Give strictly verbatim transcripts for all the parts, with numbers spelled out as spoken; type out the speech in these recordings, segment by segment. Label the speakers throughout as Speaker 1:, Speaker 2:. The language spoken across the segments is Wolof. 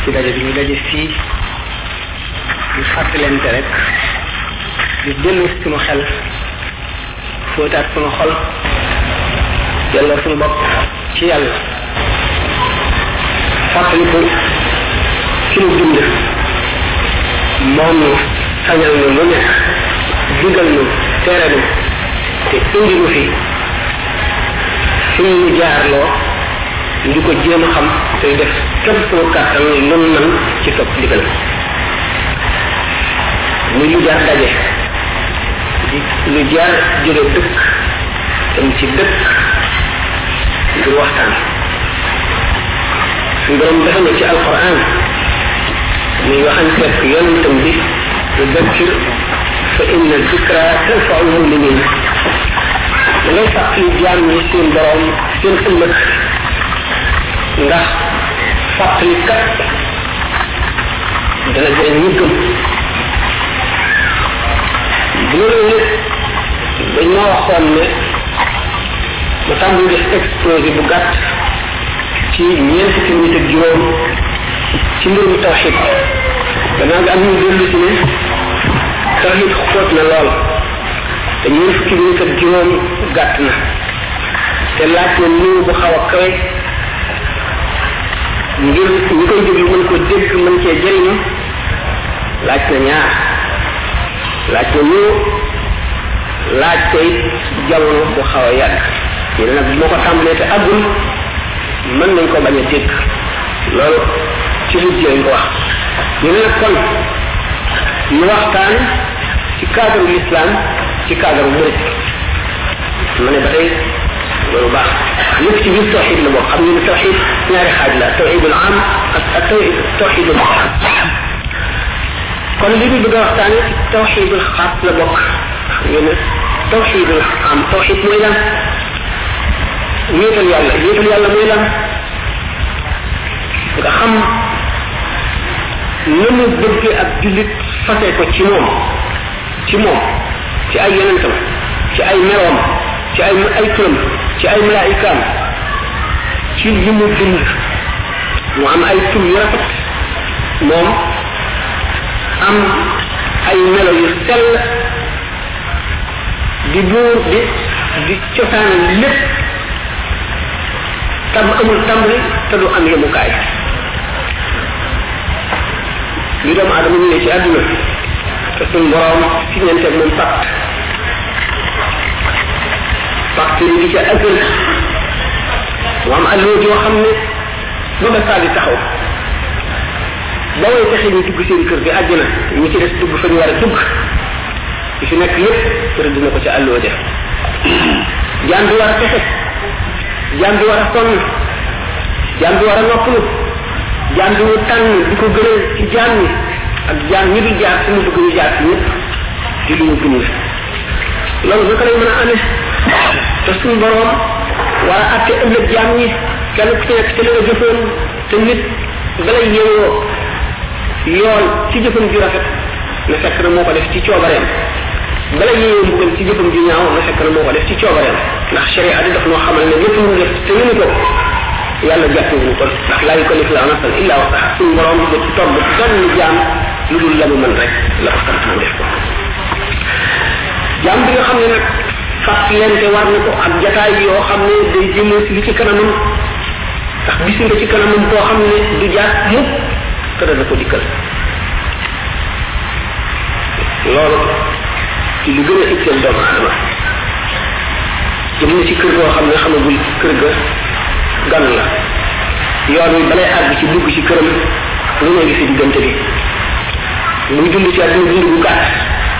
Speaker 1: ci daje bi ñu daje fii di fàttalente rek di dellu sunu xel fóotaat sunu xol delloo sunu bopp ci yàlla fàttali ko ci nu dund moom sañal nu lu nekk digal nu tere nu te indi nu fi fi ñu jaarloo di ko jéem a xam tey def képp sunu kàttan lu nan ci topp digal muy lu jaar daje di lu jaar jóge dëkk dem ci dëkk ngir waxtaan suñu borom dafa ne ci alquran muy waxanteeg yonentam bi lu dakkir fa inna dikra tanfau lmuminin da ngay fàttali jaam ñi seen borom seen ëllëg ndax fàttali kat dana jëriñ ñu gëm bu loolu dañ ma waxoon ne ma tàmbali def exposé bu gàtt ci ñeent fukki minute ak juróom ci mbirum tawxid danaa nga am ñu dellu si ne tawxid xóot na lool te ñeent fukki minute ak juróom gàtt na te laaj na niw bu xaw a kawe ngir ñi koy déglu mën ko dégg mën cee jëriñu laaj na ñaar laaj na niw laaj koy jamono bu xaw a yàgg ñu ne nag bu ma ko tàmbalee te àggul mën nañ ko bañ a dégg loolu ci mujj lañ ko wax ñu ne nag kon ñu waxtaan ci cadre l'islam ci cadre murid ma ne ba tey loolu baax lépp ci biir tawxid la bokk xam ngeen ne tawxid ñaari xaaj la tawxidul am ak tawxidul xaas kon li ñu bëgg a waxtaane ci tawxidul xaas la bokk xam ngeen ne tawxidul am tawxid mooy lan wéetal yàlla wéetal yàlla mooy lan nga xam na mu bëggee ak jullit fase ko ci moom ci moom ci ay yonentam ci ay meroom ci ay ay turam ci ay malaayikaam ci li mu bind mu am ay tur yu rafet moom am ay melo yu sell di buur di di cosaan lépp tam amul tàmbali te du am yemukaay li doomu aadama ñu ne ci àdduna te suñ borom ci ñeenteeg moom pacte pacte li di ca ëggal mu am alloo joo xam ne ba ba saa di taxaw ba way taxe ñu dugg seen kër bi àjjana ñu ci des dugg fa ñu war a dugg li fi nekk yépp tëra dina ko ca alloo def jaam bi war a texe jaam bi war a sonn jaam bi war a noppalu jaam bi mu tànn di ko gënal ci jaam ñi ak jaam ñi di jaar ci mu bëgg ñu jaar ci ñëpp di lu mu bind loolu naka lay mën a amee te suñu borom war a atte ëllëg jaam ñi kenn ku ci nekk ci li nga jëfoon te nit balay yeewoo yool ci jëfam ju rafet na fekk na moo ko def ci coobareem bala yeewoo mbugal ci jëfam ju ñaaw na fekk na moo ko def ci coobareem ndax sharia di daf noo xamal ne lépp mu def te ñu ko yàlla jàppewuñu ko ndax laa yukallifu llaahu nafsan illaa wusahaa suñu borom da ci togg benn jaam lu dul la mu mën rek la ko sant mu def ko jaam bi nga xam ne nag fàttalente war na ko ak jataay yoo xam ne day jëmee si li ci kanamam ndax bisi nga ci kanamam koo xam ne du jaar mukk te dana ko dikkal loolu ci lu gën a itteel doomu aadama jëm na ci kër goo xam ne xamagul kër ga gan la yoon wi balay àgg ci dugg ci këram lu ñoo ngi fi diggante bi muy dund ci àdduna dund bu gàtt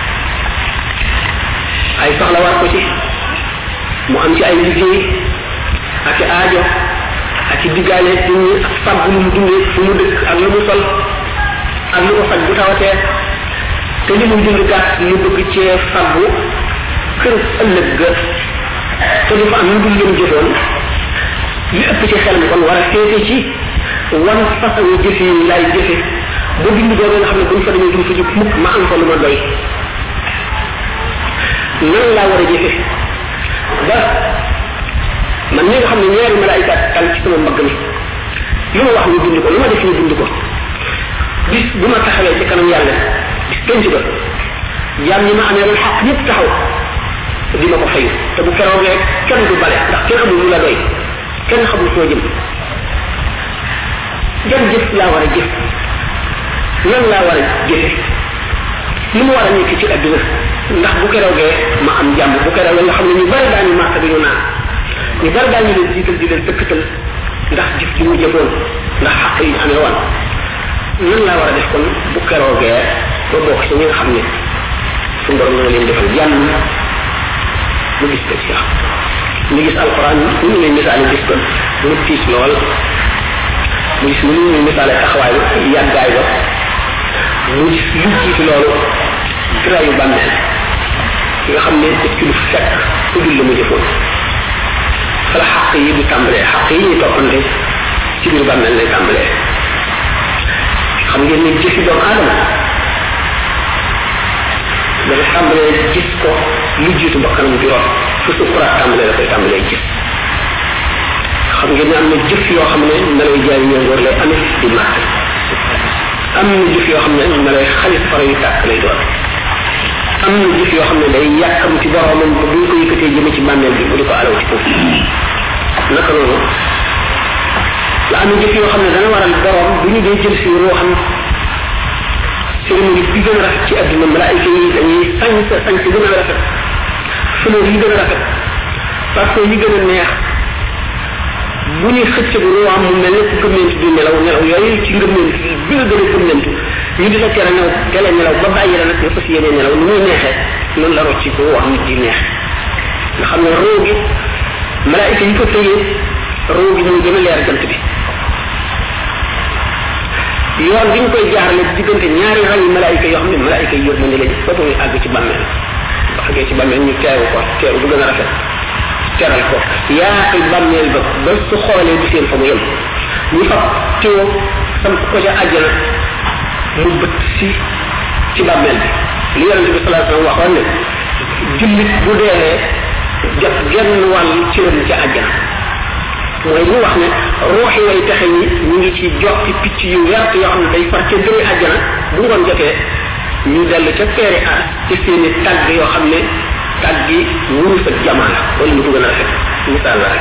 Speaker 1: ay soxla war ko ci mu am ci ay liggéey ak i aajo ak i diggaale nit ñi ak fàgg lu mu dundee fu mu dëkk ak lu mu sol ak lu ko faj bu tawatee te li muy dund gàtt mu bëgg cee fàggu kër ëllëg ga te du fa am lu dul leen jëfoon li ëpp ci xel mi kon war a féete ci wan façon jëfe yi laay jëfe ba bind boobu nga xam ne buñ fa demee duñ fa jóg mukk ma am fa lu ma doy nan laa war a jëfe ba man ñi nga xam ne ñaari malaayika tal ci sama mbagg mi lu ma wax ñu bind ko lu ma def ñu bind ko penc ba jaam ñi ma amee lu xaq ñëpp taxaw di ma ko fayu te bu keroogee kenn du bale ndax kenn amul lu la doy kenn xamul foo jëm jan jëf laa war a jëf nan laa war a jëfe ni mu war a nekk ci àdduna ndax bu keroogee ma am jàmm bu keroogee nga xam ne ñu bari daañu màkk bi ñu naan ñu bari daañu leen jiital di leen tëkkatal ndax jëf ji mu jëfoon ndax xaq yi amee woon nan laa war a def kon bu keroogee ba bokk ci ñi nga xam ne suñu borom nga leen defal jàmm mu gis ko ci ñu gis alquran ñu ngi leen misaale gis ko mu tiis lool mu gis ni ñu misaale taxawaay yàggaay ba mu gis lu jiitu loolu grayu bàmmeel nga xam ne nit ki lu fekk udul la mu jëfoon fa la xaq yi du tàmbalee xaq yi ñu toppante ci biir bàmmeel lay tàmbalee xam ngeen ne jëfi doomu aadama dafa tàmbalee gis ko lu jiitu bakkanam di rot fu sukuraat tàmbalee la koy tàmbalee gis xam ngeen ne am na jëf yoo xam ne melay jaay ñëngoor lay amee di màtt am na jëf yoo xam ne melay xalis fara yu tàkk lay doon am na jëf yoo xam ne day yàkkam ci boromam ba bu ñu ko yëkkatee jëme ci bàmmeel bi mu di ko alaw ci foofu naka noonu la am na jëf yoo xam ne dana waral borom bu ñu dee jël si roo xam cérémonie bi gën a rafet ci àdduna malaayika yi dañuy sañ sa sañ si gën a rafet fleur yi gën a rafet parce que yi gën a neex bu ñuy xëcc bu roo am mu mel ne ku gëmmentu du nelaw nelaw yooyu ci ngëmmentu bi nga gën a gëmmentu ñu di la tere nelaw gale nelaw ba bàyyi la nag nga fas yéene nelaw ni muy neexee noonu la rocci ko wax nit di neex nga xam ne roo gi malaayika yi ko tëyee roo gi moo gën a leer jant bi yoon bi ñu koy jaarale diggante ñaari rang yi malaayika yoo xam ne malaayika yi yërmande lañ ba muy àgg ci bàmmeel ba àggee ci bàmmeel ñu teewu ko teewu bu gën a rafet teral ko yaatal bàmmeel ba ba su xoolee du seen fa mu yem ñu fab tiwo samp ko ca àjjana mu bët si ci bàmmeel bi li yonente bi salaa sallam waxoon ne jullit bu dee jot genn wàll ci leen ci àjjana mooy mu wax ne ruuxi way texe ñi ñu ngi ci jox ci picc yu wert yoo xam ne day far ca gëri àjjana bu ngoon jotee ñu dellu ca peeri at ci seeni tàgg yoo xam ne tàgg yi wurus ak jamaa la wala lu ko gën a rafet misaal la rek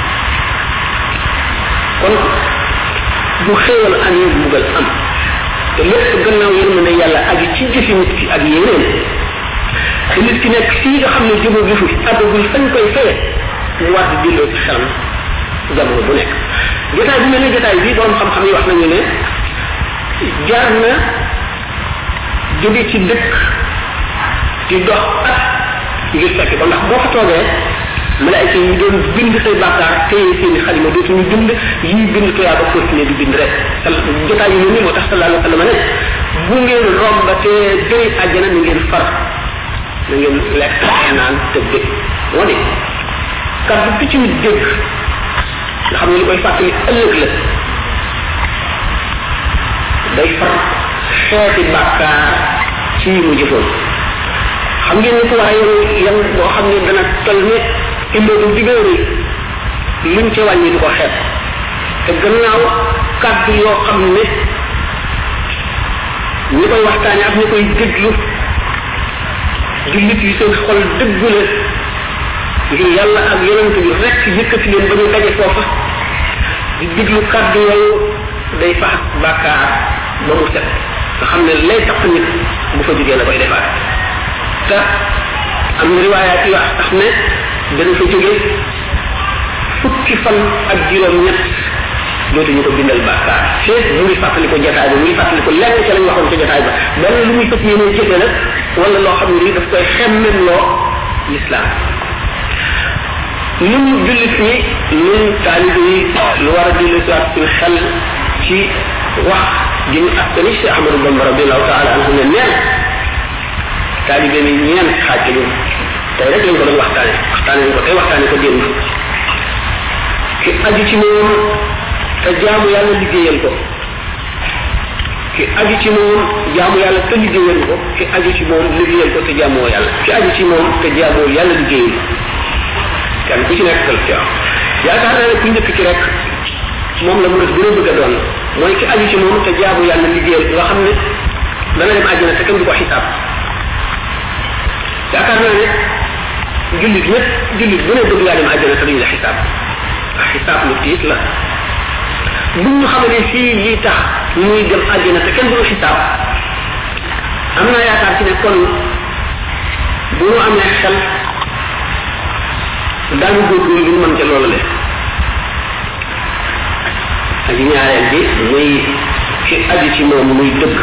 Speaker 1: kon bu xéewal amee mbugal am te lépp gannaaw yërmande yàlla aju ci jëfi nit ki ak yeneen te nit ki nekk fii nga xam ne jëmo gifu àddugul fañ koy feye mu war di delloo ci xelam jamono bu nekk jotaay bi mel ne jotaay bi borom xam-xam yi wax nañu ne jaar na jóge ci dëkk di dox at ngir fekk ko ndax boo fa toogee malaayika yi doon bind say bàkkaar téye seeni xalima dootuñu bind yi bind toyaa ba continuer di bind rek jotaay yi mel ni moo tax sallallahu alayhi wa sallam ne bu ngeen romb te dëri àjjana na ngeen far na ngeen lekk naan te dëkk moo di kàddu bi ci nit dégg nga xam ne li koy fàttali ëllëg la day far xeeti bàkkaar ci mu jëfoon xam ngeen ni ko war a yow yan boo xam ne dana tol ne imboobu digéeri luñ ca wàññi du ko xeet te gannaaw kàddu yoo xam ne ñi koy waxtaane ak ñi koy déglu jullit yi seen xol dëggu la ngir yàlla ak yonent bi rek yëkkati leen ba ñu daje foofa di diglu kàddu yooyu day fax bàkkaar ba mu set nga xam ne lay tax nit bu fa jógee la koy defaat te am na riwaayaat yi wax tax ne dana fa jóge fukki fan ak juróom ñett dootuñu ko bindal bàkkaar fees mu ngi fàttali ko jotaay ba mu ngi fàttali ko lenn ca lañ waxoon ca jotaay ba benn lu muy fas yéene jëfe nag wala loo xam ne lii daf koy xemmem loo l'islam ñun jullit ñi ñun taalibe yi lu war a dellu si suñu xel ci wax gi ñu askani si Ahmadou Bamba radiallahu taala anhu ne neen taalibe mi ñeen xaaj ñu tey rek lañ ko doon waxtaane waxtaane ko tey waxtaane ko démb ki aju ci moom te jaamu yàlla liggéeyal ko ki aju ci moom jaamu yàlla te liggéeyal ko ki aju ci moom liggéeyal ko te jaamoo yàlla ki aju ci moom te jaamoo yàlla liggéeyal kenn ku ci nekk dal ci am yaakaar naa ne ku njëkk ci rek moom la mu def gën a bëgg a doon mooy ki aju ci moom te jaamu yàlla liggéeyal nga xam ne dana dem àjjana te kenn du ko xisaab yaakaar naa ne jullit ñëpp jullit bu ne bëgg ngaa dem àjjana te duñ la xisaab xisaab lu tiit la buñ ñu xamale fii lii tax ñuy dem àjjana te kenn du la xisaab am naa yaakaar ci ne kon bu ñu amee xel daañu góorgóorlu lu mën ca loolu le aji ñaareel bi muy ci aji ci moom muy dëgg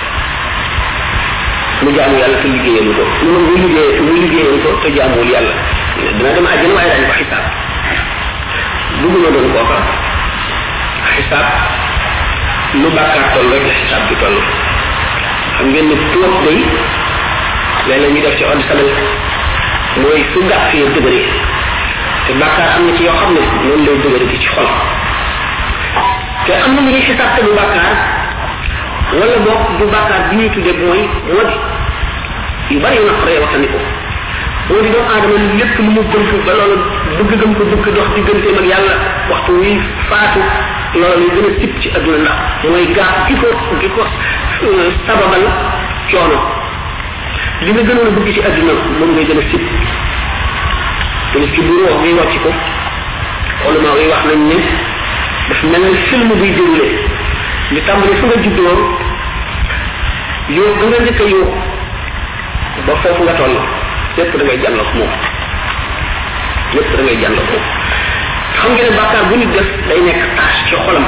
Speaker 1: mu jaamu yàlla te liggéeyal ko mu mu liggéey mu liggéeyal ko te jaamuwul yàlla dina dem àjjana waaye daañu ko xisaab bëgguma doon kooka xisaab lu bàkkaar toll rek la xisaab bi toll xam ngeen ne tuwat day léeg-léeg ñu def ci odd salal mooy fu gàtt fii dëgëre te bàkkaar am na ci yoo xam ne noonu lay dëgëre ci xol te am na lu ñuy xisaab te du bàkkaar wala boog du bàkkaar bi ñuy tuddee mooy moo di yu bari yu naqaree waxtandiko moo di doomu aadama lépp lu mu bëgg ba loolu bëgg gëm ko bëgg dox digganteem ak yàlla waxtu wi faatu loolu gën a sib ci adduna ndax mooy gaaf gi ko gi ko sababal coono li nga gënoon a bëgg ci adduna moom ngay gën a sib te nit ki bu roox ngay wàcc ko ulama yi wax nañ ne daf mel ni film buy déroulé li tàmbali fu nga juddoo yow da nga njëkk a yow ba foofu nga toll lépp da ngay jànloog moom lépp da ngay jànloog moom xam ngeen ne bàkkaar bu nit def day nekk tâche ci xolam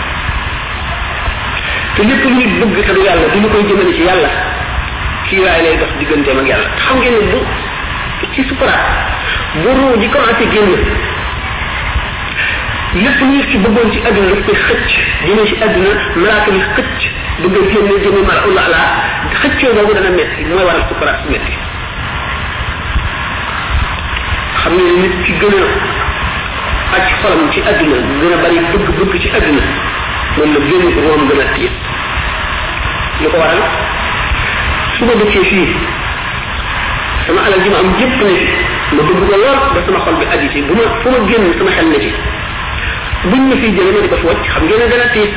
Speaker 1: te lépp lu nit bëgg te du yàlla du ñu koy jëmale ci yàlla kii waay lay dox digganteem ak yàlla xam ngeen ne bu ci sukuraat bu ruu ji commencé génn lépp lu nit ki bëggoon ci àdduna daf koy xëcc jëmee ci àdduna malaaka mi xëcc bëgg a génne jëmee mala ulla ala xëccoo boobu dana metti mooy waral sukuraat su metti xam ne nit ki gën a aj xolam ci àdduna gën a bari bëgg-bëgg ci àdduna moom la génn ko moom gën a tiit lu ko waral su ma dëkkee fii sama alal ji ma am jëpp ne fi ma bëgg ko lool ba sama xol bi aji ci bu ma fu ma génn sama xel ne ci buñ ma fiy jëlee ma di ko fi wàcc xam ngeen ne dana tiit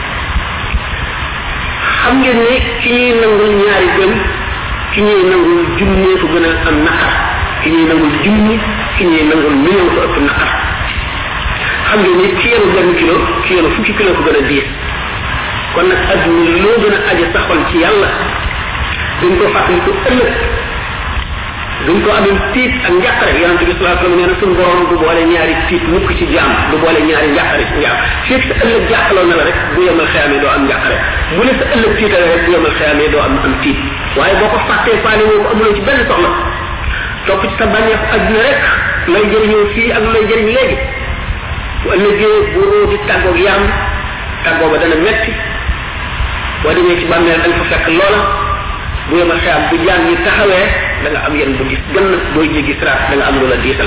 Speaker 1: xam ngeen ne ki ñuy nangul ñaari gën ki ñuy nangul junnee ko gën a am naqar ki ñuy nangul junni ki ñuy nangul million ko ëpp naqar xam ngeen ne ki yenu benn kilo ki yenu fukki kilo ko gën a diis kon nag adduna loo gën a aje sa xol ci yàlla dañ ko fàttali ko ëllëg duñ ko amee tiit ak njàqare yonente bi sallallahu alayhi wasallam nee na suñu borom du boole ñaari tiit mukk ci jaam du boole ñaari njàqare ci jaam fekk sa ëllëg jàqaloon na la rek bu yemal xeyamee doo am njàqare bu ne sa ëllëg tiitale rek bu yemal xeyamee doo am am tiit waaye boo ko fàttee faale woo ko amuloo ci benn soxla topp ci sa bànneex adduna rek lay jëriñoo fii ak lay jëriñ léegi bu ëllëgee bu roo di tàggoog yaram tàggoo ba dana metti boo demee ci bàmmeel da nga fa fekk loola bu yemal xeyam bu jaam ñi taxawee da nga am yenn bu gis gën booy jéggi siraat da nga am lu la diisal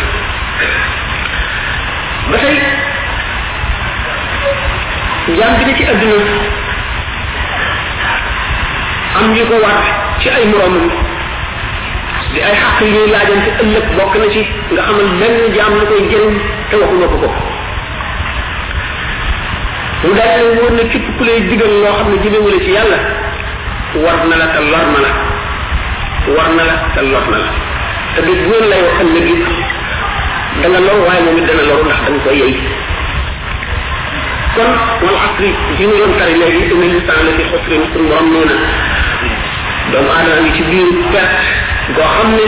Speaker 1: ba tey jaam bi ne ci adduna am ñu ko war ci ay moroomam di ay xaq yi ñuy laajante ëllëg bokk na ci nga xamal benn jaam la koy jëriñ te waxuloo ko ko mu daal ne wóor na képp ku lay digal loo xam ne jëmewula ci yàlla war na la te lor na la war na la te lor na la te bis bu lay wax ëllëg it da nga lor waaye moom it dana loru ndax da nga koy yey kon wal asri ji ñu doon tari léegi inna l'insana la fi xusrin suñu borom nee na doomu aadama ngi ci biir perte goo xam ne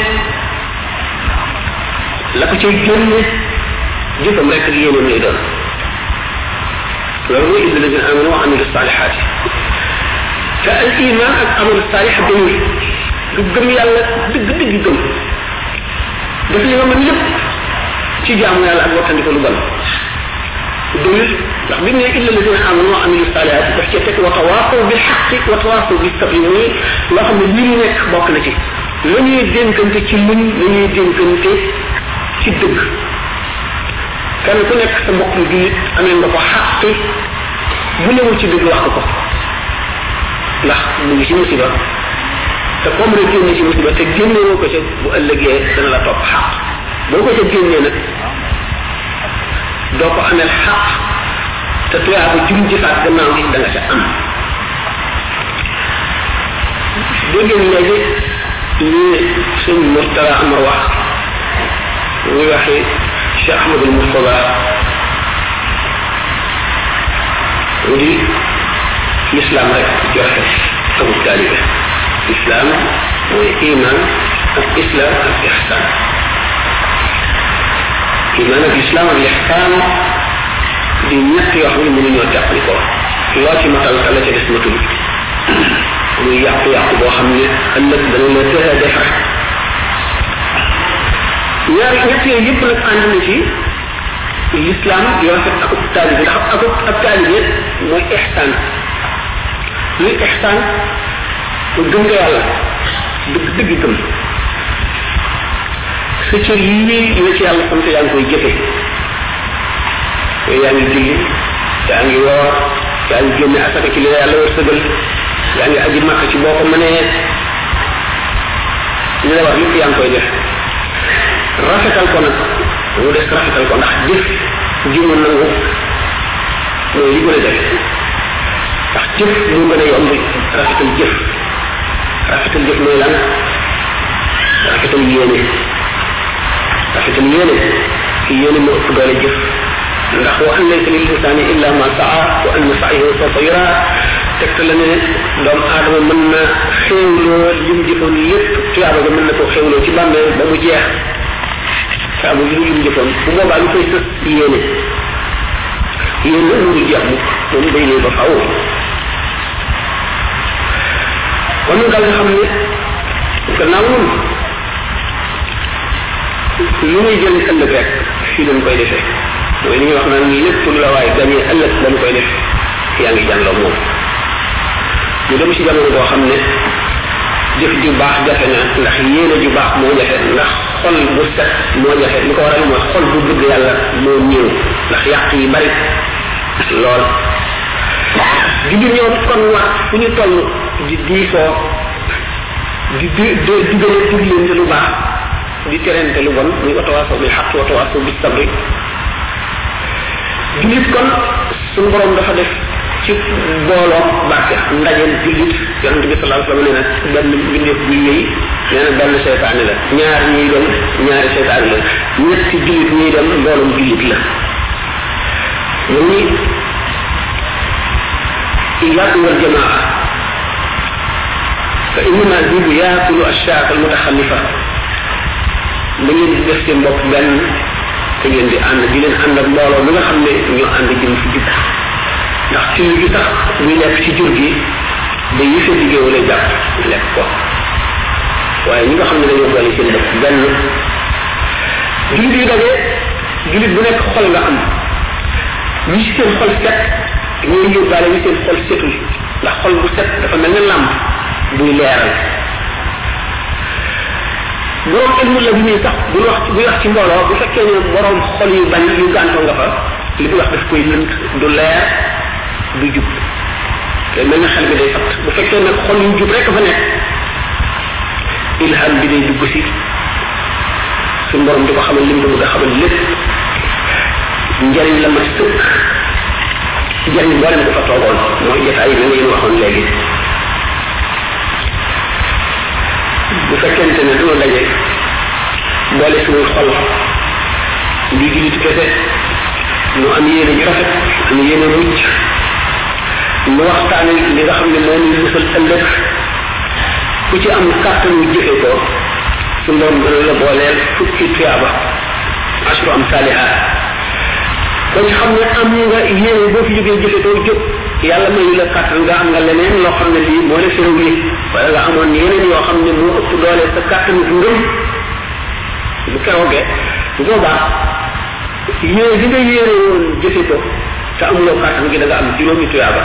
Speaker 1: la ko cay génne jëfam rek ak yéenam lay doon loolu mooy illa alladina amanu wa amilu salihati te al iman ak amalu salih dañuy du gëm yàlla dëgg dëgg gëm daf li nga mën lépp ci jaamu yàlla ak wattandiko lu bon doyul ndax bi mu ne illa alladina amanu wa amilu salihati daf cee teg wa tawasaw bil xaqi wa tawasaw bis sabri muy loo xam ne li ñu nekk bokk na ci la ñuy dénkante ci muñ la ñuy dénkante ci dëgg kenn ku nekk sa mbokk mu jullit amee nga ko xaqi bu newul ci dëgg wax ko ko ndax mu ngi ci musiba te comme rek génne ci musiba te génnewoo ko ca bu ëllëgee dana la topp xaq boo ko ca génnee nag doo ko amel xaq te tuyaa ko jum jëfaat gannaaw gi da nga ca am dégg ngeen léegi li sëñ Murtala Amar wax muy waxi Cheikh Ahmadul Murtada mu di l'islam rek joxe amul taalibe l'islam mooy iman ak islam ak ihsan iman ak islam ak ihsan di ñett yoo xam ne mënuñoo jàppali ko loo ci matal la ca des matul muy yàqu yàqu boo xam ne ëllëg dana la tëra defar ñaari ñett yooyu yëpp nag ànd na ci l'islam yoo xam ak taalibe ndax ak ak taalibe mooy ihsan luy ihsan mu gëm nga yàlla dëgg dëgg gëm sa cër yii la ci yàlla sant yaa ngi koy jëfe yaa ngi julli yaa ngi woor yaa ngi génne asaka ci li la yàlla wërsëgal yaa ngi aji màkk ci boo ko mënee li la war lépp yaa ngi koy def rafetal ko nag mu des rafetal ko ndax jëf ji mu nangu mooy li gën a def ndax jëf moo gën a yomb rafetal jëf rafetal jëf mooy lan rafetal yéene rafetal yéene yéene moo ëpp doole jëf ndax wa an laysa lil insani illa ma saa wa anna sa'yahu sawfa yura tegte la ne doomu aadama mën na xéewloo lim jëfoon lépp tuyaaba ga mën na ko xéewloo ci bàmmeel ba mu jeex tuyaaba gi lim jëfoon bu boobaa lu koy sës yéene yéene lu dul jeex mukk moom day ñëw ba faaw kon ñu dal nga xam ne gannaaw nun lu muy jël ëllëg rek fii dañ koy defee mooy li ñuy wax naan lépp lu la waaye gañee ëllëg dañ koy def yaa ngi jànloo moom ñu dem ci jamono boo xam ne jëf ju baax jafe na ndax yéene ju baax moo jafe ndax xol bu set moo jafe li ko waral mooy xol bu bëgg yàlla moo ñëw ndax yàq yi bari lool jullit ñoom kon wax fu ñu toll di diisoo di di digale digleen lu baax di terente lu bon muy watawaasaw bil xaq watawaasaw bis sabri jullit kon suñu borom dafa def ci booloo barke ndajeel jullit yonent bi sallallahu alayhi wa sallam nee na benn mbindeef buy wéy nee na benn seytaane la ñaar ñuy dem ñaari seytaane la ñetti jullit ñuy dem mboolum jullit la mu ni iyaakum wal jamaa fa innama zibu yaakulu ashaat al mutaxallifa da ngeen di def seen bopp benn te ngeen di ànd di leen ànd ak mbooloo mi nga xam ne ñoo ànd jëm fi jub ndax till gi sax buy lekk ci jur gi day yëfe liggéey wala jàpp lekk ko waaye ñi nga xam ne dañoo boole seen bopp benn jullit yi daje jullit bu nekk xol nga am ñi ci seen xol set ñooy yóbbaale ñi seen xol setul ndax xol bu set dafa mel ne làmp buy leeral borom ilmu la bi muy sax bu wax bu wax ci mbooloo bu fekkee ne borom xol yu bañ yu gàntoo nga fa li bu wax daf koy lënt du leer du jub te mel na xel bi day fatt bu fekkee nag xol yu jub rek fa nekk ilham bi day dugg si suñ borom di ko xamal lim ko bëgg a xamal lépp njariñ la ma sëkk njariñ boolem ko fa toogoon mooy jotaay yi nga yéen waxoon léegi bu fekkente ne duma daje boole suñuy xol di jullit kese nu am yéene ju rafet am yéene mucc nu waxtaane li nga xam ne moo ñuy musal ëllëg ku ci am kàttanu jëfe ko su ndoom dana la booleel fukki tuyaaba ashru am saalihaat ko ci xam ne am nga yéene boo fi jógee jëfe ko jóg yàlla mayu la kàttan nga am nga leneen loo xam ne lii moo la féew li wala nga amoon yeneen yoo xam ne moo ëpp doole sa kàttanu ngëm bu keroogee bu boobaa yéene di nga yéene woon jëfe ko te amuloo kàttan gi da nga am juróomi tuyaaba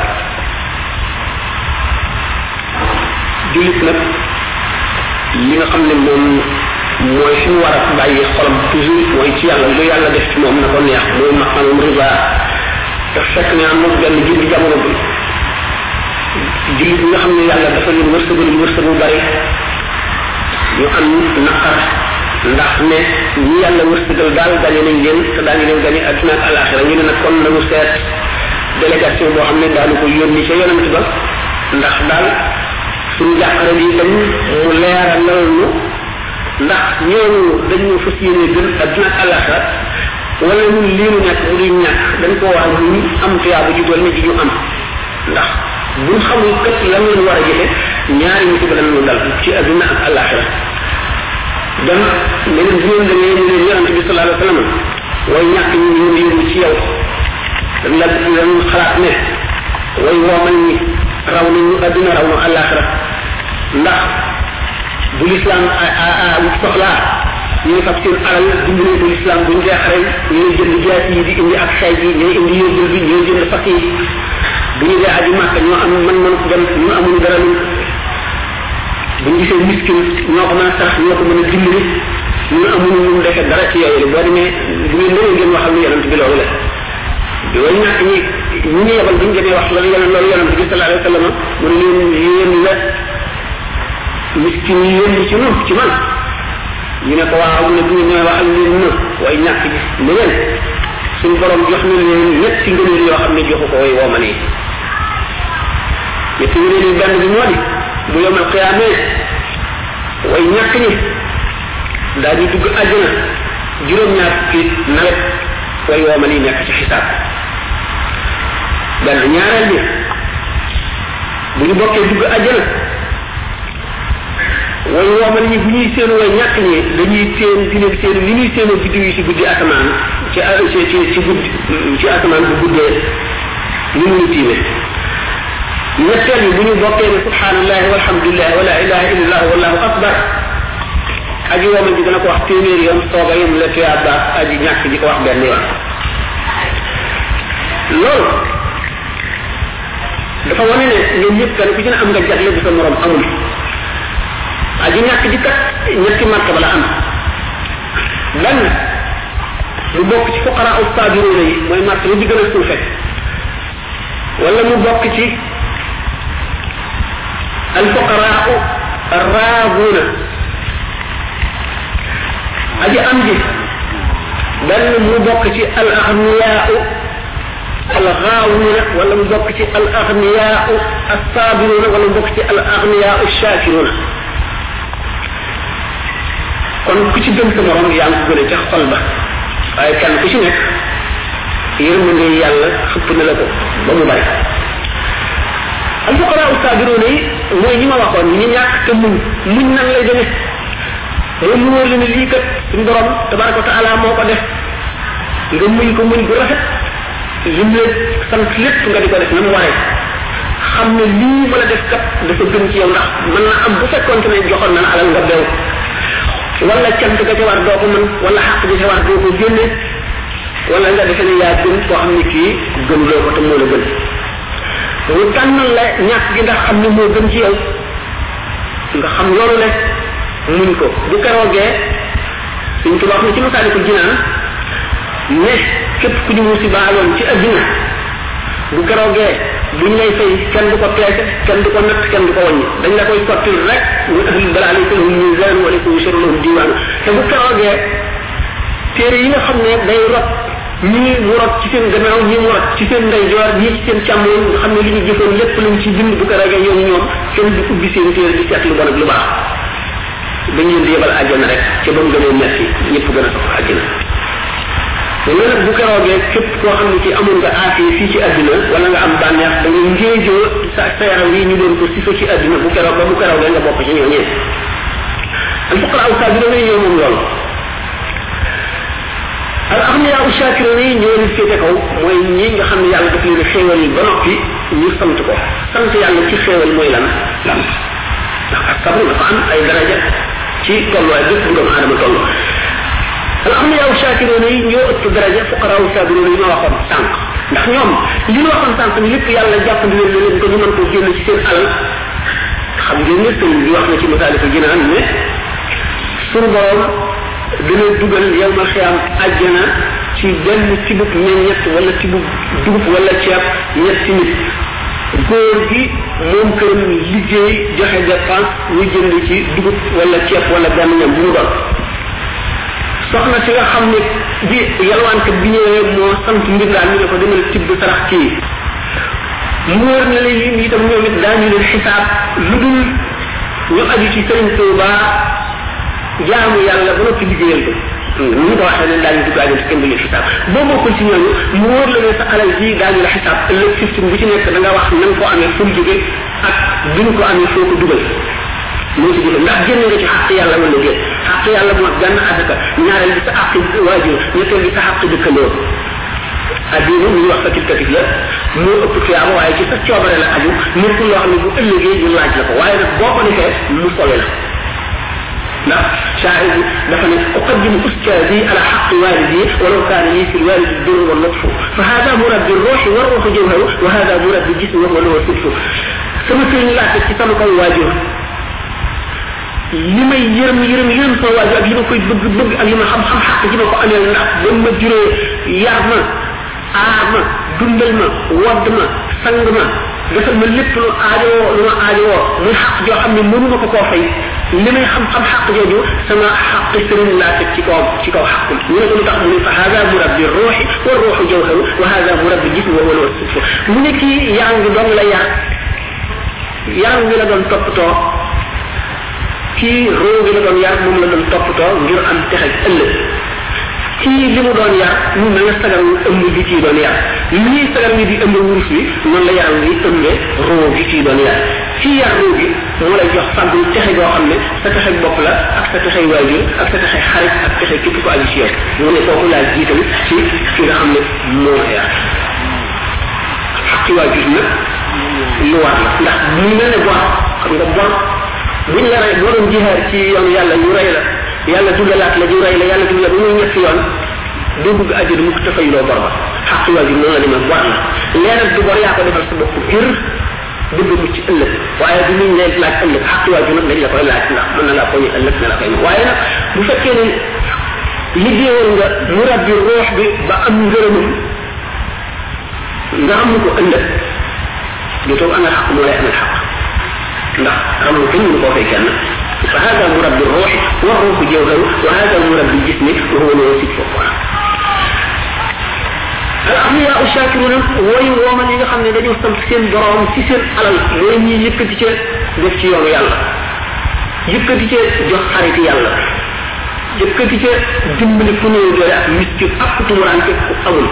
Speaker 1: jullit nag li nga xam ne moom mooy fi mu war a bàyyi xolam toujours mooy ci yàlla lu yàlla def ci moom na ko neex mooy maqamam riba te fekk ne am na benn julli jamono bi jullit ñi nga xam ne yàlla dafa leen wërsëgal wërsëg bu bari ñu am naqar ndax ne ñi yàlla wërsëgal daal gañe nañ leen te daañu leen gañe adduna ak alaxira ñu ne nag kon nañu seet délégation boo xam ne daanu ko yónni ca yonent ba ndax daal suñu jàqare bi dañ mu leeral loolu ndax ñooñu dañu fas yéene gën adduna ak àllaxa wala ñun lii nu nekk mu di ñàkk dañ ko wax ñu am tuyaaba ju dool ne ji ñu am ndax buñ xamul kat lan lañ war a jëfe ñaari nit ba lañu dal ci adduna ak àllaxira dem leneen bu ngeen demee ñu leen yonante bi sallallahu alayhi wa sallam way ñàkk ñu ñu yóbbu ci yow dañ la dañ xalaat ne way woomal ñi raw nañu adduna raw na àllaxira ndax bu l'islam soxlaa ñu ngi fab seen alal dimbale bu l'islam buñ dee xare ñu ngi jënd jaas yi di indi ak xeej yi ñooy indi yóbbul bi ñooy jënd fas yi bu ñu dee aji màkk ñoo am man man ko dem ñu amuñu dara lu buñ gisee miskin ñoo ko mën a tax ñoo ko mën a dimbali ñu amuñu ñu defee dara ci yooyu boo demee bu ngeen mënee ngeen waxal lu yonent bi loolu la way ñàkk ñi ñu ñu yebal buñ demee wax loolu yonent loolu yonent bi sallallahu alayhi wa sallam mu ne leen yéen la miskin yi yónni ci nun ci man ñu ne ko waaw ne bu ñu waxal leen na way ñàkk ji ne leen suñu borom jox na leen ñetti ngëneel yoo xam ne joxu ko way wooma nii ñetti ngëneel yi benn bi moo di bu yomal qiyaamee way ñàkk ñi daal di dugg àjjana juróom-ñaar fukki nawet way wooma nii nekk ci xisaab benn ñaareel bi bu ñu bokkee dugg àjjana way woomal ñi bu ñuy seen way ñàkk ñi dañuy seen di leen seen li ñuy seenoo biddiw yi ci guddi asamaan ci ci ci guddi ci asamaan bu guddee ni mu ñu tiime ñetteel bi bu ñu bokkee ne subhanallahi walhamdulillahi wala ilaha illallah wallahu akbar aji woomal ji dana ko wax téeméeri yoon sooga yam la tuyaa baax aji ñàkk ji ko wax benn yoon loolu dafa wane ne ñoom ñëpp kenn ku ci ne am nga jagle bu sa morom amul aji ñàkk ji kat ñetti martaba la am benn mu bokk ci fuqara au sabiruna yi mooy martaba bi gën a suufe wala mu bokk ci al fuqara arrabuna aji am ji benn mu bokk ci al aghniyaa'u al ghaawuna wala mu bokk ci al aghniyaa'u as sabiruna wala mu bokk ci al aghniyaa'u shakiruna kon ku ci gën sa morom yaa ngi ko gëne ca xol ba waaye kenn ku ci nekk yërmande yàlla xëpp na la ko ba mu bari al fuqara ustabiruna yi mooy ñi ma waxoon ñi ñàkk te muñ muñ nan lay demee yow mu wóor la ne lii kat suñu borom tabaraka wa taala moo ko def nga muñ ko muñ bu rafet lim la sant lépp nga di ko def na mu waree xam ne lii ma la def kat dafa gën ci yow ndax mën na am bu fekkoon ne joxoon na la alal nga beew wala cant ga ca war doo ko mën wala xaq bi ca war doo ko génne wala nga defe ne yaa gën koo xam ne kii gën loo ko te moo la gën mu tànnal la ñàkk gi ndax xam ne moo gën ci yow nga xam loolu le muñ ko bu keroogee suñ tuba wax ne ci masaali ko jinaan ne képp ku ñu musibaaloon ci addina bu keroogee buñ lay fay kenn du ko peese kenn du ko natt kenn du ko wàññi dañ la koy sottil rek ñu ahli bala alaykum mizan wa alaykum sharrul diwan te bu keroogee téere yi nga xam ne day rot ñii mu rot ci seen gannaaw ñii mu rot ci seen ndeyjoor ñii ci seen càmmoñ nga xam ne li ñu jëfoon lépp luñ ci bind bu keroogee ñoom ñoom kenn du ubbi seen téere di seet lu bon ak lu baax dañ leen di yebal àjjana rek ca ba mu gënee metti ñëpp gën a soxla àjjana loolu nag bu keroogee képp koo xam ne ci amoon nga aafee fii ci àdduna wala nga am bànneex da nga ngéejoo sa sa yaram yi ñu leen ko sifa ci àdduna bu keroog ba bu keroogee nga bokk ci ñooñee al fuqara aw sabiruna yi ñoo moom loolu al aghniya aw shakiruna yi ñoo leen féete kaw mooy ñi nga xam ne yàlla daf leen xéewal ba noppi ñu sant ko sant yàlla ci xéewal mooy lan lan ndax ak sabru dafa am ay daraja ci tolluwaay bépp bu doomu aadama toll al aghniya aw shakiruna yi ñoo ëpp daraja fuqara aw sabiruna yi ma waxoon sànq ndax ñoom li ñu waxoon sànq ni lépp yàlla jàppandi leen leen ko ñu mën koo génn ci seen alal xam ngeen ne sëñ bi wax na ci masaliku jinaan ne suñu borom dina dugal yow ma xiyam àjjana ci benn tibub meññet wala tibub dugub wala ceeb ñetti nit góor gi moom këram liggéey joxe dépense ñu jënd ci dugub wala ceeb wala benn ñam bu mu doon soxna si nga xam ne bi yalwaankat bi ñëwee moo sant mbindaan ñu ne ko demal tibb sarax kii mu wóor na la yi itam ñoom it daañu leen xisaab lu dul ñu aju ci Sëriñ Tuuba jaamu yàlla ba noppi liggéeyal ko ni ñu ko waxee ne daañu dugg àjjana kenn duñu xisaab boo bokkul ci ñooñu mu wóor la ne sa alal ji daañu la xisaab ëllëg système bu ci nekk da nga wax na nga ko amee fu mu jóge ak bi ñu ko amee foo ko dugal moo ci jóge ndax génne nga ci xàq yàlla wala déet xàq yàlla bu mag benn asaka ñaareel bi sa xàq waajur ñetteel bi sa xàq dëkkandoo addina ñu wax facultatif la moo ëpp tuyaaba waaye ci sa coobare la aju nekkul loo xam ne bu ëllëgee ñu laaj la ko waaye nag boo ko defee mu sole la ndax شاعر مثلا أقدم أستاذي على حق والدي ولو كان لي في الوالد البر واللطف فهذا مربي الروح والروح جوهر وهذا مربي الجسم وهو له صدف sama sëriñ laa teg ci sama kaw waajur li may yërëm yërëm yërëm sama waajur ak li ma koy bëgg bëgg ak li ma xam xam xaq ji ma ko amee ndax ba ma juree yar ma aar ma dundal ma wodd ma sang ma defal ma lépp lu aajowoo lu ma aajowoo muy xaq joo xam ne mënu ma ko koo fay li may xam xam xaq jooju sama xaq sëriñ laa teg ci kaw ci kaw xaqul ñu ne ko lu tax mu ne fa hada murabbi ruuxi wa ruuxu jawharu wa hada murabbi jismi wa huwa al-sudfu mu ne kii yaa ngi doon la yar yaram wi la doon toppatoo kii roo gi la doon yar moom la doon toppatoo ngir am texe ëllëg kii li mu doon yar mu mel ne sagar wu ëmb gi kii doon yar lii sagar wi di ëmb wurus bi noonu la yaram wi ëmbee roo gi kii doon yar kii yar roo gi moo lay jox fàggu texe goo xam ne sa texe bopp la ak sa texe waajur ak sa texe xarit ak texe képp ko aju ci yow mu ne kooku laa jiital ci ki nga xam ne moo la yar xaqi waajur nag lu war la ndax mu mel ne bor xam nga bor buñ la rey boo doon jihaar ci yoon yàlla ñu rey la yàlla dugalaat la ñu rey la yàlla dugal la ba muy ñetti yoon doo bëgg àjjana mukk te fayuloo bor ba xaq waajur noonu la demee bor la leeral du bor yaa ko defal sa bopp ngir bëgg mucc ëllëg waaye du ñu lay laaj ëllëg xaq waajur nag dañ la koy laaj ndax mën na laa koy ëllëg na la koy waaye nag bu fekkee ne liggéeyal nga mu rabbi ruux bi ba am ngërëmam nga am ko ëllëg dootoo amal xaq moo lay amal xaq ndax ramlu kenn mënu koo fay kenn فهذا مربي الروح والروح جوهر وهذا مربي الجسم وهو له صدف الأغنياء الشاكرون وي ومن يغا خامني dañu sant seen borom ci seen alal moy ñi yëkëti ci def ci yoonu yàlla yëkëti ci jox xarit yàlla yëkëti ci dimbali fu ñu doole ak miskin ak tumurante ku amul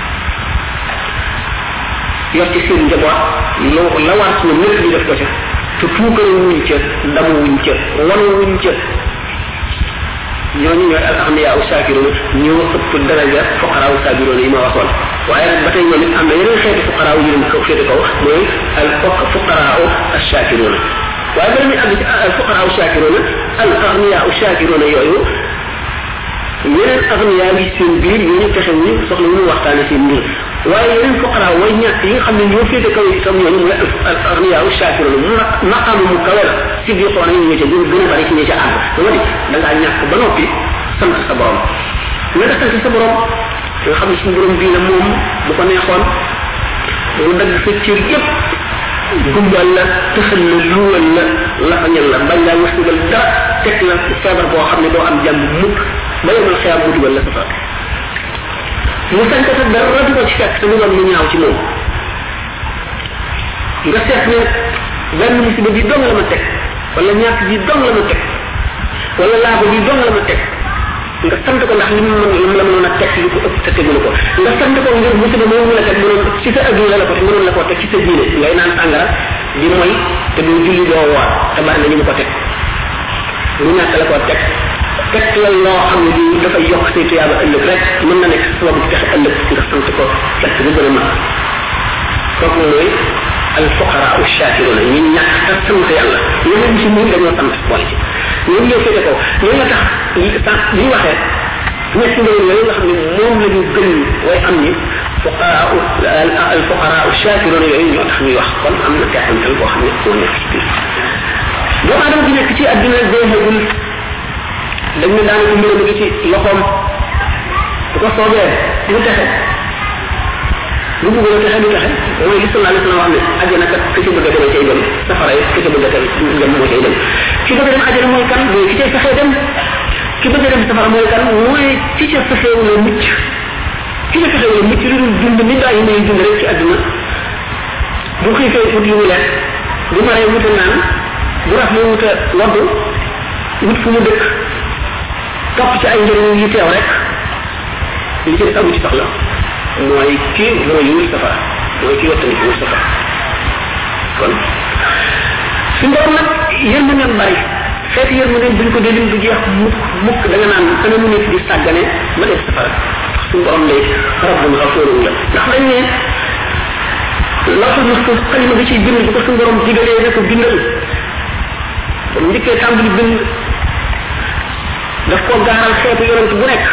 Speaker 1: yor ci seen njaboot lo la war ci ñoom lépp ñu def ko ca te tuukare wuñ ca damu wuñ ca wanu wuñ ca ñooñu ñooy al axniya u saakiruna ñoo ëpp daraja fuqara u saabiruna yi ma waxoon waaye nag ba tey ñoom it am na yeneen xeeti fuqara yu leen ko féete kaw mooy al fuqara u ashaakiruna waaye bala muy àgg ci al fuqara u saakiruna al axniya u saakiruna yooyu yeneen agniya yi seen biir ñu taxaw ñu soxla ñu waxtaane seen mbir waaye yeneen fuqara way ñàkk yi nga xam ne ñoo féete kaw itam ñooñu mooy al agniya u shakiruna mu maqam mu kawe la si biir xool ñu ca ñu gën a bari ci ñi ca ànd dama di da ngaa ñàkk ba noppi sant sa borom nga def sant sa borom nga xam ne suñu borom bii la moom bu ko neexoon mu dagg sa cër yépp gumbal la tëxal la luwal la lafañal la bañ laa wërsëgal dara teg la feebar boo xam ne doo am jàmm mukk ba yomal xiyam mu dugal la safar mu sañ ko dara du ko ci fekk te mu doon lu ñaaw ci moom nga seet ne benn musiba bi dong la ma teg wala ñàkk bi dong la ma teg wala laabo bi dong la ma teg nga sant ko ndax li mu mën la mënoon a teg lu ko ëpp te tegul ko nga sant ko ngir musiba moom mu la teg mënoon ci sa adduna la ko teg mënoon la ko teg ci sa diine ngay naan sàngara di mooy te du julli doo woor te bari na ñu ko teg lu ñàkk la ko teg teg la loo xam ne bii dafay yokk say tuyaaba ëllëg rek mën na nekk sababu texe ëllëg nga sant ko teg bu gën a mag kooku mooy al fuqara u shakiruna ñi ñàkk te sant yàlla ñoom ci muur dañoo sant boole ci ñoom ñoo féete ko ñoom la tax li waxee ñett ngeen yooyu nga xam ne moom la ñu gën way am ñi fuqara al fuqara u shakiruna yooyu ñoo tax ñuy wax kon am na teqantal boo xam ne moo nekk ci biir doomu aadama bi nekk ci àdduna déexagul dañ ne daanaka mbir mi ngi ci loxoom bu ko soobee mu texe bu bëggoon a texe du texe mooy li sallallahu alayhi wa sallam wax ne àjjana kat ki ci bëgg a demee cay dem safara yi ki ci bëgg a dem moo cay dem ki bëgg a dem àjjana mooy kan mooy ki cay fexee dem ki bëgg a dem safara mooy kan mooy ki ca fexeewu la mucc ki ca fexeewu la mucc lu dul dund ni daa yi may dund rek ci àdduna bu xiifee ut lu mu lekk bu maree wuta naan bu raf li wuta waddu wut fu mu dëkk topp ci ay njëriñ yi teew rek li ci def amu ci soxla mooy kii mooy wul safara mooy kii wattani wul safara kon suñ borom nag yërmandeem bari xeeti yërmandeem buñ ko dee lim du jeex mukk mukk da nga naan ana mu nekk di sàggane ba def safara suñ borom lay rabbun xafoorun la ndax dañ ne lawtul mahfuz xalima bi ciy bind bu ko suñ borom digalee ne ko bindal ba mu njëkkee tàmbali bind daf ko gaaral xeetu yonent bu nekk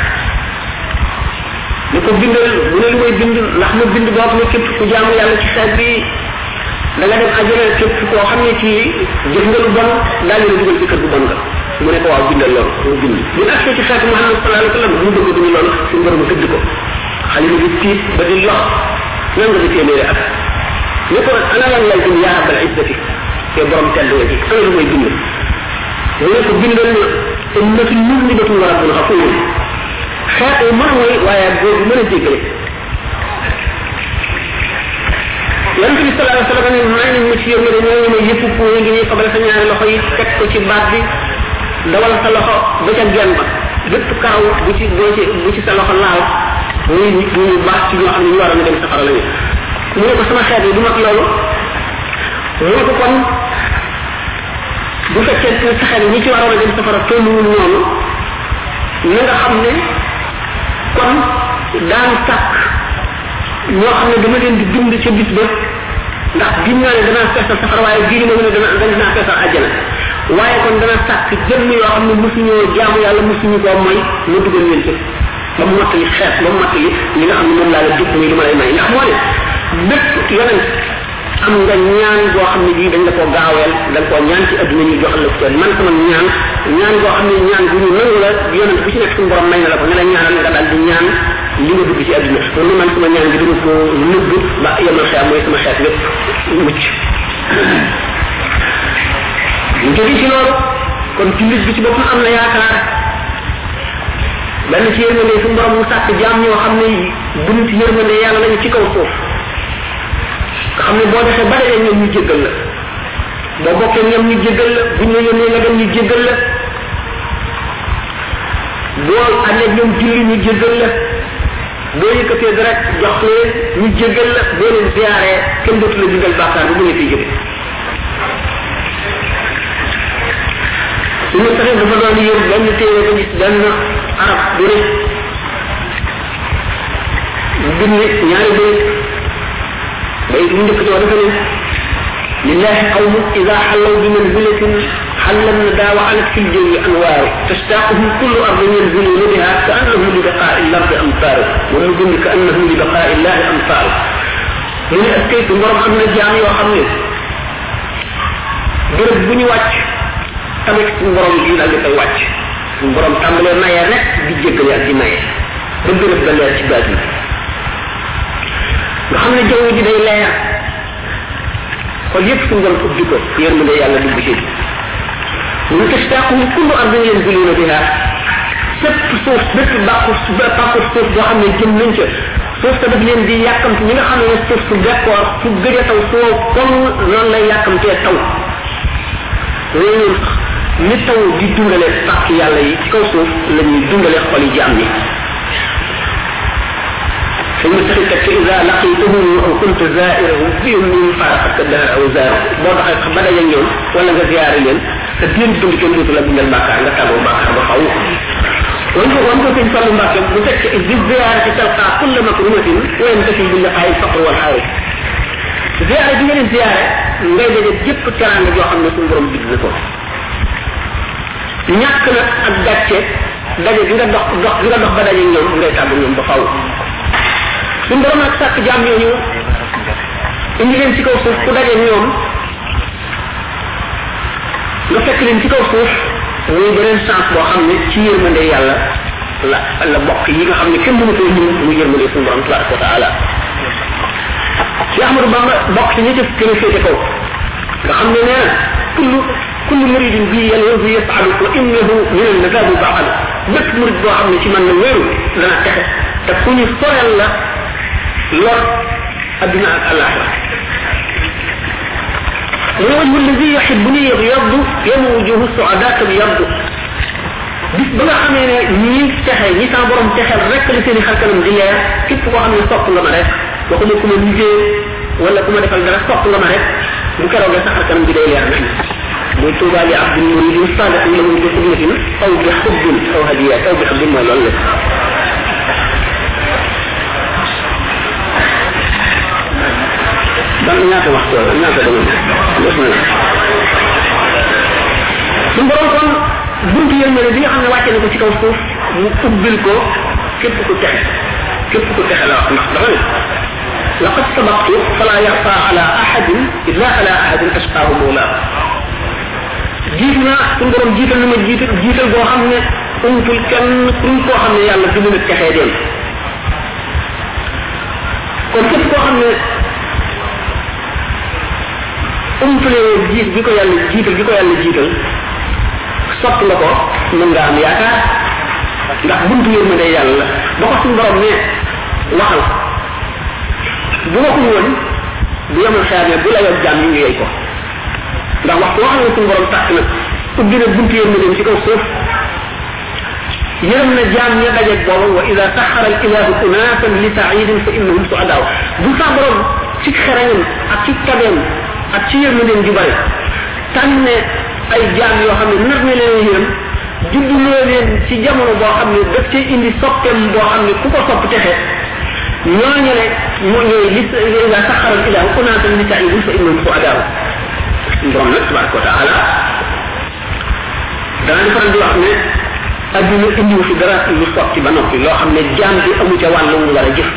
Speaker 1: ni ko bindal bu ne lu may bind ndax ma bind boo xam ne képp ku jaamu yàlla ci xeet bi da nga dem àjjana képp koo xam ne ci jëf nga lu bon daal di la dugal ci kër bu bon nga mu ne ko waaw bindal loolu mu bind bu agsee ci xeetu Muhammad sallallahu alayhi wa sallam mu bëgg duñu loolu suñu borom tëdd ko xalima bi tiit ba di lox nan nga di téeméeri at ne ko ana lan lay bind yaa rabbal izzati te borom tedd nga ci ana lu may bind mu ne ko bindal na ummatu muslimatun wa rabbun ghafurun xeet wu mën mooy waaye góor bu mën a jéggale yonente bi sallallahu alayhi wa sallam ne may nañ ma ci yërmande ñoo ne yëpp ko ngi nii fabal sa ñaari loxo yi teg ko ci baat bi dawal sa loxo ba ca genn ba bépp karaw bu ci boo ci bu ci sa loxo laal muy nit ñu baax ci ñoo xam ne ñu waroon a dem safara lañu mu ne ko sama xeet yi du mag loolu mu ne ko kon bu fekkee ne sa xeet ñi ci waroon a dem safara tolluwul noonu na nga xam ne kon daan sàkk ñoo xam ne dama leen di dund ca bis ba ndax gim naa ne danaa feesal safara waaye bii ma ne dana danaa feesal àjjana waaye kon dana sàkk jëmm yoo xam ne mosuñoo jaamu yàlla mosuñu koo mooy ma dugal leen ci ba mu mottali xeet ba mu mottali li nga xam ne moom laa la dikk muy li ma lay may ndax moo ne bépp yonent am nga ñaan boo xam ne bii dañ la koo gaaweel dañ koo ñaan ci adduna ñu joxal la ko man sama ñaan ñaan boo xam ne ñaan bu ñu nangu la yonent bu ci nekk suñu borom may na la ko ne la ñaanal nga daal di ñaan li nga dugg ci adduna kon man sama ñaan gi dama ko nëbb ba yemal xeet mooy sama xeet lépp mucc ñu jóge ci loolu kon jullit bi ci boppam am na yaakaar benn ci yërmande suñu borom mu sàkk jaam ñoo xam ne bunt yërmande yàlla lañu ci kaw suuf nga xam ne boo defee ba dee ñoom ñu jéggal la boo bokkee ñoom ñu jéggal la buñ la yónnee nga dem ñu jéggal la boo àndee ñoom julli ñu jéggal la boo yëkkatee dara jox leen ñu jéggal la boo leen ziaree kenn dootu la bindal bàkkaar bu mu ne fii jóge suñu saxee dafa doon yër benn téere ba gis benn arab bu ne bind ñaari bayit bayit mu njëkk ñoo dafa ne lillahi qawmun ida xallaw bi manzilatin حل الندى وعلت في الجو انوار تشتاقهم كل ارض ينزلون بها كانهم لبقاء الارض امطار ونظن كانهم لبقاء الله امطار من اسكيت borom am na jaam yoo xam ne bërëb bu ñu wàcc tamit suñu borom yi daal di koy wàcc suñu borom tàmbalee maye rek di jéggale ak di maye ba bërëb ba leer ci baat yi nga xam ne jaww ji day leer kon yépp suñu borom ubbi ko yërmande yàlla dugg ci من تشتاقهم كل أرض ينزلون بها سب صوف بس باقوس باقوس صوف بو خامني جëm nañ ca صوف ta daf leen di yàkkamti ñi nga xam ne صوف su bekkoor su gëjë taw soo comme noonu lay yàkkamtee taw loolu ni taw di dundale pàkk yàlla yi ci kaw suuf la ñuy dundale xol yi jaam ñi ثم تخيلك إذا لقيتهم أو كنت زائره فيهم من فارقك الدهر أو زاره بوضع بدا ينجون ولا زيارة لين تدين دون كن دوت لا من الباكار لا تابو باكار بخاو وانتو وانتو في صلى الله عليه وسلم بتك الزيارة تلقى كل مكرمة وينتفي باللقاء الفقر والحارس زيارة دي من الزيارة ngay dajé jëpp teranga jo xamné sun borom digg na ko ñak na ak gatché dajé di nga dox dox di nga dox ba dajé ñoom ngay tabu ñoom ba faaw sun borom ak sak jaam ñooñu indi leen ci kaw suuf ku dajé ñoom nga fekk leen ci kaw suuf muy beneen chance boo xam ne ci yërmande yàlla la la bokk yi nga xam ne kenn mënu koy ñëw mu yërmande suñu borom tabaraka wa taala ci ahmadou bamba bokk ci ñi def gën a féete kaw nga xam ne nee kullu kullu muridin bi yàlla yow bi yafalu wa innahu min al nazabu ba'al bépp murid boo xam ne ci man na wéeru dana texe te ku ñu sorel la lor adduna ak alaxira وجه الذي يحبني يبيض يوم وجوه السعداء تبيض bis ba nga xamee ne ñi texe ñi sa borom texel rek la seen xarkanam di leer képp koo xam ne sopp nga ma rek waxuma ku ma liggéey wala ku ma defal dara sopp nga ma rek bu keroogee sa xarkanam bi day leer nañ muy tuuba li abdul murid sadiq lahu bi xidmatin aw bi xubbin aw hadiyat aw bi xubbin mooy loolu la dan ñaata waxtu ñaata dama bismillah sun borom kon buntu yërmale bi nga xam ne wàcce na ko ci kaw suuf mu ubbil ko képp ku texe képp ku texe la wax ndax dafa ne laqad sabaqtu fala yaxfa ala ahadin illa ala ahadin ashqaahu mawla jiitu naa suñ borom jiital na ma jiital jiital boo xam ne umtul kenn kuñ koo xam ne yàlla du mën a texee dem kon képp koo xam ne umtule jiit bi ko yàlla jiital bi ko yàlla jiital sopp nga ko mën nga am yaakaar ndax buntu yërmande yàlla ba ko suñ borom ne waxal bu waxul woon bu yemal xeer bu la yor jaam ñu yey ko ndax waxtu waxal na suñ borom tàkk nag ubbi na buntu yërmande ci kaw suuf yërëm na jaam ña dajeeg boobu wa ida saxara al ilahu unasan li saidin fa innahum suadaw bu sa borom ci xerañam ak ci tabeem ak ci yërmandeem ju bari tànne ay jaam yoo xam ne nar na leen yërëm judduloo leen ci jamono boo xam ne daf cay indi soppeem boo xam ne ku ko sopp texe ñooñu ne mu ñooy li ila saxaral ilahu unaatan li taibul fa innahum suadaw borom nag tabaraka wa taala dana di faral di wax ne adduna indiwu fi dara lu sotti ba noppi loo xam ne jaam bi amu ca wàll mu war a jëf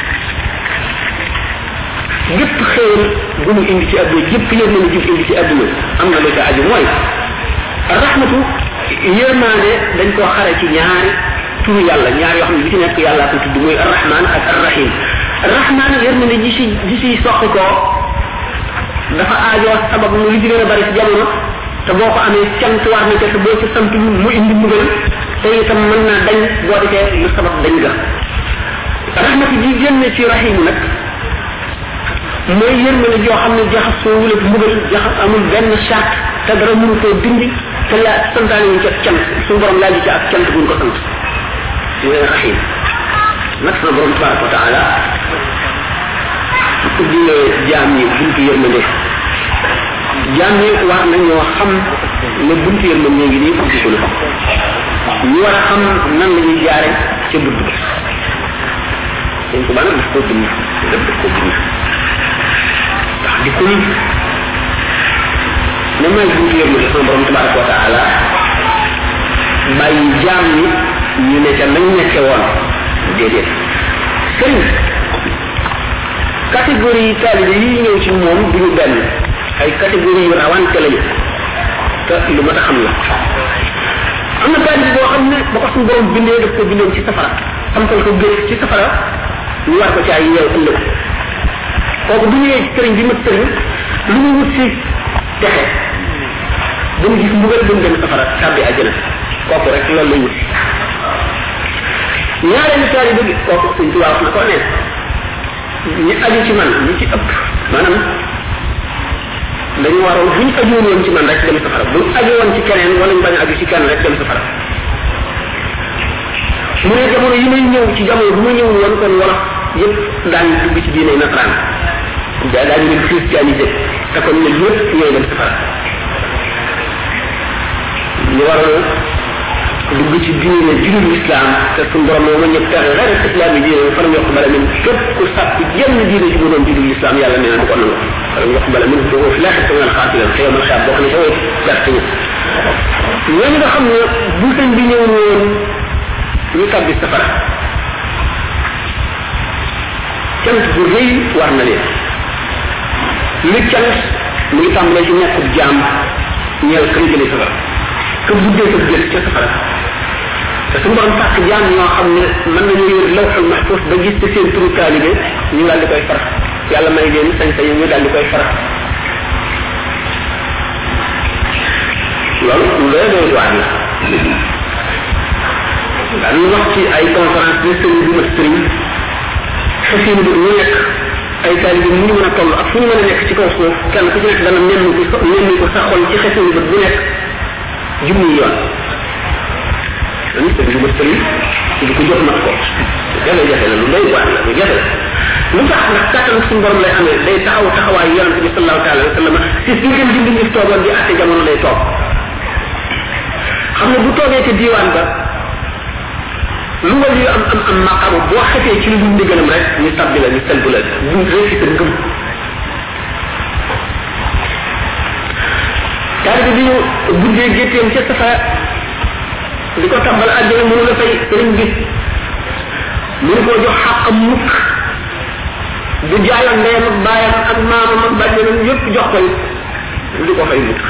Speaker 1: gépp xéewal bu mu indi ci adduna gépp yërmande jub indi ci adduna am na lu ca aju mooy rahmatu yërmande dañ koo xare ci ñaari turu yàlla ñaar yoo xam ne bi ci nekk yàlla ko tudd muy arrahman ak arrahim arrahman yërmande ji si ji si soqi koo dafa aajoo sabab lu li ci gën a bari ci jamono te boo ko amee cant war na ca te boo ci sant mu indi mbugal te itam mën naa dañ boo defee lu sabab dañ ga rahmatu ji génn ci rahim nag mooy yërmande joo xam ne jaxasoo wul ak mbugal jaxas amul benn charte te dara mënu koo dindi te la santaane wuñ ca cant suñu borom laaj ci ak cant buñ ko sant mooy rahim nag sama borom tabaraka wa taala ubbilee jaam ñi buntu yërmande jaam ñi war nañoo xam ne buntu yërmande ngi nii ubbi ko la ñu war a xam nan la ñuy jaare ca bunt bi dañ ko bana daf koo bind daf daf koo bind ndax di ko ni ne may buntu yërmande sama borom tabaraka wa taala bàyyi jaam ñi ñu ne ca nañ nekke woon déedéet sëriñ catégorie taalibe yi ñëw ci moom du ñu benn ay catégorie yu rawante lañu te lu ma ta xam la am na taalibe boo xam ne ba ko suñu borom bindee daf ko bindoon ci safara sampal ko gën ci safara ñu war ko ci ay yeew ëllëg kooku bu ñëwee ci sëriñ bi mat sëriñ lu mu wut si texe ba mu gis mbugal ba mu dem safara tàbbi àjjana kooku rek loolu lay wut si ñaareelu taalibe bi kooku suñ tubaab wax na ko ne ñi aju ci man ñi ci ëpp maanaam dañu waroon buñ ajuwoon woon ci man rek dem safara buñ aju woon ci keneen wala ñu bañ a aju ci kenn rek dem safara mu ne jamono yi may ñëw ci jamono bu ma ñëw woon kon wolof yëpp daañu dugg ci diine nasaraan daa daañu leen christianisé te kon ne yëpp ñooy dem safara ñu waroon dugg ci diine julul islam te suñ borom moo ma ñëpp taxe xere islam yi diine fa la yokk bala min képp ku sàkk jenn diine ci mu doon julul islam yàlla nee na du ko nangu fa la yokk bala min ko fi laaxit sama xaatilan te yomal xaar bokk na ca way perte ñu ñooñu nga xam ne bu sëñ bi ñëw woon ñu tabbi safara cant bu rëy war na leen li cant mu ngi tàmbalee ci nekkub jaam ñeel kan jële safara que buddee ko jël ca safara te su borom sàkk jaam ñoo xam ne mën nañu yor lawxul mahfuz ba gis te seen turu taalibe ñu daal di koy far yàlla may leen sañ-sañ ñu daal di koy far loolu lu doy doy waar la daan wax ci ay conférence de sëriñ bu mat sëriñ xasee bu ñu nekk ay taalibe mu ñu mën a toll ak fu ñu mën a nekk ci kaw suuf kenn ku ci nekk dana nenn ko nenn ko sa xol ci xeetu bët bu nekk junni yoon dañu sëriñ bu sëriñ di ko jox mat ko jafe jafe la lu doy waar la lu jafe la lu tax nag kàttan suñu borom lay amee day taxaw taxawaay yonente bi sallallahu taala wa sallam si si ngeen di ngi toogoon di àtte jamono lay toog xam ne bu toogee ci diiwaan ba lu wal yu am am am maqamu boo xefee ci lu dul ndigalam rek ñu tabbi la ñu selbu la ñu réussite ngëm taalibe bi ñu guddee gétteem ca safara di ko tàmbal àjjana mënu la fay sëriñ bi mënu koo jox xàqam mukk du jaayoon ndeyam ak baayam ak maamam ak bàjjanam yépp jox ko du ko fay mukk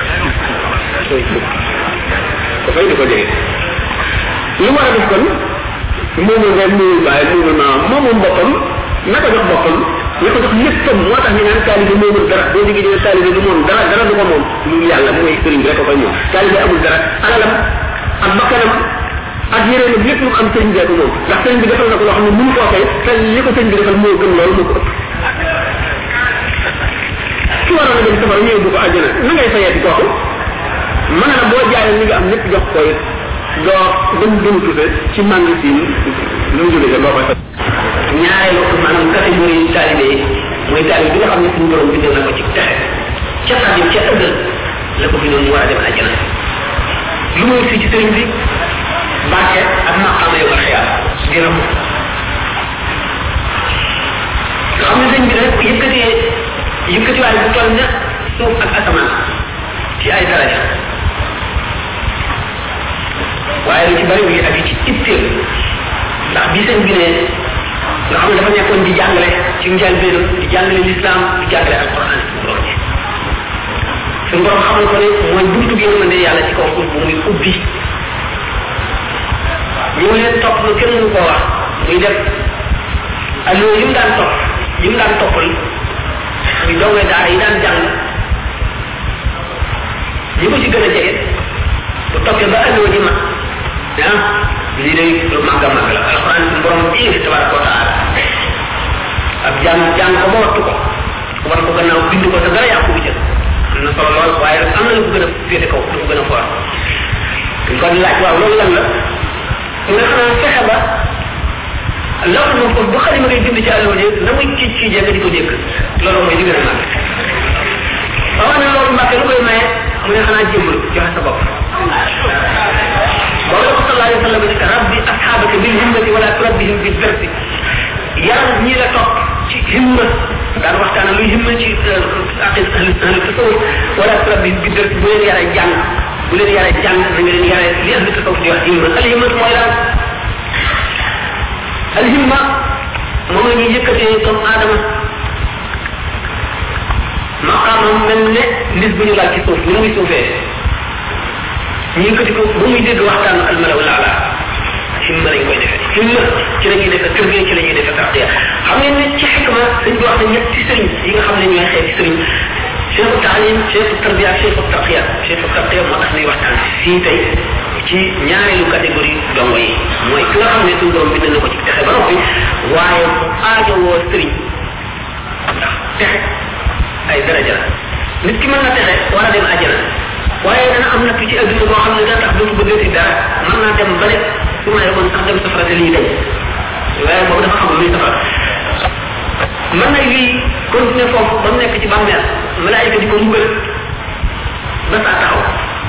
Speaker 1: ko fay du ko jege li war a def kon moomul ndeyam moomul baayam moomul maamam moomul boppam na ko jox boppam na ko jox léppam moo tax ñu naan taalibe moomul dara boo digee dina taalibe du moom dara dara du ko moom lu yàlla mooy sëriñ bi rek ko koy moom taalibe amul dara alalam ak bakkanam ak yéréenam lépp lu am sëriñ bi ko moom ndax sëriñ bi defal na ko loo xam ne mënu koo fay te li ko sëriñ bi defal moo gën loolu moo ko ëpp ki waroon a dem safara ñëw bu ko àjjana na ngay fayeeti kooku mën na boo jaayee li nga am lépp jox ko it doo dem dem tufe ci magasin lu mu jógee boo koy fay ñaareelu maanaam catégorie taalibe yi mooy taalibe bi nga xam ne suñu borom bindal na ko ci texe ca xadim ca ëllëg la ko bindoon mu war a dem àjjana lu muy fii ci sëriñ bi barke ak maqaama yu xiyaar di ramu nga xam ne sëriñ bi rek yëkkatee yëkkatiwaay bu toll ne suuf ak asamaan ci ay daraja waaye lu ci bari wi ak ci itteel ndax bi sëriñ bi ne nga xam ne dafa nekkoon di jàngale ci njëlbéenam di jàngale l'islam di jàngale alquran loolu ci suñu borom xamal ko ne mooy buntu gi nga mën yàlla ci kaw suuf bu muy ubbi ñu leen topp lu kenn mënu koo wax muy def allo yi mu daan topp yi mu daan toppal muy dongee daara yi daan jàng ñi ko ci gën a jege bu toppee ba allo ji mag ah lii day lu màgg a màgg la alquran suñu borom indi tabaraka wa taala ab jàng jàng ko ba wattu ko war ko gannaaw bind ko te dara yàqu ci am na solo lool waaye am na lu ko gën a féete kaw lu ko gën a foor dañ ko laaj waaw loolu lan la mu ne xanaa fexe ba loolu moom ko bu xalima ngay bind ci àllo ji na muy kii kii jee nga di ko dégg loolu mooy li gën a màgg waaw ne loolu mbàkke lu koy maye mu ne xanaa jëmbalu joxe sa bopp boobu la ko sallallahu alayhi wa sallam ne rabbi asxaabaka bil himmati wala turabbihim bil versi yaram ñi la topp ci himma daan waxtaan luy himma ci aqid ahli tasawuf wala turabbihim bil versi bu leen yare jàng bu leen yare jàng na nga leen yare li ahli tasawuf di wax himma al himma mooy lan al himma moom la ñuy yëkkatee comme aadama maqaamam mel ne lis bu ñu laal ci suuf ni muy suufee ñu yëkkati ko ba muy dégg waxtaanu almalaw laala himma lañ koy defee himma ci la ñuy defee tërbiya ci la ñuy defee tarqiya xam ngeen ne ci xikma dañ ko wax ne ñetti sëriñ yi nga xam ne ñooy xeeti sëriñ cheikhu taalim cheikhu tarbiya cheikhu tarqiya cheikhu tarqiya moo tax ñuy waxtaan fii tey ci ñaareelu catégorie dongo yi mooy ki nga xam ne suñu borom bind na ko ci texe ba noppi waaye mu aajowoo sëriñ ndax texe ay daraja la nit ki mën na texe war a dem àjjana waaye dana am natt ci adduna boo xam ne daa tax dootu bëggati dara mën naa dem ba ne su ma yemoon sax dem safara te lii dañ waaye boobu dafa xam luy safara mën na lii continuer foofu ba mu nekk ci bàmmeel malaayika di ko mbugal ba saa taxaw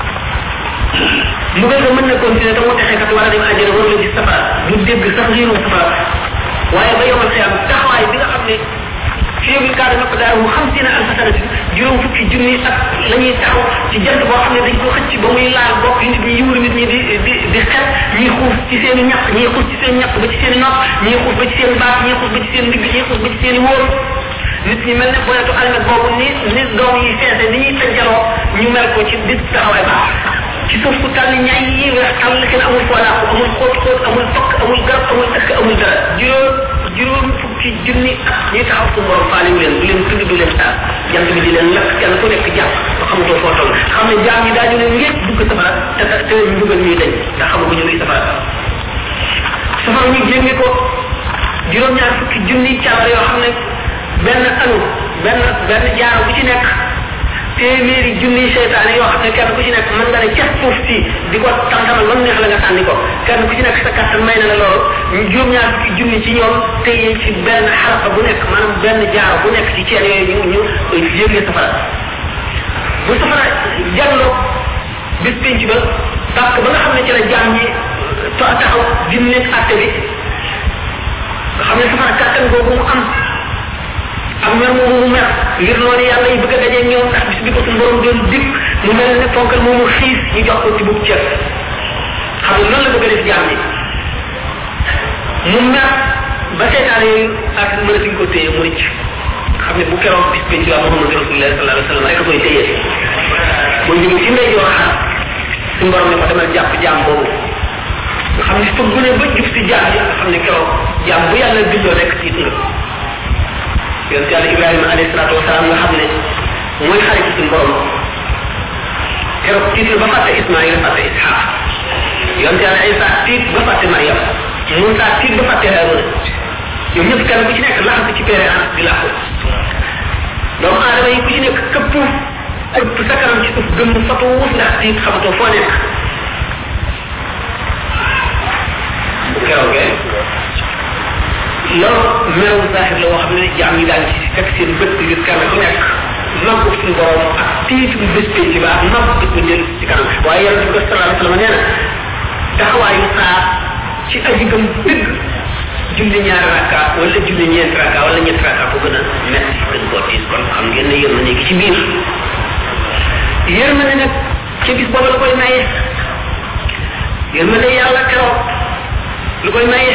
Speaker 1: mbugal ko mën na continuer te mu texe kat war a dem àjjana war la gis safara du dégg sax liiru safara waaye ba yomal xiyam taxawaay bi nga xam ne في يوم كان مقداره خمسين ألف سنة جيروم فكي جني أك لني تاو ci jant boo xam ne dañ ko xëcc ba muy laal bopp yi nit ñi yuur nit ñi di di di xet ñi xuuf ci seen ñaq ñi xuuf ci seen ñaq ba ci seen nopp ñi xuuf ba ci seen baat ñi xuuf ba ci seen ndigg ñi xuuf ba ci seen wóor nit ñi mel ne boyatu almet boobu ni ni doom yi feese ni ñuy tënjaloo ñu mel ko ci bis taxawaay ba ci suuf ku tànn ñaay yi weex tàll kenn amul foolaaku amul xóot xóot amul fokk amul garab amul ëkk amul dara juróom juróom fukki junni ak ñuy taxaw su borom faale wu leen du leen tudd du leen taal jant bi di leen lakk kenn ku nekk jàpp ba xamatoo foo toll xam ne jaam yi daañu leen ngépp dugg safara te te ndugal ñuy dañ ndax xamaguñu luy safara safara ñu génne ko juróom ñaar fukki junni caaba yoo xam ne benn anu benn benn jaaro bu ci nekk téeméeri junni seytaane yoo xam ne kenn ku ci nekk mën nga ne ca suuf si di ko tantamal ba mu neex la nga sànni ko kenn ku ci nekk sa kattan may na la loolu ñu juróom-ñaar fukki junni ci ñoom téye ci benn xarfa bu nekk maanaam benn jaaro bu nekk ci ceen yooyu ñu ñu yëgle safara bu safara jàlloo bis penc ba parce que ba nga xam ne ci la jaam ñi taxaw dim nekk atte bi nga xam ne safara kattan googu mu am ak mer moomu mu mer ngir noonu yàlla yi bëgg a dajee ñoom ndax bis bi ko suñu borom doon dikk mu mel ne fonkal moomu xiis ñu jox ko ci bub ceeb xam nga loolu la bëgg a def jaam ñi mu mer ba seetaan yooyu ak mënatuñ ko téye mu rëcc xam ne bu keroog bis penc waa Muhammad Rasulullah sallallahu alayhi wa sallam rek a koy téye mooy ñu ci ndey joo xaar suñu borom ne ko demal jàpp jaam boobu nga xam ne fa gune ba jub si jaam yi nga xam ne keroog jaam bu yàlla bindoo rek tiit nga yonte yàlla Ibrahima alayhi salaatu wasalaam nga xam ne mooy xaritu suñu borom keroog tiit ba fàtte Ismaïl fàtte Ishaq yonte yàlla Isa tiit ba fàtte Mariam Moussa tiit ba fàtte Haruna ñoom ñëpp kenn ku ci nekk laxatu ci peere an di làqu doomu aadama yi ku ci nekk këpp këpp sa kanam ci suuf gëm fatu wut ndax tiit xamatoo foo nekk bu keroogee loolu meew zahir la woo xam ne jaam yi daan ci fekk seen bët ngir kenn ku nekk nabbu suñu borom ak tiitu bés penc ba ak nabbu bés bu dellu ci kanam waaye yàlla bi ko sallallahu alayhi wa sallam nee na taxawaayu saa ci aji gëm dëgg julli ñaari rakka wala julli ñeenti rakka wala ñetti rakka bu gën a metti gën koo tiis kon xam ngeen ne yërmande gi ci biir yërmande nag ci bis boobu la koy maye yërmande yàlla keroog lu koy maye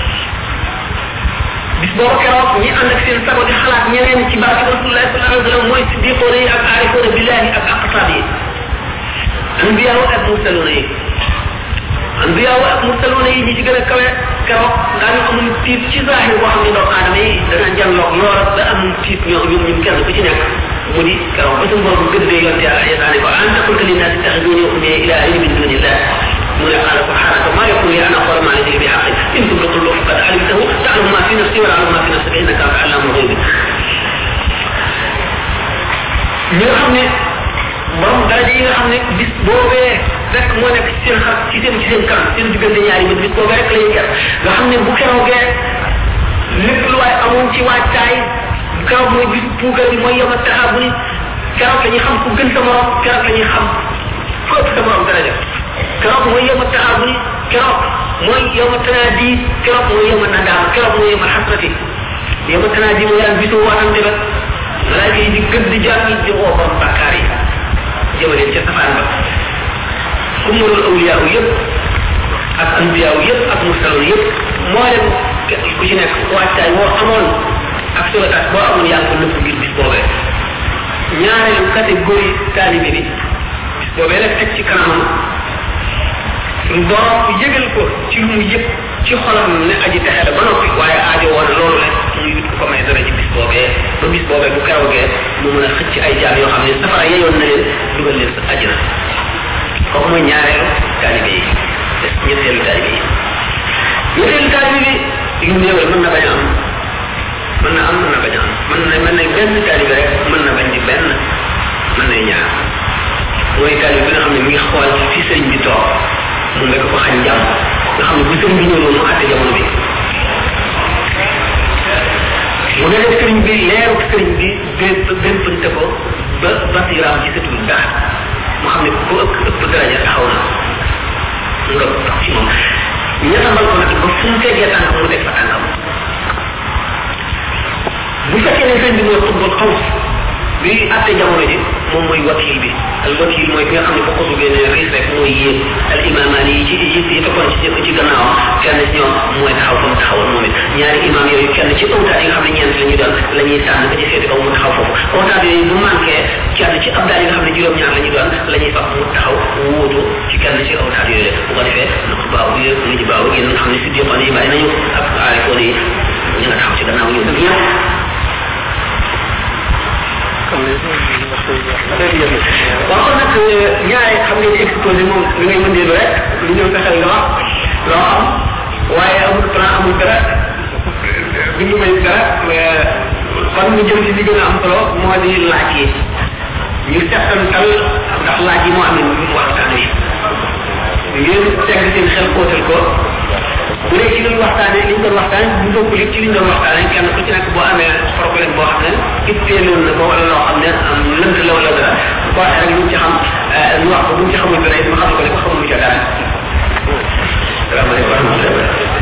Speaker 1: bis boobu keroog ñi ànd ak seen sago di xalaat ñeneen ci barke Rasulullah sallallahu alayhi wa sallam mooy siddiqoona yi ak aarifoona billahi ak aqtaab yi anbiyaaw ak mursaloona yi anbiyaaw ak mursaloona yi ñi ci gën a kawe keroog daañu amul tiit ci zahir boo xam ne doomu aadama yi dana jàlloog loola ba amul tiit ñoo ñoom ñun kenn ku ci nekk mu di keroog ba suñu borom gëddee yonte yàlla yesaane ko anta qulta linnaasi ittaxiduuni wa ummiya ilaahayni min duunillah mu ne qaala subhaanaka maa yakunu li an aquula maa laysa li bihaqqin in kuntu qultuhu faqad alimtahu ta'lamu maa fi nafsi wa a'lamu maa fi nafsika innaka anta allaamul ghuyuub ñi nga xam ne borom daraja yi nga xam ne bis boobee rek moo nekk ci seen xar ci seen ci seen kanam seen diggante ñaari bët bis boobee rek la ñuy ker nga xam ne bu keroogee lépp lu waay amoon ci waajtaay keroog mooy bis puugal bi mooy yoma taxaa bu ni keroog la ñuy xam ku gën sa morom keroog la ñuy xam ku ëpp sa morom daraja keroog mooy yoma taxaa bu ni keroog mooy yoma tanaadi keroog mooy yoma nadaam keroog mooy yoma xasrati yoma tanaadi mooy daan bisu waatante ba malaaka yi di gën di jàng di woo borom bàkkaar yi jëmaleen ca safaan ba ummarul awliyaaw yëpp ak anbiyaaw yëpp ak mursaloon yëpp moo dem ku ci nekk waajtaay woo amoon ak solotaat boo amoon yaa ngi ko nëpp ngir bis boobee ñaareelu catégorie taalibe bi bis boobee rek teg ci kanamam borom yëgal ko ci lu mu yëg ci xolam ne aji texe la ba noppi waaye aajo woon loolu rek muy wut ko may dara ci bis boobee ba bis boobee bu keroogee mu mën a xëcc ay jaam yoo xam ne safara yeyoon na leen dugal leen sa àjjana kooku mooy ñaareelu taalibe yi des ñetteelu taalibe yi ñetteelu taalibe bi lu néew mën na bañ a am mën na am mën na bañ a am mën na mën na benn taalibe rek mën na bañ di benn mën na ñaar mooy taalibe bi nga xam ne mi ngi xool fi sëriñ bi toog mu nekk ko xañ jàmm nga xam ne bu sëriñ bi ñëwoon mu àtte jamono bi mu ne leen sëriñ bi leeru sëriñ bi bémpante ko ba basiraam ci sëtul dara mu xam ne ku ëpp ëpp daraja taxaw na nga tax ci moom ñettabal ko nag ba fu mu tegee tànk mu teg fa tànkam bu fekkee ne sëriñ bi mooy xutbul xaw bi àtte jamono ji moom mooy wakil bi al wakil mooy ki nga xam ne boo ko duggee ne riis rek mooy yéen al imamaan yi ci yi yi toppoon ci ci gannaawam kenn ci ñoom mooy taxaw fa mu taxawoon moom it ñaari imam yooyu kenn ci awtaat yi nga xam ne ñeent la ñu doon la ñuy tànn ba ci seeti kaw mu taxaw foofu awtaat yooyu bu manqué kenn ci abdaal yi nga xam ne juróom-ñaar la ñu doon la ñuy fab mu taxaw wóotu ci kenn ci awtaat yooyu bu ko defee naq baaw yi ñu ji baaw yéen nga xam ne si diqoon yi bàyyi nañu ak aarifoon yi ñu nga taxaw ci gannaaw ñu dëgg ñëpp waaw kon nag ñaare xam nga ci exposé moom li ngay mëndeelu rek lu ñëw sa xel nga wax loo xam waaye amul plan amul dara bindu may dara kon ñu jëm ci li gën a am solo moo di laaj yi ñu settantal ndax laaj yi moo amee ñu waxtaan yi ngeen teg seen xel xóotal ko bu dee ci liñ waxtaanee liñ doon waxtaanee bu bokkul ci liñ doon waxtaanee kenn ku ci nekk boo amee problème boo xam ne itteeloon na ko wala loo xam ne lënt la wala dara bu ko waxee rek luñ ci xam ñu wax ko buñ ci xamul dara it ma xam ko ne ko xamul ca dara salaamaaleykum wa rahmatulah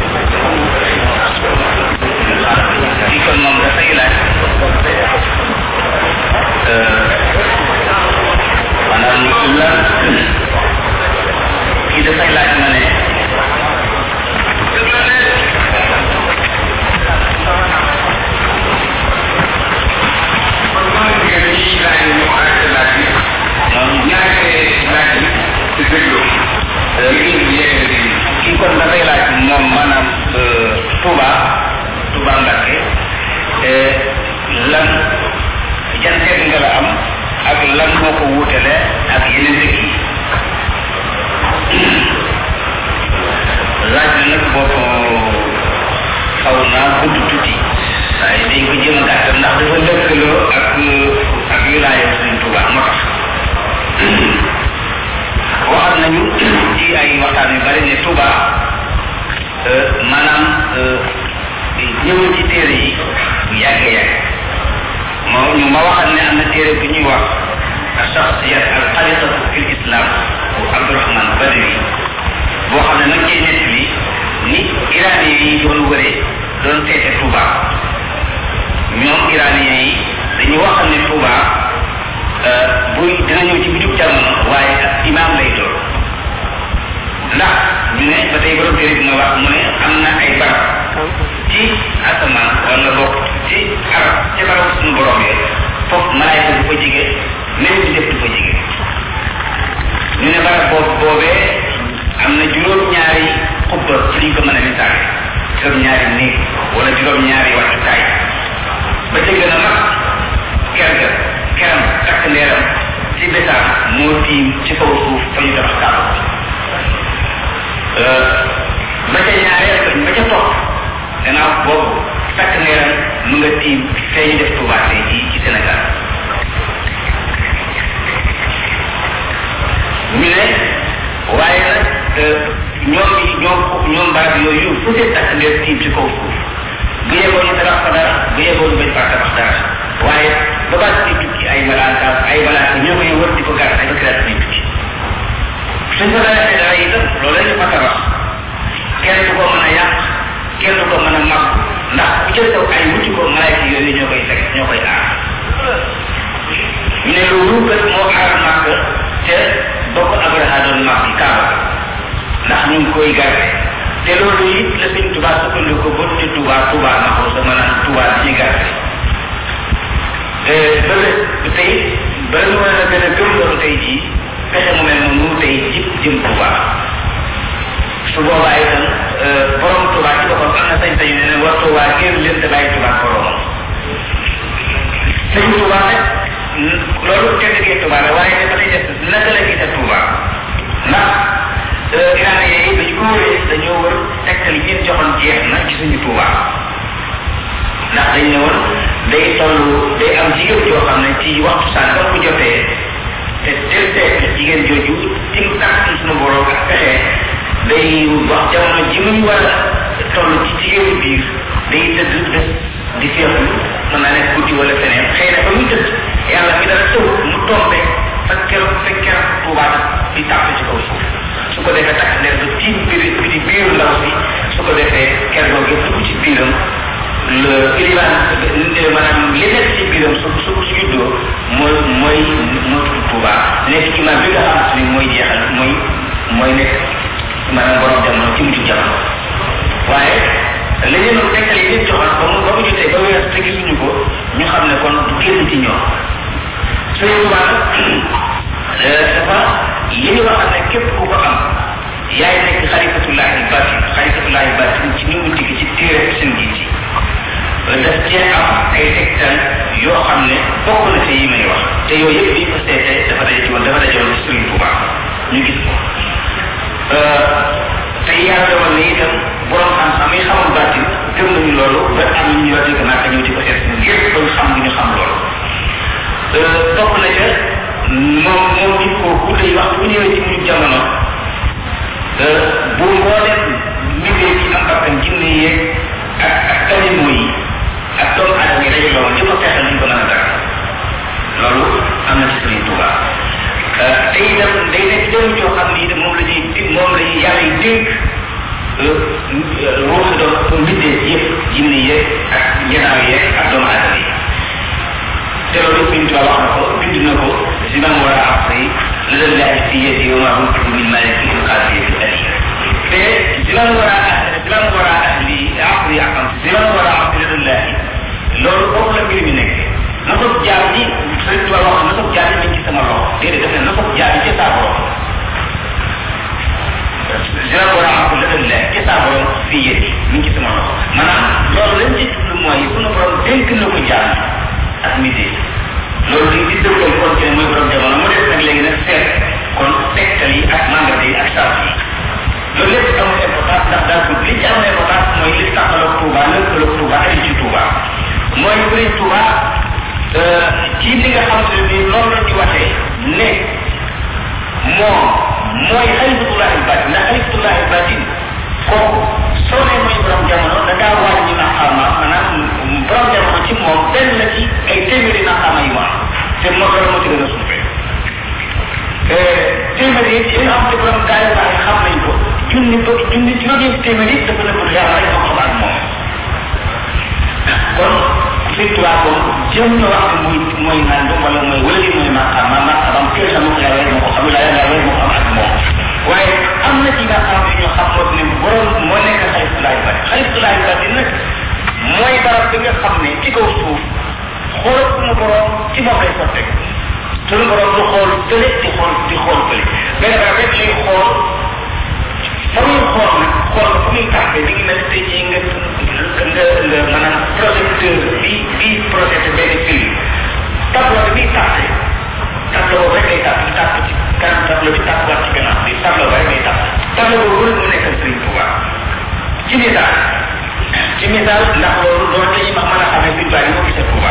Speaker 2: kii kon moom dafay laaj maanaam la kii dafay laaj ma ne kii kon dafay laaj moom maanaam Touba Touba Mbacké lan jan seet nga la am ak lan moo ko wuutale ak yeneen dëkk yi laaj na nag boo ko xaw naa gudd tuuti waaye dañ ko jëm a gàttal ndax dafa lëkkaloo ak ak wilaaya Sëriñ Touba moo tax waxat nañu ci ay waxtaan yu bari ne Touba maanaam ñëwul ci téere yi bu yàggee yàgg moo ñu ma waxal ne am na téere bu ñuy wax shakhsiyat al xaliqatu fil islam bu Abdourahman Badawi boo xam ne nag cee nett li ni iranien yi doon wëree doon seete Touba ñoom iranien yi dañu waxal ne Touba buy dina ñëw ci bitub jamono waaye ak imaam lay doon ndax ñu ne ba tey borom téere bi nga wax mu ne am na ay barab ci asamaan wala bokk ci arab ci barab suñu borom yi foofu malaayka du ko jige même bi def du ko jige ñu ne barab boobu boobee am na juróom-ñaari xubba ci liñ ko mën a misaale juróom-ñaari néeg wala juróom-ñaari wàccukaay ba ca gën a mag ker ga keram takk ndeeram ci besaam moo tiim ci kaw suuf fa ñu tabax kaaba ba ca ñaareel ba ca topp gannaaw boobu takk ndeeram mu nga tiim fee ñu def Touba tey ci ci Sénégal ñu ne waaye nag ñoom ñoom ñoom barab yooyu fu seen takk ndeer tiim ci kaw suuf bu yeboo ñu tabax fa dara bu yeboo ñu bañ faa tabax dara waaye ba baax di tukki ay malaaka ay malaaka ñoo koy wër di ko gàtt ay ba kiraat di tukki suñ ko dara dara itam loolu lañu fa tabax kenn du ko mën a yàq kenn du ko mën a màgg ndax bu jël taw ay wuti ko malaaka yooyu ñoo koy fekk ñoo koy aar ñu ne loolu kat moo aar màgg te bokk Abraha doon màgg Kaaba ndax ñu ngi koy garde te loolu it la Sëñ Tuubaa sukkandiku ba tudde Tuubaa Tuubaa na ko sa maanaam Tuubaa di ñuy garde bële tey ba ñu war a gën a gëm loolu tey jii pexe mu mel noonu tey jib jëm Touba su boobaa itam borom Touba ci boppam am na sañ-sañu ne ne war Touba génn leen te bàyyi Touba boromam sëñ Touba nag loolu kenn gee Touba la waaye dafa lay def naka la gisa Touba ndax iranien yi dañu ko wëree dañoo wër tegtal yi ñeen joxoon jeex na ci suñu Touba ndax dañ ne woon day toll day am jigéen joo xam ne ci waxtu sàngam bu jotee te tel seet jigéen jooju tim kàttan suñu borom ak pexe day wax jamono ji muy war a toll ci jigéenu biir day tëdd des di seexlu mën naa nekk guddi wala feneen xëy na fa muy tëdd yàlla mi dara tëw mu tombe fa keroog fa keroog tuubaat di tàpp ci kaw suuf su ko defee takk ndeer ba tiim biir bi di biiru ndaw si su ko defee keroog yëpp dugg ci biiram le iliman maanaam li nekk ci biiram su su su juddoo mooy mooy moo tudd Touba nekk imam bi nga xamante ni mooy jeexal mooy mooy nekk maanaam borom jamono ci mujj jamono waaye la leen tekkale yi nit joxoon ba mu ba mu jotee ba wees te gisuñu ko ñu xam ne kon du génn ci ñoom suñu Touba nag dafa li ñu wax ne képp ku ko am yaay nekk xalifatullahi batin xalifatullahi batin ci ni mu digg ci téere seen jiit yi daf cee am ay tegtal yoo xam ne bokk na ci yi may wax te yooyu yëpp bi ko seetee dafa daje ci woon dafa daje woon ci Sëriñ Touba ñu gis ko te yàlla demal ne itam borom xam-xam yi xamul baatin gëm nañu loolu ba am ñu ñëwaat ko naaka ñëw di ko seet ngir bañ xam topp na ca moom moom nit kooku day wax bu ñëwee ci mujj jamono bu mbooleem mbindee ci am bakkan jinne yeeg ak ak animaux yi ak doomu aadama yi daje loolu li ko fexal ñu ko mën a dara loolu am na ci Sëriñ Tuuba te itam day nekk jëm joo xam ni moom la ñuy moom la ñuy yàlla yi dénk ruux doon mbindee yëpp jinne yeeg ak njanaaw yeeg ak doomu aadama yi te loolu Sëriñ Tuuba wax na ko bind na ko si man war a asri la leen laaj fi yedi wa ma huntu min maliki in qaadi fi ali te si man war a si man war a asli asri akam si man war a asri la laaj loolu foofu la mbir mi nekk na ko jaar ni Sëriñ Tuuba wax na ko jaar ni ci sama loxo déedéet def na ko jaar ci sa borom si man war a asri la laaj ci sa borom fi yedi mi ngi ci sama loxo maanaam loolu lañ ci tudd mooy sunu borom dénk na ko jaar ak midi loolu di di dëggal kon ci mooy borom jamono mu des nag léegi nag seet kon tegtal yi ak mandat yi ak saaf yi loolu lépp amul importance ndax daal li ci amul importance mooy li taxaloog Touba lëkkaloog Touba ak ci Touba mooy Sëriñ Touba ci li nga xam ne ni loolu la ñu waxee ne moom mooy xalifatullahi batin ndax xalifatullahi batin kooku soo ne mooy borom jamono da ngaa wàññi maqaama maanaam borom jamono ci moom benn la ci ay téeméeri maqaama yu am te moo loolu moo ci gën a suufee téeméeri yi yi am te borom gaa yu baax yi xam nañ ko junni ba junni juróomi téeméeri yi dafa nëbb yàlla rek moo ko xam ak moom kon Sëriñ Tuubaa kon jëm na wax ne muy mooy naan wala mooy wala li mooy maqaama maqaamam kër sa moo yàlla rek moo ko xam la yàlla rek moo ko xam ak moom waaye am na ci nga xam ne ñoo xam moo ne borom moo nekk xalifatullahi batin xalifatullahi batin nag mooy barab bi nga xam ne ci kaw suuf xoolal suñu borom ci moom lay sotteeku suñu borom du xool tële di xool di xool tële benn barab rek lay xool fa muy xool nag xool fu muy tàppee mi ngi mel tey jii nga nga nga maanaam projecteur bi bi projeté benn film tableau bi muy tàppee tableau boobu rek lay tàpp di tàpp ci kanam tableau bi tàpp waat ci gannaaw bi tableau ba rek lay tàpp tableau boobu rek mu nekkal Sëriñ Tuuba ci misaal ci misaal ndax loolu loolu dañuy ma mën a xamee Sëriñ Tuuba yi moo gisee Tuuba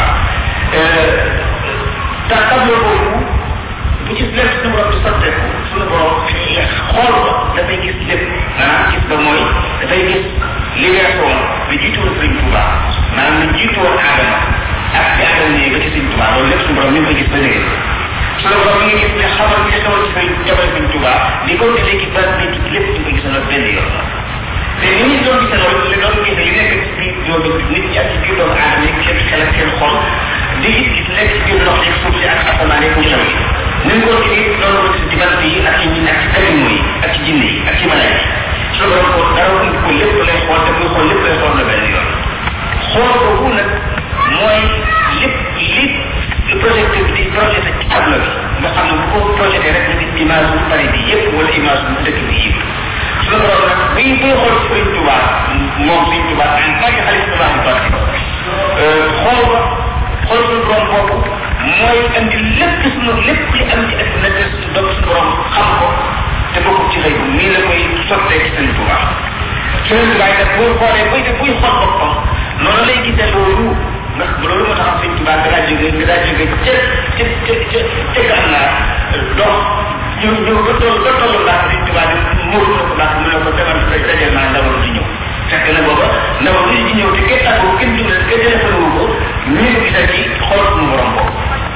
Speaker 2: te tableau boobu bu ci lépp suñu borom di sotteeku suñu borom xool ko dafay gis lépp maanaam gis ba mooy dafay gis li weesoon li jiitu woon Sëriñ Tuuba maanaam li jiitu woon Aadama ak bi Aadama ñëwee ba ci Sëriñ Tuuba loolu lépp suñu borom mi ngi koy gis ba léegi suñu borom mi ngi gis ne xamal bi xewoon ci Sëriñ jamono Sëriñ Tuuba di ko gisee ci base bi lépp ñu ko gisaloon benn yoon te ni ñu doon gisee loolu li doon gisee li nekk ci biir yooyu nit ñi ak ci biir doomu aadama yi seen xel ak seen xol di gis gis nekk ci biir ndox yeeg suuf si ak asamaan yeeg mu yi ni mu ko gisee loolu ko gis ci bant yi ak ci ak ci animaux yi ak ci jinne yi ak ci malaaka yi suñu borom ko dara umb ko lépp lay xool te muy xool lépp lay xool la benn yoon xool boobu nag mooy lépp li projecteur bi di projeté ci tableau bi nga xam ne bu ko projeté rek nga gis image bu Paris bi yëpp wala image bu dëkk bi yëpp suñu borom nag buy buy xool ci Sëriñ Tuuba moom Sëriñ Tuuba en tant que xalifatullahi batin xool ba xool suñu borom boobu mooy andi lépp suñu lépp li am ci àdduna te donc suñu borom xam ko te bokkul ci xëy bu nii la koy sottee ci Sëriñ Tuuba Sëriñ Tuuba nag boo xoolee buy def buy xool boppam noonu lay gisee loolu ndax loolu moo tax Sëriñ Tuuba da daa jóge da daa jóge ca ca ca ca ca gànnaar dox ñu ñu ba toll ba tollu ndax Sëriñ Tuuba di muur na ko ndax mu ne ko demal dajal naa ndawal di ñëw fekk na booba ndawal di ñëw te kenn tàggoo kenn dugg kenn téléphone wu ko ñu ngi gisee ci xool suñu borom boobu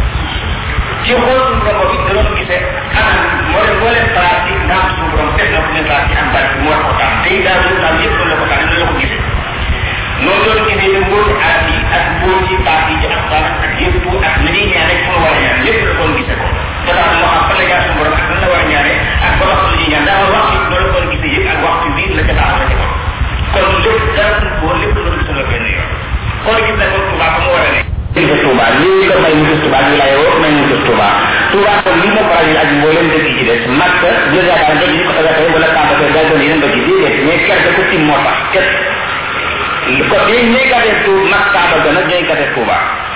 Speaker 2: ci xool suñu borom boobu da doon gisee anam moo leen moo leen place yi ndax suñu borom def na ko ne place yi am bari mu war ko taam te it daal loolu daal yëpp loolu la ko taam la ko gisee noonu doon gisee ne mbóoti aat yi ak mbóoti baax yi ci alquran ak yëpp ak ni ñuy ñaane fu mu war a ñaan lépp la doon gisee ko te daal moo xam fan la jaar suñu borom ak nan la war a ñaane ak ba waxtu la ñuy ñaan daa wax it loolu doon gisee yëpp ak waxtu bii la ca baax la ca kon kon lépp dara suñu ko lépp la doon gisee benn yoon kon gis na ko Touba ba mu war a nekk
Speaker 1: gis Touba lii ko may mu gis Touba ñu lay woo may mu gis Touba Touba kon li mo faral ak mboolem dëkk yi ci des Makka jël yaakaar nga ñu ko tagatee wala Tamba ko daa doon yeneen ba ci déedéet mais kerte ko tim moo tax ket ko yéen ñooy gatee tu Makka ba gën a ñooy gatee Touba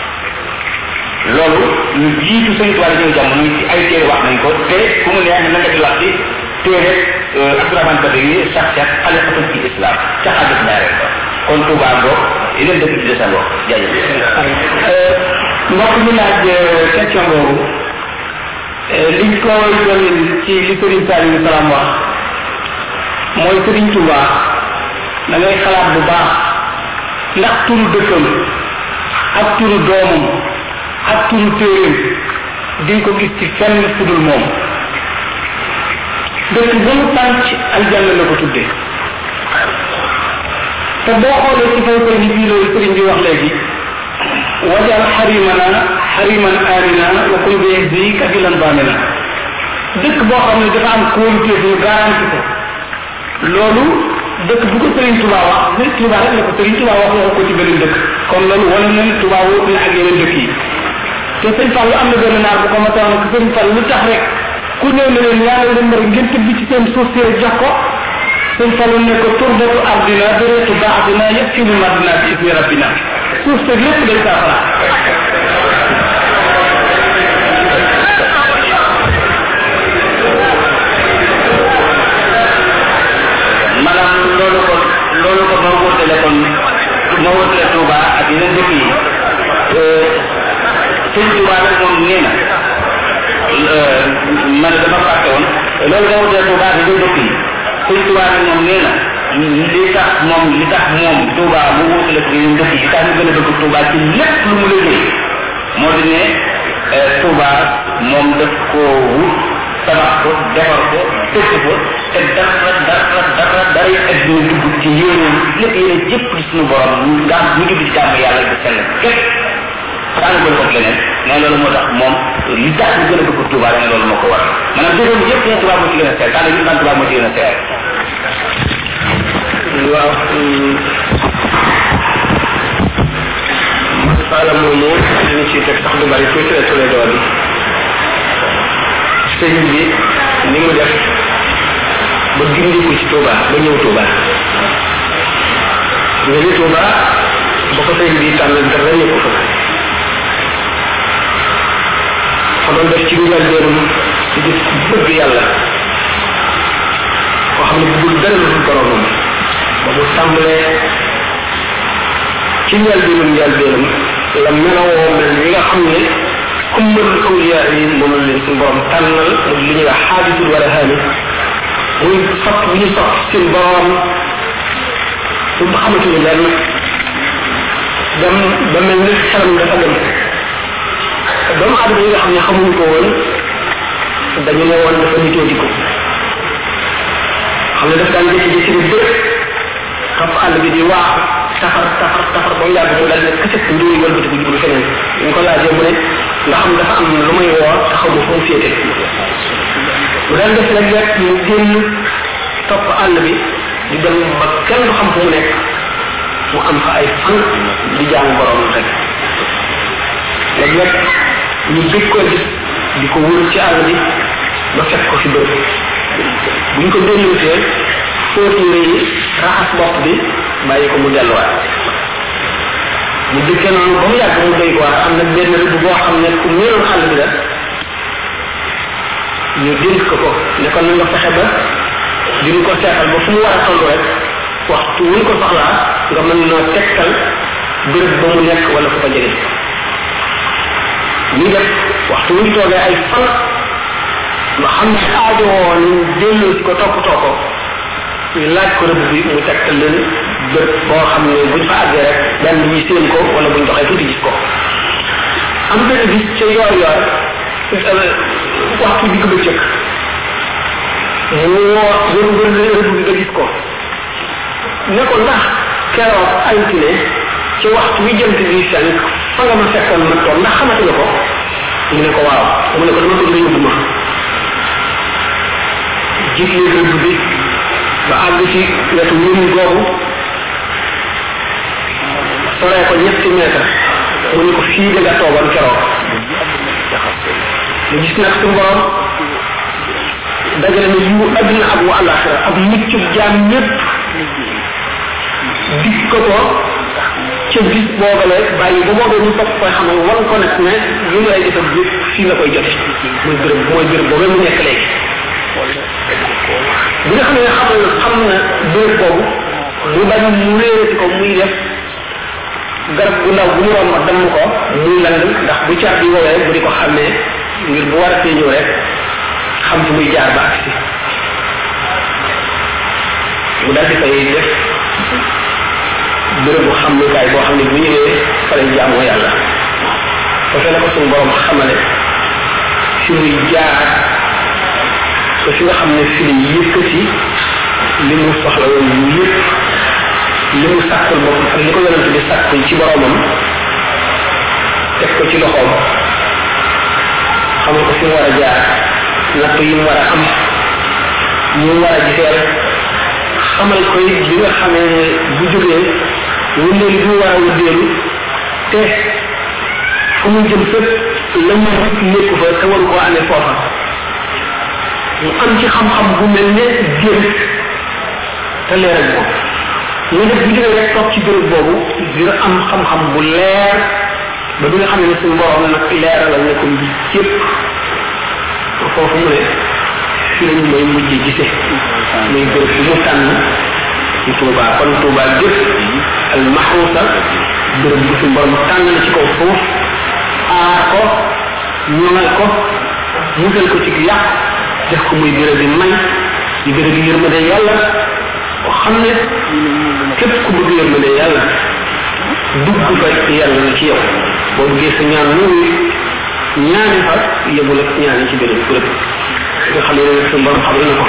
Speaker 1: loolu ñu jiitu Sëriñ Touba ñëw jamono ci ay téere wax nañ ko te ku mu neex na nga ci wax ci téere Abdourahmane Badri sax sax xalifatul ci islam ca xadis ñaareel ba kon Touba boo yeneen dëkk ci desal wax jaajëf mbokk mi laaj question boobu liñ ko dolli ci li Serigne Saliou Salam wax mooy Serigne Touba da ngay xalaat bu baax ndax turu dëkkam ak turu doomam ak turu téeréem di ko gis ci fenn fudul moom dëkk ba mu tànc aljanna la ko tuddee te boo xoolee ci fay koy bii loolu Serigne bi wax léegi wajal xarimana xariman amina wa kun bi bi kafilan bamina dëkk boo xam ne dafa am kóolute ñu garanti ko loolu dëkk bu ko Serigne Touba wax Serigne Touba rek la ko Serigne Touba wax waxu ko ci beneen dëkk kon loolu wane na ne Touba wóote na ak yeneen dëkk yi te sëñ Fall am na benn naar bu ko ma tawoon que sëñ Fall lu tax rek ku ñëw ne leen yàlla leen mbër ngeen tëbb ci seen suuf si jox ko sëñ Fall ne ko turbatu ardina déretu baaxdina yëpp ci lu madina bi ismi rabbina suuf si lépp day saafara
Speaker 2: maanaam loolu ko loolu ko ma wóotale kon ma wóotale Touba ak yeneen dëkk yi sëñ Touba nag moom nee na man dama fàtte woon loolu nga wóotale Touba ak yeneen dëkk yi sëñ Touba nag moom nee na li tax moom li tax moom Touba mu wóotale ko yeneen dëkk yi li tax ñu gën a bëgg Touba ci lépp lu mu liggéey moo di ne Touba moom daf koo wut tabax ko defar ko tëj ko te dara dara dara dara ak ñu dugg ci yéene lépp yéene jëpp ci suñu borom nga ñu jubbi ci jàmm yàlla di sell képp saa nga ko leneen ne loolu moo tax moom li tax ñu gën a bëgg Touba ne loolu moo ko war maanaam dëgg yëpp ne Touba moo ci gën a sell saa ñu naan Touba moo ci gën a sell
Speaker 1: waaw masala moomu ñu ci teg sax du bari tuuti la tole doon sëñ bi ni mu def ba gindiku ci Touba ba ñëw Touba nga ni Touba ba ko sëñ bi tànn dara ñu ko fa fa doon def ci ndigal doonum ci gis bëgg yàlla koo xam ne bëggul dara lu dul boromam ba mu tàmbalee ci njël doonum njël doonum la melawoo mel li nga xam ne kumbal awliya yi moom leen suñu borom tànnal mu li ñuy wax xaadisul wala xaali muy sopp bu ñu sopp seen borom bu mu xamante ni lenn dem ba mel ni xelam dafa dem doomu aadama yi nga xam ne xamuñ ko woon dañu ne woon dafa nitoo di ko xam ne daf daan jékki-jékki ni bët topp àll bi di waax tafar tafar tafar ba mu yàgg mu dal ne kësëg nduy wëlbati ko jublu feneen ñu ko laajee mu ne nga xam dafa am lu may woo te xamu fu mu féete mu dal def nag rek mu génn topp àll bi di dem ba kenn du xam fu mu nekk mu am fa ay fan di jaamu borom rek léegi nag ñu bëgg ko gis di ko wër ci àll bi ba fekk ko fi bërëb buñ ko delluutee fóot yére yi raxas bopp bi bàyyi ko mu delluwaat mu dëkkee noonu ba mu yàgg mu doy ko am na benn rëbb boo xam ne ku meeloon àll bi la ñu dénk ko ko ne ko na nga fexe ba diñ ko seetal ba fu mu war a toll rek waxtu wuñ ko soxlaa nga mën noo tegtal béréb ba mu nekk wala fu ko jege ñu def waxtu wuñ toogee ay fan nga xam ne aajo woo ñu delloo ci ko toppatoo ko ñu laaj ko rëbb bi mu tegtal leen béréb boo xam ne buñ fa àggee rek benn ñi seen ko wala buñ doxee tuuti gis ko am benn bis ca yoor yoor waxtu digg bëccëg mu woo wër wër rëbb bi nga gis ko ne ko ndax keroog altine ci waxtu wi jënt bi fenk fa nga ma fekkoon ma toog ndax xamati nga ko mu ne ko waaw mu ne ko dama bëgg nga yóbbu ma jiitle rëbb bi ba àgg ci wetu ñun googu soree ko ñetti mètre mu ne ko fii da nga toogoon keroog mu gis nag suñu borom dajale na yiwu adduna ak wa alaxira ak muccu jaam ñëpp dig ko ko ca bis boobale bàyyi ba boobee ñu topp koy xamal war ko nag ne lu mu lay defal yëpp fii nga koy jote mooy bërëb mooy bërëb boobee mu nekk léegi bi nga xam ne xamal na xam na bërëb boobu mu bañ mu réerati ko muy def garab bu ndaw bu ñu romb damm ko muy land ndax bu car bi woowee bu di ko xàmmee ngir bu war a fee ñëw rek xam ci muy jaar ba agsi mu daal di fay def bérébu xamlukaay boo xam ne bu ñëwee fa lay jaamoo yàlla parce que la ko suñu borom xamale fi muy jaar ba fi nga xam ne fi la yëkkati li mu soxla woon lépp li mu sàkkul boppam ak li ko yonent bi sàkkul ci boromam teg ko ci loxoom xamal ko fi mu war a jaar natt yi mu war a am ñu mu war a giseel xamal ko it bi nga xamee ne bu jógee wëndeelu bi mu war a wëndeelu te fu mu jëm fépp la mu nekku fa te waru koo amee foofa mu am ci xam-xam bu mel ne gént te leeral ko ñu def bu jógee rek toog ci béréb boobu dina am xam-xam bu leer ba bi nga xam ne suñu borom nag leeralal ne ko mbi yépp foofu mu ne fi lañu may mujj gise muy béréb bi mu tànn ci Touba kon Touba gépp al mahrusa béréb bu suñu borom tànn na ci kaw suuf aar ko ñoŋal ko musal ko ci yàq def ko muy béréb bi may di béréb bi yërmande yàlla ko xam ne képp ku bëgg yërmande yàlla dugg fa yàlla na ci yow boo duggee sa ñaan nuyu ñaani fa yebul ak ñaani ci béréb béréb nga xam ne nag sa borom xam na ko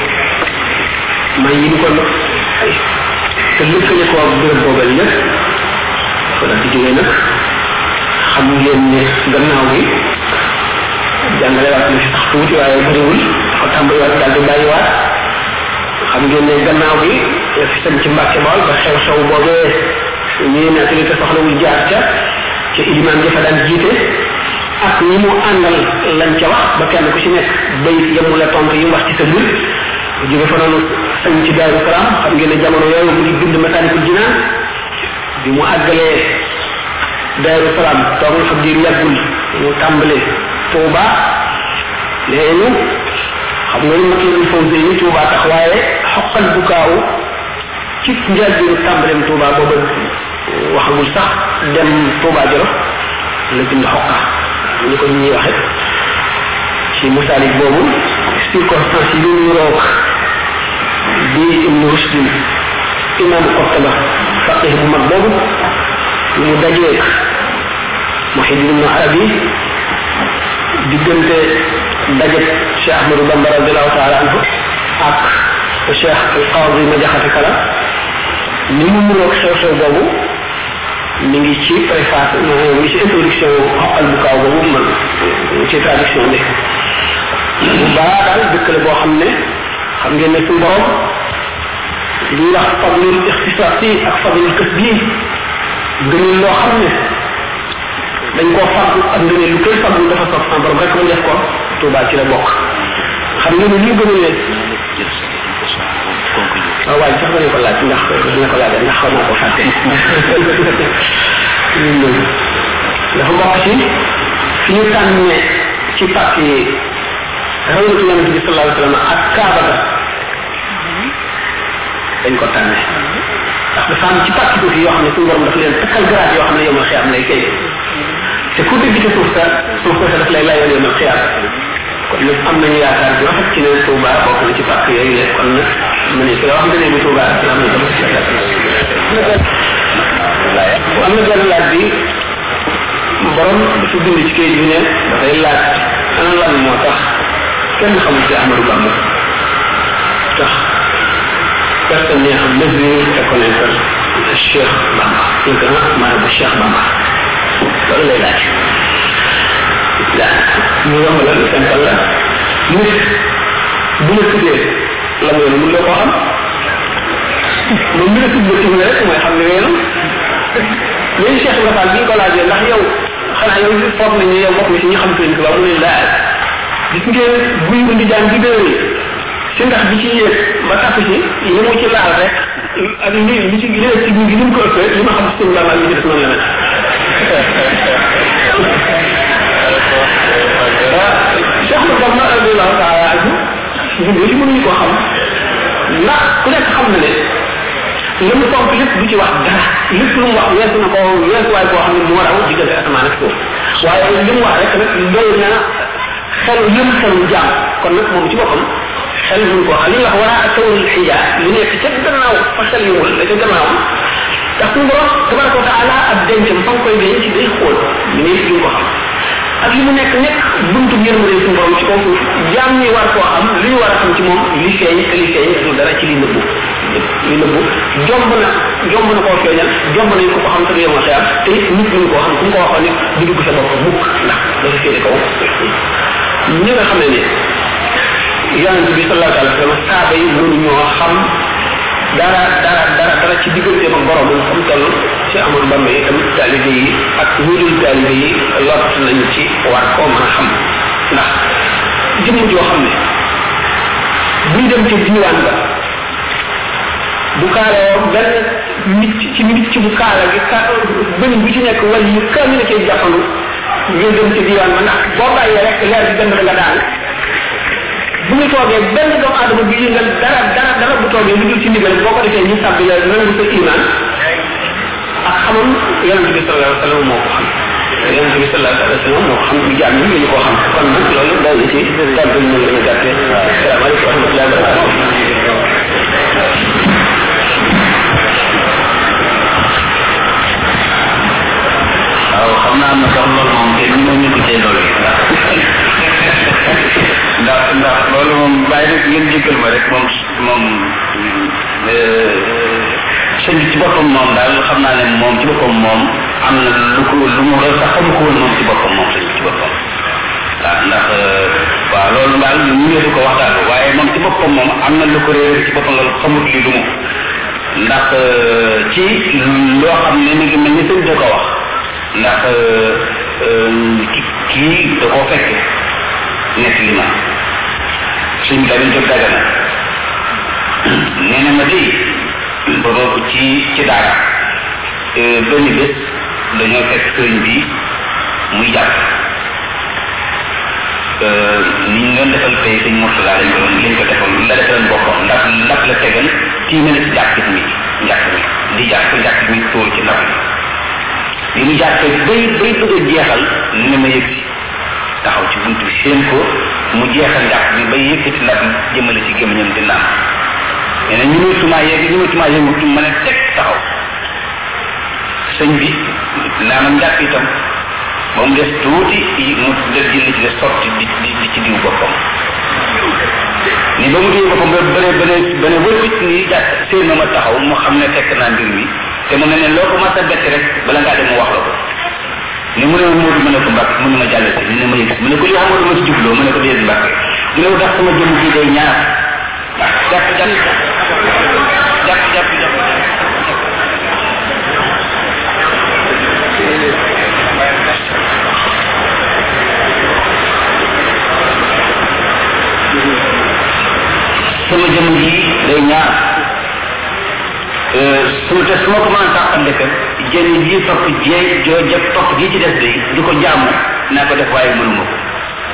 Speaker 1: may yi ko nag ay te lëkkale ko ak béréb boobal yëpp fa daal di jógee nag xam ngeen ne gannaaw gi jàngale waat na si sax tuuti waaye bëriwul dafa tàmbali waat daal di bàyyiwaat xam ngeen ne gannaaw gi fi sam ci mbàkke bool ba xew xew boobee ñuy nettali te soxlawul jaar ca ca ilimaan ja fa daan jiite ak ñi mu àndal lañ ca wax ba kenn ku ci nekk bay yemu la tontu yi wax ci sa mbir jóge fa noonu sañ ci daaru salaam xam ngeen ne jamono yooyu mu ngi bind masaalikul jinaan bi mu àggalee daaru salaam toog na fa diir yàggul mu tàmbale Touba léegi xam nga ni matlabul fawzayni Touba tax waaye xoqal bu kaaw ci njëlbeenu tàmbaleem Touba booba waxagul sax dem Touba Jolof la bind xoqa ni ko ñuy waxe ci musaalik boobu circonstance yi ñu roog di ibnu rushdin imam Qurtuba faqih bu mag boobu mu dajeek Muhyiddin ibnu Arabi diggante dajet Cheikh Ahmadou Bamba radiallahu taala anhu ak Cheikh al-Qadi ma jaxate kala ni mu muroog xew-xew boobu mi ngi ci préface mi ngi ci introduction xoqal bu kaaw boobu man ci traduction bi bu baa daal dëkk la boo xam ne xam ngeen ne suñu borom li wax fadlul ixtisaasi ak fadlul kës bii ngëneel loo xam ne dañ koo fàggu ak ngëneel lu koy fàggu dafa soog sama borom rek mu def ko Touba ci la bokk xam ngeen ne li gën a leen waaw waaye sax dana ko laaj ndax dina ko laaj ndax xaw naa ko fàtte dafa bokk ci fi ñu tànnee ci pàcc yi rawatu yonente bi sallallahu alayhi wa sallam ak kaaba ga dañ ko tànne ndax dafa am ci pàcc tuuti yoo xam ne suñu borom daf leen takkal garaat yoo xam ne yomal xiyaam lay kay te ku dégg ci suuf sa suuf sa daf lay layoon yomal xiyaam kon nag am nañu yaakaar bu rafet ci ne Touba bokk na ci pàcc yooyu ne kon nag mu ne fi la wax nga ne bi Touba am na dama ci am na benn laaj bi borom dafa bind ci kayit bi ne dafay laaj ana lan moo tax kenn xamul ci Amadou Bamba tax personne n'est en mesure de connaître le Cheikh Bamba le grand marabout Cheikh Bamba loolu lay laaj la ñu yomb la lu simple la nit bu la tuddee la mu yoon mun la koo xam moom mi la tuddee ci rek mooy xam ne weenu léegi Cheikh Ibrahima Fall bi ñu ko laajee ndax yow xanaa yow foog nañu yow bokk ci ñi xam seen tubaab mu ne laa gis ngeen buy indi jàng bi déwén ci ndax bi ci yéeg ba tapp ci li mu ci laal rek ak li li ci li ci gi ni mu ko ëppee li ma xam seen bàmbaal yi ci des noonu la nag Cheikh Bamba radiallahu taala anhu ñun yooyu mënuñu koo xam ndax ku nekk xam na ne li mu fonk lépp du ci wax dara lépp lu mu wax weesu na ko weesuwaay boo xam ne du war a diggante asamaan ak suuf waaye li mu wax rek nag doy na xelu yëm xelu jaam kon nag moom ci boppam xel mun ko wax li ñuy wax war a tawul xija li nekk ca gannaaw fa xel yëmul la ca gannaaw ndax suñu borom tabaraka wa taala ab dencam fa nga koy denc day xool li ne duñ ko xam ak li mu nekk nekk buntu yërmande suñu borom ci kaw suuf jaam ñi war koo xam li ñu war a xam ci moom li feeñ te li feeñ du dara ci li nëbbu li nëbbu jomb na jomb na koo feeñal jomb nañ ko ko xam te du yemoo xeyam te it nit ñu ko xam ku ko waxoon nit du dugg sa bopp mukk ndax dafa féete kaw ñi nga xam ne ni yonent bi sallallahu alayhi wa sallam saaba yi mënu ñoo xam dara dara dara dara ci diggante ak borom mu xam toll ci amul bambe yi tam taalibe yi ak ñu dul taalibe yi lot nañ ci war koo mën a xam ndax jëmm joo xam ne buñ dem ci diwaan ba bu kaaloo benn nit ci nit ci bu kaala gi ka bëñ bu ci nekk wal yi kaami la cay jàppandu ñu dem ci diwaan ba ndax boo bàyyee rek leer bi benn nga daal bu ñu toogee benn doomu aadama bi yëngal dara dara dara bu toogee lu dul ci ndigal boo ko defee ñu sàbbi la nangu sa iman ak xamam yonente bi sallallahu alayhi wa sallam moo ko xam yonente bi sallallahu alayhi wa sallam moo ko xam ñu jaam ñi ñu ko xam kon nag loolu daw na ci tàggal ñu la ñu gàttee salaamaaleykum wa rahmatullahi wa barakatuh
Speaker 2: waaw xam naa na sax loolu moom kenn ñu ñu gisee loolu ndax ndax loolu moom bàyyi rek ngeen jéggal ma rek moom moom sëñ bi ci boppam moom daal xam naa ne moom ci boppam moom am na lu ko lu mu loolu sax xamu ko woon moom ci boppam moom sëñ bi ci boppam waaw ndax waaw loolu daal ñu ñëw ko waxtaan waaye moom ci boppam moom am na lu ko réer ci boppam loolu xamut li lu mu ndax ci loo xam ne mi ngi mel ni sëñ da ko wax ndax kii da koo fekke nekk li ma suñ dañu jóg dagana nee na ma tey boobu ci ci daara benn bés dañoo fekk sëriñ bi muy jàpp ni ñu doon defal tey sëñ Mourtala lañ ko doon lañ ko defal la defaloon boppam ndax ndap la tegal tiime na ci jàpp mi njàpp mi di jàpp njàpp mi tóor ci ndap mi li mu jàppee bay bay bëgg a jeexal ni ne ma yëg si taxaw ci buntu bi seen ko mu jeexal njàpp bi bay yëkkati ndab jëmale ci gémmiñam di naan nee na ñu muy tumaa yeeg ñu muy tumaa yëngutu mën a teg taxaw sëñ bi naanam njàpp itam ba mu des tuuti mu def jënd ci des sotti di di ci diw boppam ni ba mu diw boppam ba bële bële bële wëlbit ni jàpp seen na ma taxaw mu xam ne fekk naa mbir mi te mu ne ne loo ko mas a bett rek bala ngaa dem mu wax la ko ni mu ne ma Modou mu ne ko Mbacke mu ne ma jàll si ni ne ma yëg mu ne ko li xam nga lu ma ci jubloo mu ne ko déet Mbacke mu ne ko tax sama jëmm gi day ñaar jàpp jàpp jàpp jàpp jàpp sama jëmm gi day ñaar su te su ma ko mën a tàqal defee jën ji topp jee joo jëpp topp ji ci des day di ko jaamu naa ko def waaye mënuma ko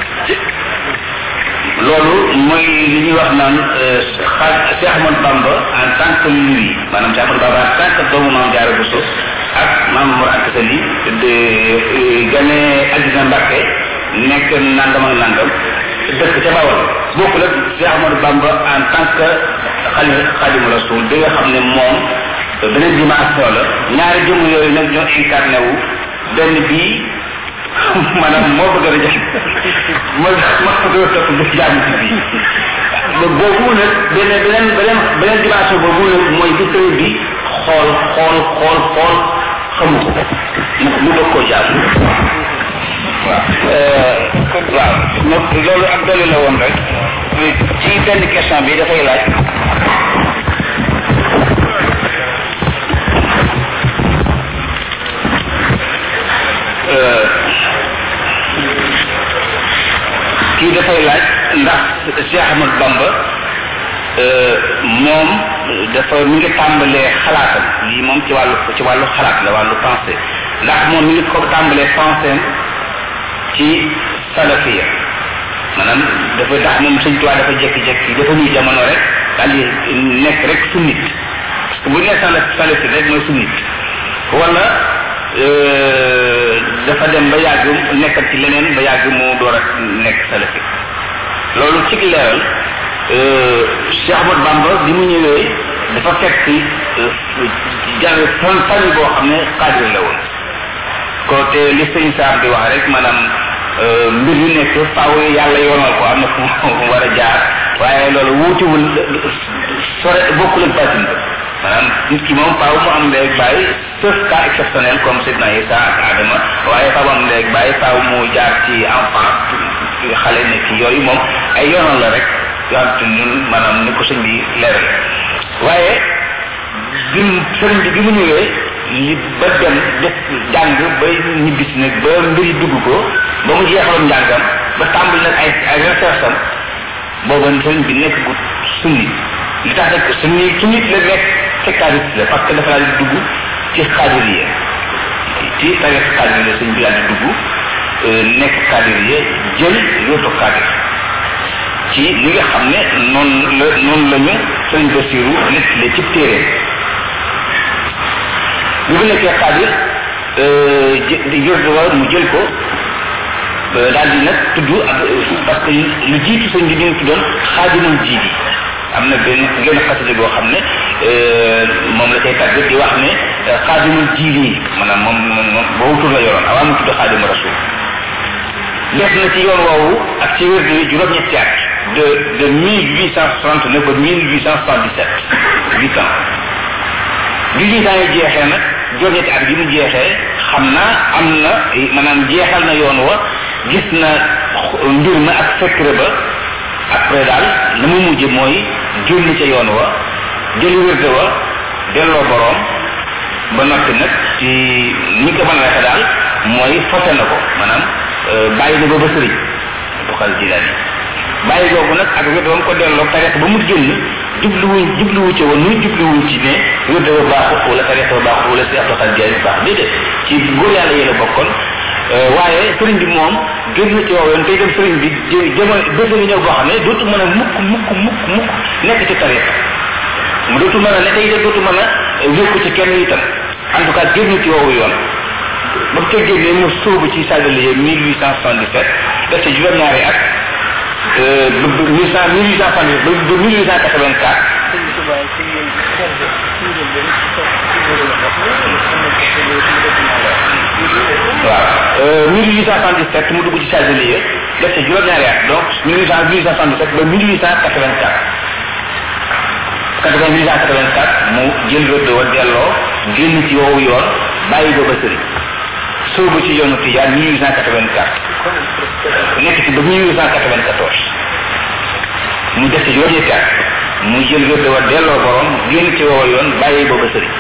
Speaker 2: loolu mooy li ñuy wax naan xaaj Cheikh Ahmadou Bamba en tant que lui maanaam Cheikh Ahmadou Bamba en tant que doomu maam Jaara Buso ak maam Mor Anta Sali de gane àddina Mbàkke nekk nangam ak nangam dëkk ca Bawol bokkul ak Cheikh Ahmadou Bamba en tant que xali Xaadimu Rasuul bi nga xam ne moom beneen dimension la ñaari jëmm yooyu nag ñoo incarné wu benn bii maanaam moo bëgg a jox ma ma ko doon topp di jàmm ci bii boobu nag beneen beneen beneen beneen dimension boobu nag mooy bi sëñ bi xool xool xool xool xamu ko mu mu bëgg koo jàmm waaw waaw loolu ak dolli la woon rek ci benn question bi dafay laaj kii dafay laaj ndax Cheikh Ahmadou Bamba moom dafa mi ngi tàmbalee xalaatam lii moom ci wàllu ci wàllu xalaat la wàllu pensée ndax moom mi ngi ko tàmbalee pensée ci salafiya maanaam dafa ndax moom sëñ Tuubaa dafa jekki-jekki dafa ñuy jamono rek daal di nekk rek sunnit parce que bu ñu nee salaf salafi rek mooy sunnit wala dafa dem ba yàgg nekkal ci leneen ba yàgg mu door a nekk salafi loolu ci leeral Cheikh Ahmad Bamba bi mu ñëwee dafa fekk jàng famille boo xam ne xaadir la woon ko te li sëñ Saam di wax rek maanaam mbir yu nekk faaw yàlla yoonal ko am na fu mu war a jaar waaye loolu wuutiwul sore bokkul ak batin ba maanaam nit ki moom faaw mu am ndey ak bàyyi sauf cas exceptionnel comme Seydina Isa ak Adama waaye faaw mu am ndey ak bàyyi faaw mu jaar ci enfant xale ne ci yooyu moom ay yoonal la rek yoo xam te ñun maanaam ni ko sëñ bi leeral waaye bi sëriñ bi bi mu ñëwee li ba dem def jàng ba ñibbisi nag ba mbir yi dugg ko ba mu jeexaloon njàngam ba tàmbali nag ay ay recherche am booba sëriñ bi nekk gu sunni li tax nag sunni sunnit la nekk ci xaadir la parce que dafa daal di dugg ci xaadir ci tariq xaadir la sëriñ bi daal di dugg nekk xaadir jël yootu xaadir ci li nga xam ne noonu la noonu la ñu sëriñ Basiru nettali ci téere bi mu nekkee xaadir yor mu jël ko daal di nag tudd parce que lu jiitu sëñ bi ñu tuddoon xaadimul jiidi am na benn genn xasida boo xam ne moom la cay tàgg di wax ne xaadimul jiili maanaam moom moom boobu tur la yoroon avant mu tudd xaadimu rasul def na ci yoon woowu ak ci wér di juróom-ñetti at de de mille huit cent soixante neuf ba mille huit cent soixante-dix-sept huit ans bi huit ans yi jeexee nag juróom-ñetti at bi mu jeexee xam naa am na maanaam jeexal na yoon wa gis na mbir ma ak secret ba après daal la mu mujj mooy génn ca yoon wa jëli wérde wa delloo boroom ba noppi nag ci ñi ko mën a rexe daal mooy fote na ko maanaam bàyyi na ba ba sëriñ bu xal jilaani bàyyi googu nag ak wérde wam ko delloo tariq ba mu génn jubluwuñ jubluwu ci woon nuy jubluwuñ ci ne wérde ba baaxut wala tariq ba baaxut wala si Abdou Khadre Jaay baax déedéet ci góor yàlla yéen a bokkoon waaye sëriñ bi moom génn ci waaw yoon tey dem sëriñ bi jamono bés ngi ñëw boo xam ne dootu mën a mukk mukk mukk mukk nekk ci tariq mu dootu mën a ne tey de dootu mën a wékku ci kenn itam en tout cas génn ci waawu yoon ba mu ko génnee mu sóobu ci sadalier mille huit cent soixante-dix-sept def ci juróom-ñaari at mille cent mille huit cent soixante-dix ba mille huit cent quatre-vingt-quatre waaw mille huit cent soixante-dix-sept mu dugg ci sadalier def ci juróom-ñaari at donc mille huit cent soixante-dix-sept ba mille huit cent quatre-vingt-quatre quatre-vingt mille huit cent quatre-vingt-quatre mu jël rëdd wa delloo génn ci woowu yoon bàyyi ba ba sëriñ soobu ci yoonu Tijaan mille huit cent quatre-vingt-quatre nekk ci ba mille huit cent quatre-vingt-quatorze mu def ci juróom-ñetti at mu jël rëdd wa delloo borom génn ci woowu yoon bàyyi ba ba sëriñ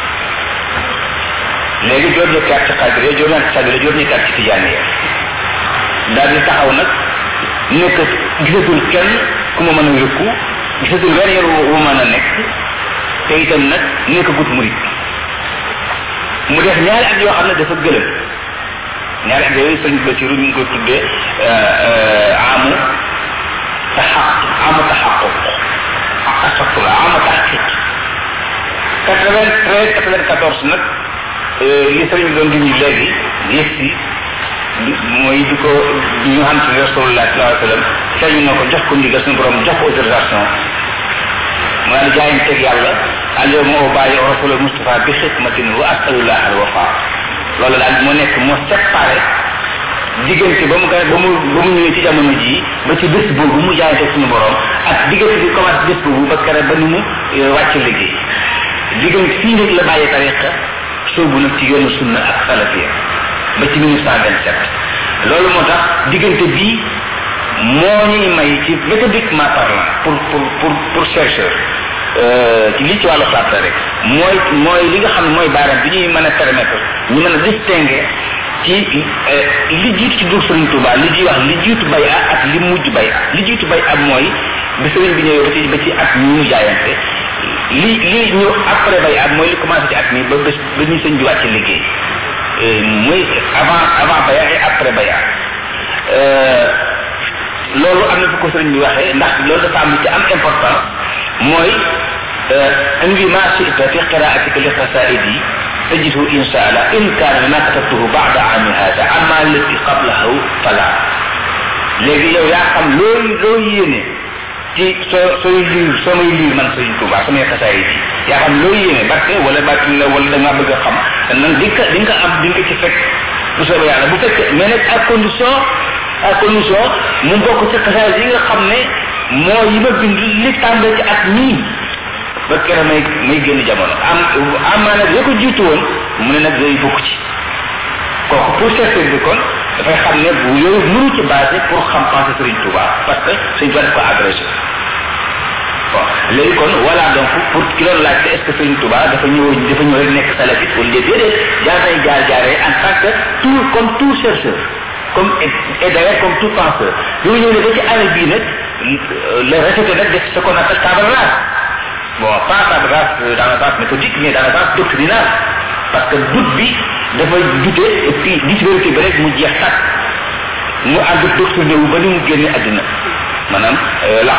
Speaker 2: léegi juróom-ñetti at ci xaadire juróom-ñetti xaadire juróom-ñetti at ci Tijaan yi daal di taxaw nag nekk gisatul kenn ku ma mën a wékku gisatul benn yoon wu mën a nekk te itam nag nekk gut murit mu def ñaari at yoo xam ne dafa gëlëm ñaari at yooyu sëñ Basiru ñu ngi koy tuddee amu taxaq amu taxaquq astafurlah amu taxqiq quatre-vingt-treize quatre-vingt-quatorze nag li sëriñ bi doon dindi léegi yëg si mooy di ko ñu xam ci rasulullah sallallahu alayhi wa sallam feeñu na ko jox ko ndigal suñu borom jox ko autorisation mu daal di jaayam teg yàlla alyawma ubayyi'u rasulal Mustafa bi xidmatin wa as'alullah al wafa loolu daal moo nekk moo séparé diggante ba mu ba mu ba mu ñëwee ci jamono jii ba ci bés boobu mu jaayam teg suñu borom ak diggante bi commencé bés boobu ba kere ba ni mu wàcc liggéey diggante fii nag la bàyyi tariqa soobu nag ci yoonu sunna ak salafiya ba ci mille neuf cent vingt-sept loolu moo tax diggante bii moo ñuy may ci méthodiquement parlant pour pour pour pour chercheur ci li ci wàllu xalaat la rek mooy mooy li nga xam ne mooy baaraam bi ñuy mën a permettre ñu mën a distinguer ci li jiitu ci dur Sëriñ Tuubaa li ji wax li jiitu bay a ak li mujj bay a li jiitu bay a mooy bi sëriñ bi ñëwee ba ci ba ci at mi mu jaayante li li ñëw après bay a mooy li commencé ci at mi ba bés ba ñu sëñ bi wàcc liggéey muy avant avant bay a et après bay a loolu am na fu ko sëriñ bi waxee ndax loolu dafa am ci am importance mooy انوي ما شئت في قراءتك لقصائدي تجده ان شاء الله ان كان ما كتبته بعد عام هذا اما التي قبله فلا léegi yow yaa xam looy looy yéene ci soo sooy liir soo may liir man sëñ Tuubaa samay xasaay yi yaa xam looy yéene barke wala baatin la wala da ngaa bëgg a xam nan di nga di nga am di nga ci fekk bu soobee yàlla bu fekkee mais nag à condition à condition mu bokk ci xasaay yi nga xam ne moo yi ma bind li tàmbee ci at mii ba kera may may génn jamono am amaa nag yoo ko jiitu woon mu ne nag yooyu bokk ci kooku pour chercher bi kon dafay xam ne bu yooyu mënu ci basé pour xam pensé Serigne Touba parce que Serigne Touba daf ko agrégé bon léegi kon voilà donc pour ki doon laajte est ce que Serigne Touba dafa ñëw dafa ñëw rek nekk salafite wala déedéet jaar nay jaar jaaree en tant que tout comme tout chercheur comme et d'ailleurs comme tout penseur bi mu ñëw ne ba ci année bii nag le résultat nag def ce qu'on appelle table rase bon pas table rase dans le sens méthodique mais dans le sens doctrinal parce que doute bi dafa dute et puis gis vérité bi rek mu jeex tak mu ànd doctrine wu ba ni mu génne àddina maanaam laq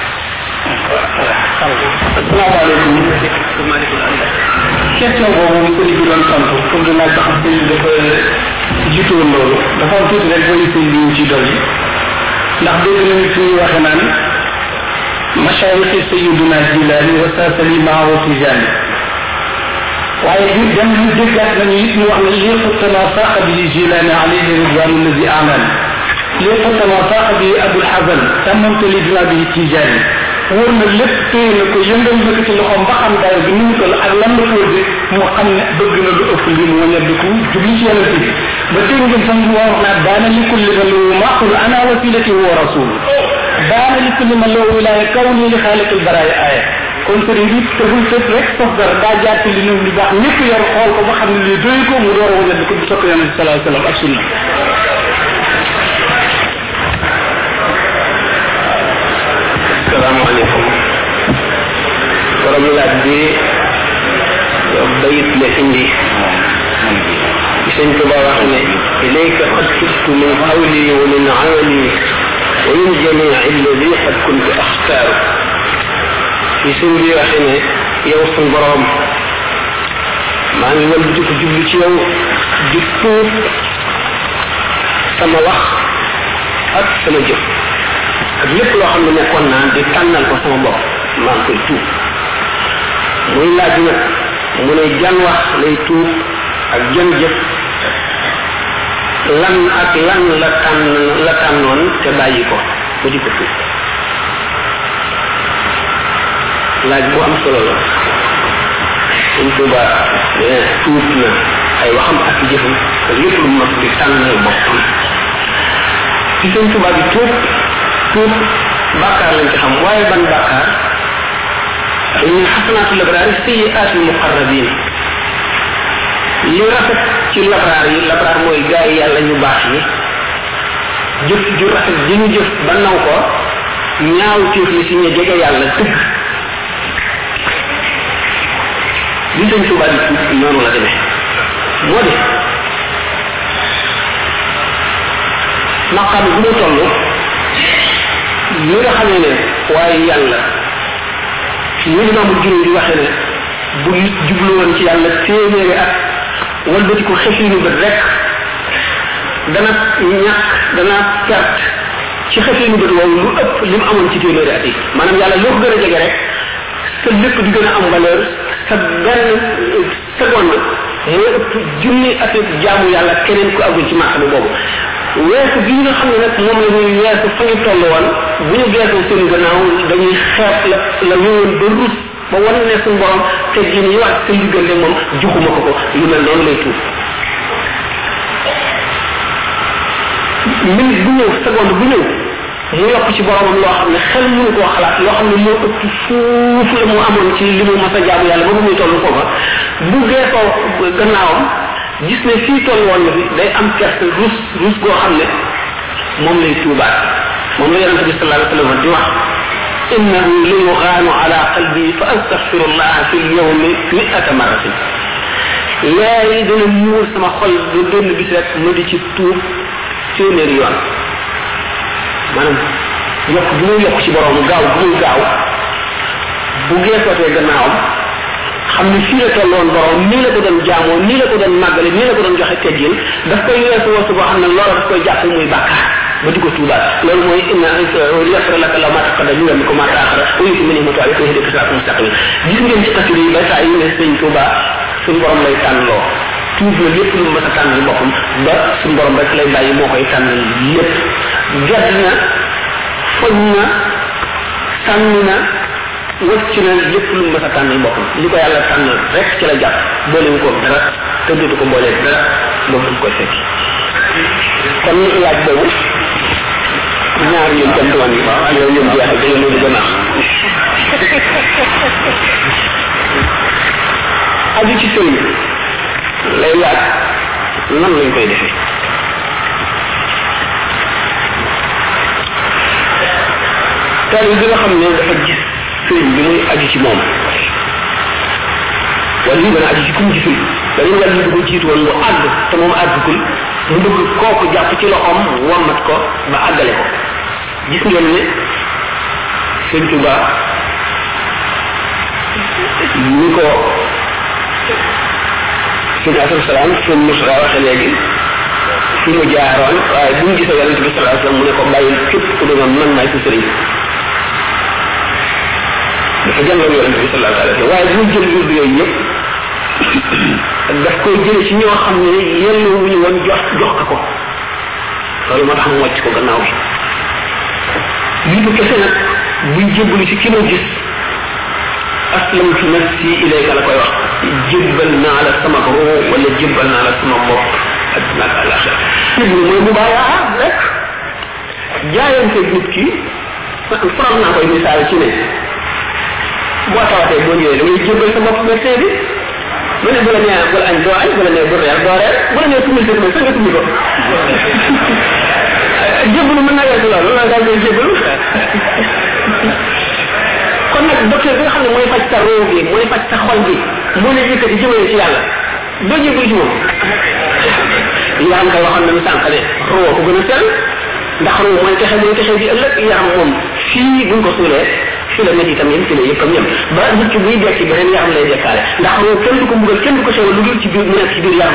Speaker 1: asalaamaaleykum question boobu sëriñ bi doon tontu comme de laaj ba xam sëriñ dafa jiitu woon loolu dafa am tuuti rek booy sëriñ bi ñu ci dolli ndax dégg nañu fi ñu waxe naan mashayikhi sayyiduna Jilaani wa saasali maa wa Tijaani waaye ñu dem ñu déggaat nañu it ñu wax ne liqutama saqa bi Jilaani alayhi ridwanu alladi aman liqutama saqa bi Abul Hasan tamamtu li dina bi Tijaani wóor na lépp téye na ko yëngal na ko ci loxoom ba xam dayo bi ni mu toll ak lan la ko wërde mu xam ne bëgg na lu ëpp li mu wañal ko jubli ci yonent bi ba dégg ngeen sax mu wax naa daana li kulli man lahu maqul ana wasilati wa rasul daana li kulli man lahu wilaya kawni li xaaliqil baraaya aaya kon sëriñ bi tëbul tëb rek sos dara daa jaar ci li ñu li baax ñëpp yor xool ko ba xam ne lii doy ko mu door a wañal ko bu sopp yonent bi sallallahu alayhi wasallam ak sunna
Speaker 3: salaamaaleykum borom laaj bi bayit la indi sëñ Tuba wax ne ilayka qad kittu min qawli wa min amali wa min jamii alladi qad kuntu axtaaru fi sëñ bi waxe ne yow suñ borom maa ngi wal di ko jublu ci yow di tuub sama wax ak sama jëf ak lépp loo xam ne nekkoon naa di tànnal ko sama bopp maa ngi koy tuub muy laaj nag mu ne jan wax lay tuub ak jan jëf lan ak lan la tànn la tànnoon te bàyyi ko mu di ko tuub laaj bu am solo la suñ tuuba tuub na ay waxam ak jëfam ak lépp lu mos di tànnal boppam ci suñ tuuba bi tuub tuub bàkkaar lañ ci xam waaye ban bàkkaar dañuy xasanaatu labraari sayyiaatu muqarrabin li rafet ci labraar yi labraar mooy gaa yi yàlla ñu baax yi jëf ju rafet ji ñu jëf ba naw ko ñaaw tiif li si ñu jege yàlla dëgg li sëñ Tuubaa di tuub noonu la demee moo di maqaam bu mu toll ñi nga xamee ne waaye yàlla ñu imaamul juróom di waxee ne bu nit jublu woon ci yàlla téeméeri at walbati ko xefinu bët rek dana ñàkk dana perte ci xefinu bët woowu lu ëpp li mu amoon ci téeméeri at yi maanaam yàlla loo ko gën a jege rek sa lépp di gën a am valeur sa benn seconde moo ëpp junni at jaamu yàlla keneen ku agul ci martaba boobu weesu bi nga xam ne nag moom la ñuy weesu fa ñu toll woon bu ñu geesoo seen gannaaw dañuy xeeb la la ñëwoon ba rus ba wan ne suñu borom te gi ñu wax seen diggante moom joxuma ko ko lu mel noonu lay tuub minute bu ñëw seconde bu ñëw mu yokk ci boromam loo xam ne xel mënu koo xalaat loo xam ne moo ëpp fuuf la mu amoon ci li mu mas a jaamu yàlla ba bu muy toll foofa bu geesoo gannaawam gis ne fii toll woon na fi day am perte rus rus goo xam ne moom lay tuubaat moom la yonente bi sallallahu alayhi wa sallam di wax innahu la yuxaanu ala qalbi fa astaghfirullah fi lyawmi mi'ata marratin leer yi dana muur sama xol ba benn bis rek ma di ci tuub téeméeri yoon maanaam yokk bu muy yokk ci borom gaaw bu muy gaaw bu geesootee gannaawam xam ne fii la tolloon borom nii la ko doon jaamoo nii la ko doon màggale nii la ko doon joxe teggin daf koy weesu wasu boo xam ne loola daf koy jàpp muy bàkkaar ba di ko tuubaat loolu mooy inna yasra laka la ma taqaddama min dhanbika ma ta'akhkhara wa yutimmu ni'matahu alayka wa yahdika siratan mustaqima gis ngeen ci xasida yi ba saa yu ne sëñ Tuuba suñu borom lay tànnloo tuub na lépp lu mën a tànn boppam ba suñu borom rek lay bàyyi moo koy tànn lépp gedd na foñ na sànni na wëcc na lépp lu mën a tànn boppam li ko yàlla tànn rek ci la jàpp boolewu ko dara te dootu ko boolee dara boobu dañ koy fekk kon laaj boobu ñaar ñoom jëm tuwan yi waaw yow ñoom jeexal da ngeen gën a aju ci sëriñ lay laaj nan lañ koy defee taal bi nga xam ne dafa gis sëriñ bi muy aju ci moom wala li gën a aju ci kum gisul dañu wàll yi ko jiitu woon mu àgg te moom àggagul mu bëgg kooku jàpp ci loxoom wammat ko ba àggale ko gis ngeen ne sëñ Tuba ni ko sëñ Asal Salaam sëñ Musra waxe léegi fi mu jaaroon waaye bu mu gisee yonent bi sallallahu alayhi wasallam mu ne ko bàyyil képp ku doon man maay sa sëriñ dafa jàngal yonent bi sallallahu alayhi wasallam waaye bu mu jël yóbbu yooyu yëpp daf koy jële ci ñoo xam ne yellu wuñu woon jox jox ko ko loolu moo tax mu wàcc ko gannaaw bi lii bu kese nag buy jébbalu ci ki ma gis aslamtu nafsi ilayka la koy wax jébbal naa la sama roo wala jébbal naa la sama bopp adduna ak alaxira jébbalu mooy mu bàyyaa rek jaayante nit ki faral naa koy misaal ci ne boo tawatee boo ñëwee da ngay jébbal sa bopp médecin bi mu ne bu la nee bu la añ doo añ bu la nee bu reer doo reer bu la nee tumul sa sa nga tumul ko jébbalu mën naa weesu loolu loolu daal koy jébbalu kon nag docteur bi nga xam ne mooy faj sa roo bi mooy faj sa xol bi moo ne yëkkati jëmale ci yàlla doo jébbalu ci moom yaram kay waxoon na mu sànq ne roo ko gën a sell ndax roo mooy texe mooy texe bi ëllëg yaram moom fii buñ ko suulee fi la nit itam yem fi la yëppam yem ba nit ki buy dekki beneen yaram lay dekkaale ndax roo kenn du ko mbugal kenn du ko xewal lu dul ci biir mu nekk ci biir yaram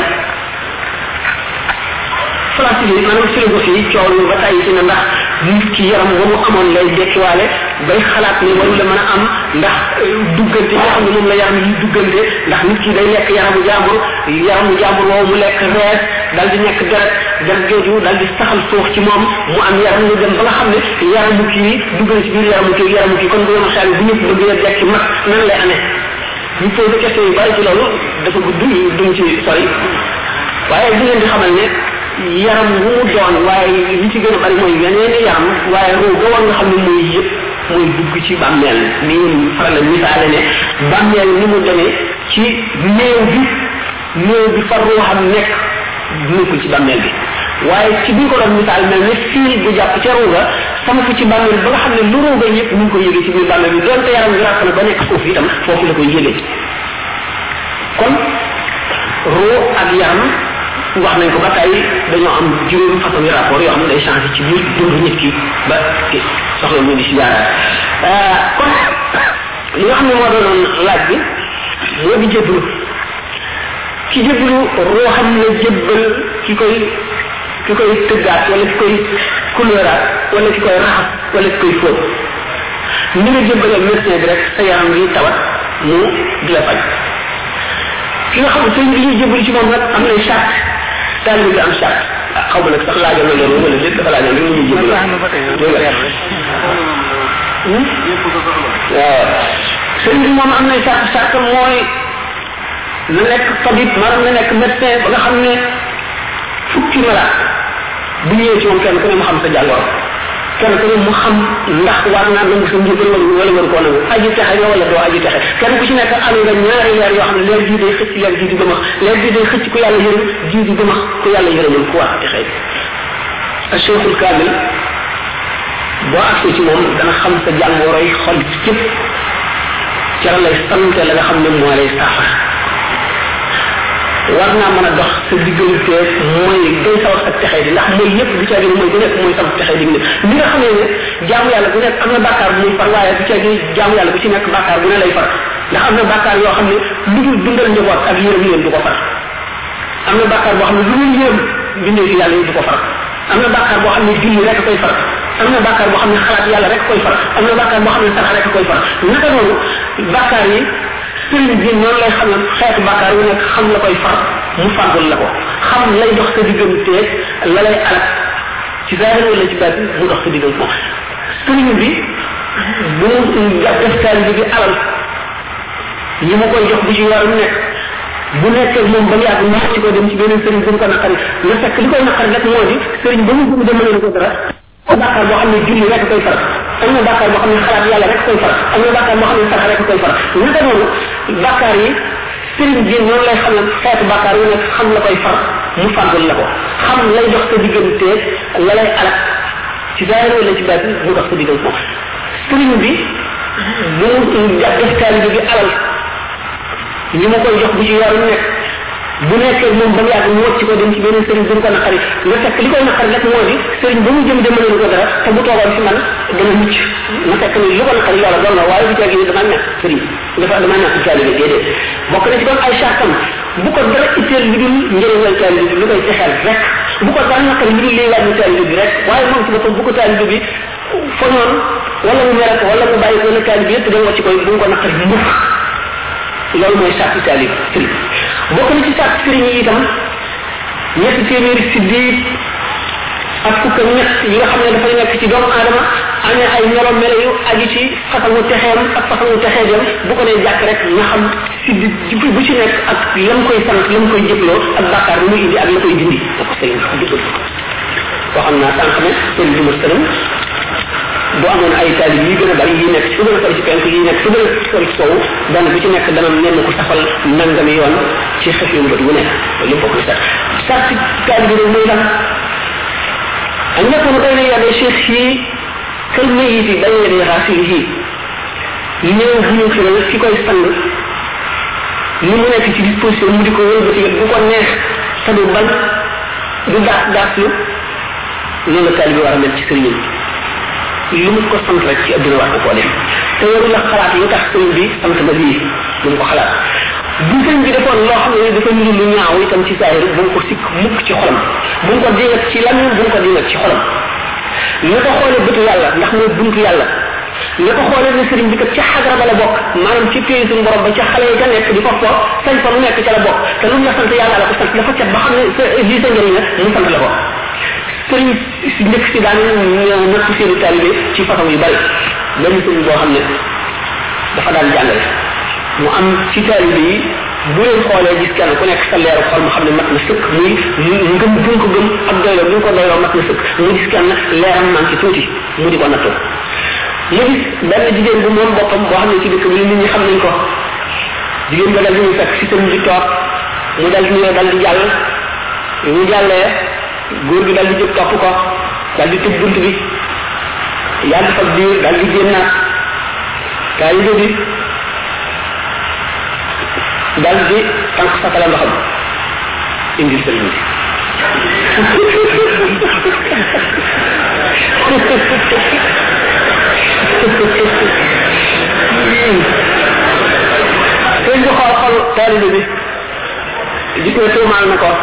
Speaker 3: philosophie maanaam philosophie coow lu ba tàyyi ci ne ndax nit ki yaram wa mu amoon lay dekkiwaale bay xalaat ne waru la mën a am ndax duggante nga xam ne moom la yaram yi duggante ndax nit ki day lekk yaramu jàmbur yaramu jàmbur woowu mu lekk rees dal di nekk deret deret jooju dal di saxal suuf ci moom mu am yaram ñu dem ba nga xam ne yaramu kii duggal ci biir yaramu kii yaramu kii kon bu yoma xaal bu ñëpp bëgg a dekki mag nan lay amee ñu posé question yu bari ci loolu dafa gudd duñ ci sori waaye di leen di xamal ne yaram bu mu doon waaye li ci gën a bari mooy yeneen yaram waaye roo ga war nga xam ne mooy yëpp mooy dugg ci bàmmeel ni ñu faral la misaale ne bàmmeel ni mu demee ci néew bi néew bi fa ruuxam nekk nekkul ci bàmmeel bi waaye ci bi ko doon misaal mel ne fii bu jàpp ca ruuga samp ci bàmmeel ba nga xam ne lu ruuga yëpp ñu ngi ko yëgee ci biir bàmmeel bi doonte yaram bi ràpp na ba nekk suuf itam foofu la koy yëgee kon roo ak yaram wax nañ ko ba tey dañoo am juróomi façon yi rapport yoo xam ne day changé ci biir dundu nit ki ba ki soxla mu di si jaaraat kon li nga xam ne moo doonoon laaj bi moo di jébbalu ki jébbalu roo xam ne jébbal ki koy ki koy tëggaat wala ki koy couleurat wala ki koy raxas wala ki koy fóot ni nga jébbalee médecin bi rek sa yaram bi tawat mu di la faj ki nga xam ne sëñ bi ñuy jébbalu ci moom nag am nay charte taalibe bi am charte xaw ma nag sax laajal na loolu wala déet dafa laajal rek ñu ñuy jébbalu waaw sëñ bi moom am nay charte charte mooy na nekk tabib maanaam na nekk médecin ba nga xam ne fukki malade bu ñëwee ci moom kenn ku ne mu xam sa jàngoro kenn ku ne mu xam ndax war naa nangu sa njëgal wala waru koo nangu aji texe nga wala doo aji texe kenn ku ci nekk am nga ñaari leer yoo xam ne leer jii day xëcc leer jii di bëmax leer jii day xëcc ku yàlla yërëm jii di bëmax ku yàlla yërëmul ku wax texe a cheikhul kamil boo agsee ci moom dana xam sa jàngoroy xol cëpp ca la lay sante la nga xam ne moo lay saafara war naa mën a dox sa diggante mooy day sawar ak texee di ndax mooy yëpp du ca gi mooy bu nekk mooy sama texee di nit li nga xamee ne jaamu yàlla bu nekk am na bàkkaar bu muy far waaye du ca gi jaamu yàlla bu ci nekk bàkkaar bu ne lay far ndax am na bàkkaar yoo xam ne lu dul dundal njaboot ak yërëm leen du ko far am na bàkkaar boo xam ne lu dul yërëm bindee fi yàlla yi du ko far am na bàkkaar boo xam ne julli rek koy far am na bàkkaar boo xam ne xalaat yàlla rek koy far am na bàkkaar boo xam ne sarax rek koy far naka noonu bàkkaar yi sëriñ bi noonu lay xam ne xeetu bàkkaar yu nekk xam la koy far mu fàggul la ko xam lay dox sa diggante la lay alak ci zahir wala ci baat mu dox sa diggante moom sëriñ bi bu mu def taalibe bi alal ñi mu koy jox bu ci war nekk bu nekkee moom ba mu yàgg mu ci ko dem ci beneen sëriñ bu mu ko naqari na fekk li koy naqari rek moo di sëriñ ba mu bëgg demale ko dara bàkkaar boo xam ne julli rek koy far am na bàkkaar boo xam ne xalaat yàlla rek koy far am na bàkkaar boo xam ne sarax rek koy far naka noonu bàkkaar yi sëriñ bi noonu lay xam ne xeetu bàkkaar yu nekk xam la koy far mu fàggul la ko xam lay dox sa diggante la lay alak ci zahir wala ci baat mu dox sa diggante moom sëriñ bi bu mu def taalibe bi alal ñi ma koy jox bu ci yoru nekk bu nekkee moom ba mu yàgg mu wacc ko dem ci beneen sëriñ bu mu ko naqari nga fekk li koy naqari rek moo di sëriñ ba mu jëm demale ko dara te bu toogoon fi man dana mucc na fekk ni li ko naqari loola doon na waaye bu ceegi dama nekk sëriñ dafa dama nekk taalibe déedéet bokk na ci kon ay chartam bu ko dara itteel lu dul njëriñal taalibe bi lu koy fexeel rek bu ko dara naqari lu dul liy wàññi taalibe bi rek waaye moom ci boppam bu ko taalibe bi foñoon wala mu mere ko wala mu bàyyi ko ne taalibe yëpp dem wacc koy bu mu ko naqari mukk loolu mooy sàkk taalib sëriñ bokk na ci sàkk sëriñ yi itam ñetti téeméeri siddiit ak fukk ak ñett yi nga xam ne dafay nekk ci doomu aadama amee ay melo melo yu aju ci façonu texeem ak façonu texeedeem bu ko nee jàkk rek nga xam siddiit bu ci nekk ak lam koy sant lam koy jëploo ak bàkkaar bi muy indi ak la koy dindi da ko sëriñ jëppal waxam naa sànq ne sëriñ bi mustalam bu amoon ay taalib yi gën a bari yi nekk fu gën a sori ci penk yi nekk fu gën a sori ci sowu benn bu ci nekk dana nenn ko safal nangami yoon ci xef yu mbët wu nekk li bokk na sax sax ci taalib yi muy lan ak nekkoon day na yàlla cheikh yi kal mayiti bañ na di xaasili yi ñëw bu ñu xiral ki koy sang ni mu nekk ci disposition mu di ko wëlbati bu ko neex te du bañ du daas daas lu loolu la taalib war a mel ci sëriñam lu mu ko sant rek ci adduna war ko koo def te waru la xalaat lu tax sëriñ bi sant ma lii bu mu ko xalaat bu sëriñ bi defoon loo xam ne dafa niru lu ñaaw itam ci saahir bu mu ko sikk mukk ci xolam bu mu ko dingat ci lamiñ bu mu ko dingat ci xolam nga ko xoolee bëtu yàlla ndax mooy buntu yàlla nga ko xoolee ne sëriñ bi kat ca xadra ba la bokk maanaam ci pays suñu borom ba ca xale yi ka nekk di ko fo sañ fa mu nekk ca la bokk te lu mu la sant yàlla la ko sant dafa cat ba xam ne lii sa njëriñ la mu sant la ko sëriñ si njëkk si daan natt seeni taalibe ci façon yu bari benn sëriñ boo xam ne dafa daan jàngale mu am ci taalibe yi bu leen xoolee gis kenn ku nekk sa leeru xol mu xam ne mat na sëkk muy ngëm bu ko gëm ak doyloo bu ko doyloo mat na sëkk mu gis kenn leeram man ci tuuti mu di ko nattoo mu gis benn jigéen bu moom boppam boo xam ne ci dëkk bi nit ñi xam nañ ko jigéen ba dal di ñu fekk si sëriñ bi toog mu dal di ñëw dal di jàll ñu jàllee góor gi dal di jóg topp ko dal di tëj bunt bi yàgg fa biir dal di génnaat taalibe bi dal di tànk satala ndoxam indil sëriñ bi sëriñ bi xool xol taalibe bi gis ne tuumaal na ko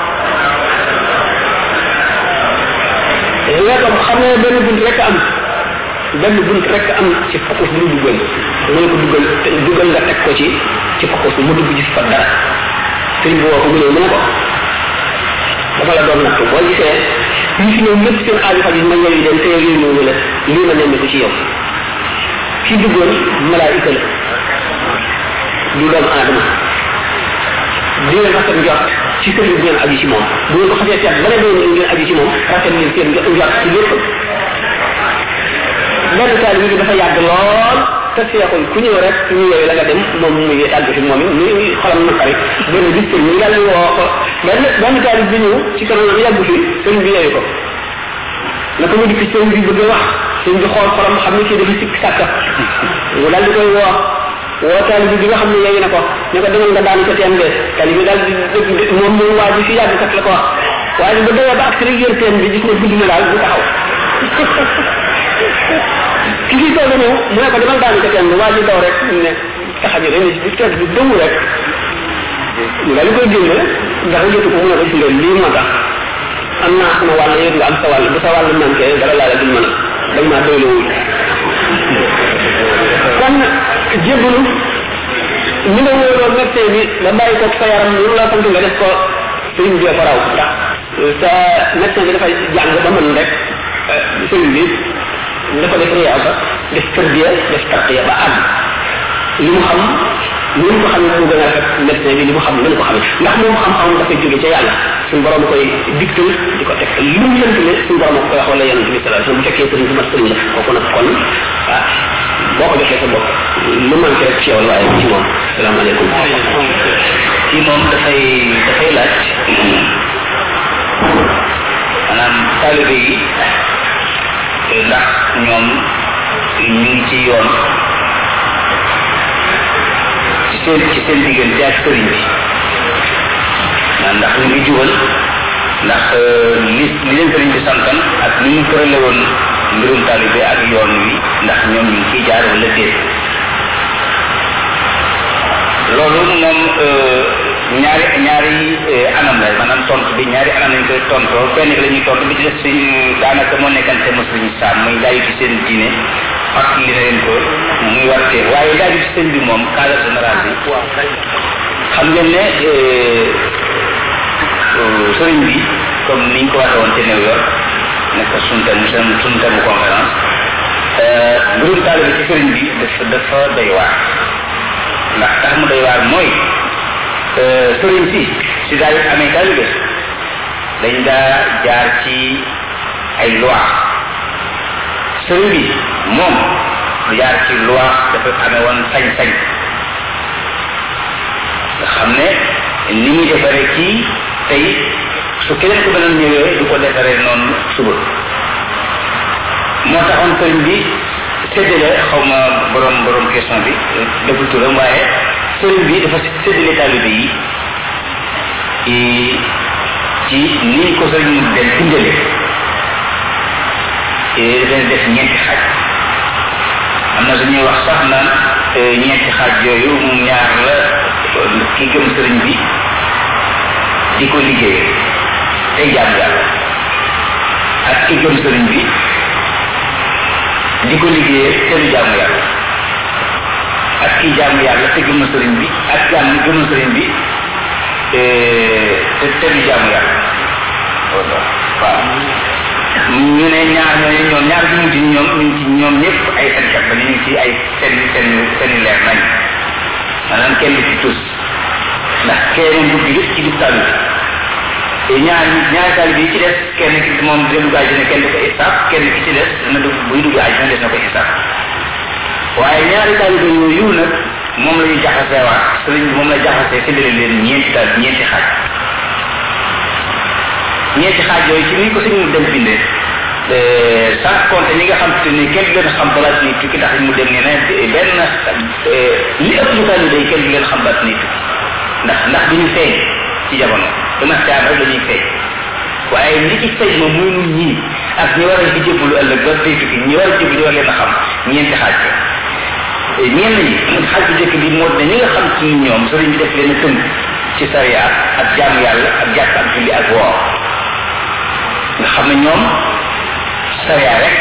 Speaker 3: léegam xam ne benn bunt rek am benn bunt rek am ci focus bu mu duggal mu ne ko duggal duggal nga teg ko ci ci focus mu dugg gis fa dara sëriñ bi woo ko mu ne mu ne ko dama la doon natt boo gisee ñu fi ñëw ñëpp seen aaju faj ma ñëw leen te yow ñëw la lii ma nemmi ko ci yow ki duggoon malaayika la du doomu aadama di leen rafet njort ci sëriñ bi ngeen aju ci moom bu ngeen ko xasee seet ba ne doon ngeen aju ci moom rafet ngeen seen njort ci lépp benn taal bi dafa yàgg lool te seexul ku ñëw rek ñu yooyu la nga dem moom muy tàgg fi moom it muy xolam naqari benn bis sëriñ bi daal woo ko benn benn taal bi ñëw ci kanam yàgg fi sëriñ bi yooyu ko na ko mu dikk sëriñ bi bëgg wax sëriñ bi xool xolam xam ne kii dafa sikk sàkka mu daal di koy woo woo taalibi bi nga xam ne yéegi na ko ne ko demal nga daanu ko teen de taalibi daal di dëgg moom moom waa ji fi yàgg kat la ko wax waaye ba demee ba ak rek yër teen bi gis ne gudd na daal bu taxaw ki fi toog ñëw mu ne ko demal daanu ko teen bi waa ji daw rek ne taxañu rek ne bi teen bi dëngu rek ñu daal di koy génne dara jotu ko mu ne ko ci leen lii moo tax am naa sama wàll yéen nga am sa wàll bu sa wàll manqué dara laa la dul mën a dañ maa doy lawul kon jébbalu ni nga wóoroo médecin bi nga bàyyi ko sa yaram lu la sant nga def ko sëriñ bi ko raw ndax sa médecin bi dafay jàng ba mën rek sëriñ bi dafa def riyaasa def tërbiya def tarqiya ba àgg li mu xam ni mu ko xam ne mu gën a rafet médecin bi li mu xam ni mu ko xam ndax moom xam-xam dafay jóge ca yàlla suñu borom koy dictal di ko teg li mu sant ne suñu borom koy wax wala yonent bi sallallahu alayhi wasallam bu fekkee sëriñ bi mat sëriñ la kooku nag kon ah boo ko joxee sa bopp lu manqué rek ci yow waaye ci moom salaamaaleykum
Speaker 2: ci moom dafay dafay laaj maanaam taalibe yi ndax ñoom ñu ngi ci yoon ci seen ci seen diggante ak sëriñ bi ndax ñu ngi jubal ndax li li leen sëriñ bi santan ak li ñu tërale woon mbirum taalibe ak yoon wi ndax ñoom ñu ngi ciy jaar wala déet loolu moom ñaari ñaari anam la maanaam tontu bi ñaari anam lañ koy tontoo benn bi la ñuy tontu bi ci des suñ daanaka moo nekkante mosliñ saam muy laayu ci seen diine fàttali na leen ko muy warte waaye laayu ci seen bi moom cadre général bi xam ngeen ne sëriñ bi comme niñ ko waxee woon ci New York nekk suñu thème suñu thème conférence mbirum taalibe ci sëriñ bi dafa dafa doy waar ndax tax mu doy waar mooy sëriñ si si daal amee taalibe dañ daa jaar ci ay loi sëriñ bi moom du jaar ci loi dafa amee woon sañ-sañ nga xam ne ni muy defaree kii tey su keneen ko beneen ñëwee du ko defaree noonu suba moo taxoon sëriñ bi séddale xaw ma borom borom question bi deful turam waaye sëriñ bi dafa séddale taalibe yi ci ni ko sëriñ mu dem bindale dafay def ñeenti xaaj am na suñuy wax sax naan ñeenti xaaj yooyu mu ñaar la ki gëm sëriñ bi di ko liggéey tey jaamu yàlla ak ki gëm sëriñ bi di ko liggéeyee te du jaamu yàlla ak ki jaamu yàlla te gëm sëriñ bi ak jaam gëm sëriñ bi te te du jaamu yàlla waaw ñu ne ñaar ñooñu ñoom ñaar bi mujj ñoom ñu ngi ci ñoom ñëpp ay fenkat la ñu ngi ci ay seen seen seen leer nañ maanaam kenn ci tus ndax kenn dugg yëpp ci dugg taalibe te ñaar ñaari taalibe yi ci des kenn ki moom dina dugg àjjana kenn du ko isaab kenn ki ci des dina dugg buy dugg àjjana des na ko isaab waaye ñaari taalibe yooyu nag moom la ñu jaxasee waat sëriñ bi moom la jaxasee séddale leen ñeenti taal ñeenti xaaj ñeenti xaaj yooyu ci ni ko sëñ mu dem bindee sans compter ñi nga xam te ni kenn du leen xam balaat ni tukki ndax mu dem ne ne benn li ëpp ñu taalibe yi kenn du leen xam balaat ni tukki ndax ndax du ñu feeñ ci jamono dama taam rek dañuy feeñ waaye li ci feeñ moom muy nun ñii ak ñi war a ci jébbalu ëllëg ba tey tukki ñi war a jébbalu war leen a xam ñeenti xaaj ko ñenn ñi xaaj bu njëkk bi moo ne ñi nga xam ci ñoom sëriñ bi def leen a tënk ci sariya ak jaamu yàlla ak jàpp ak julli ak woor nga xam ne ñoom sariya rek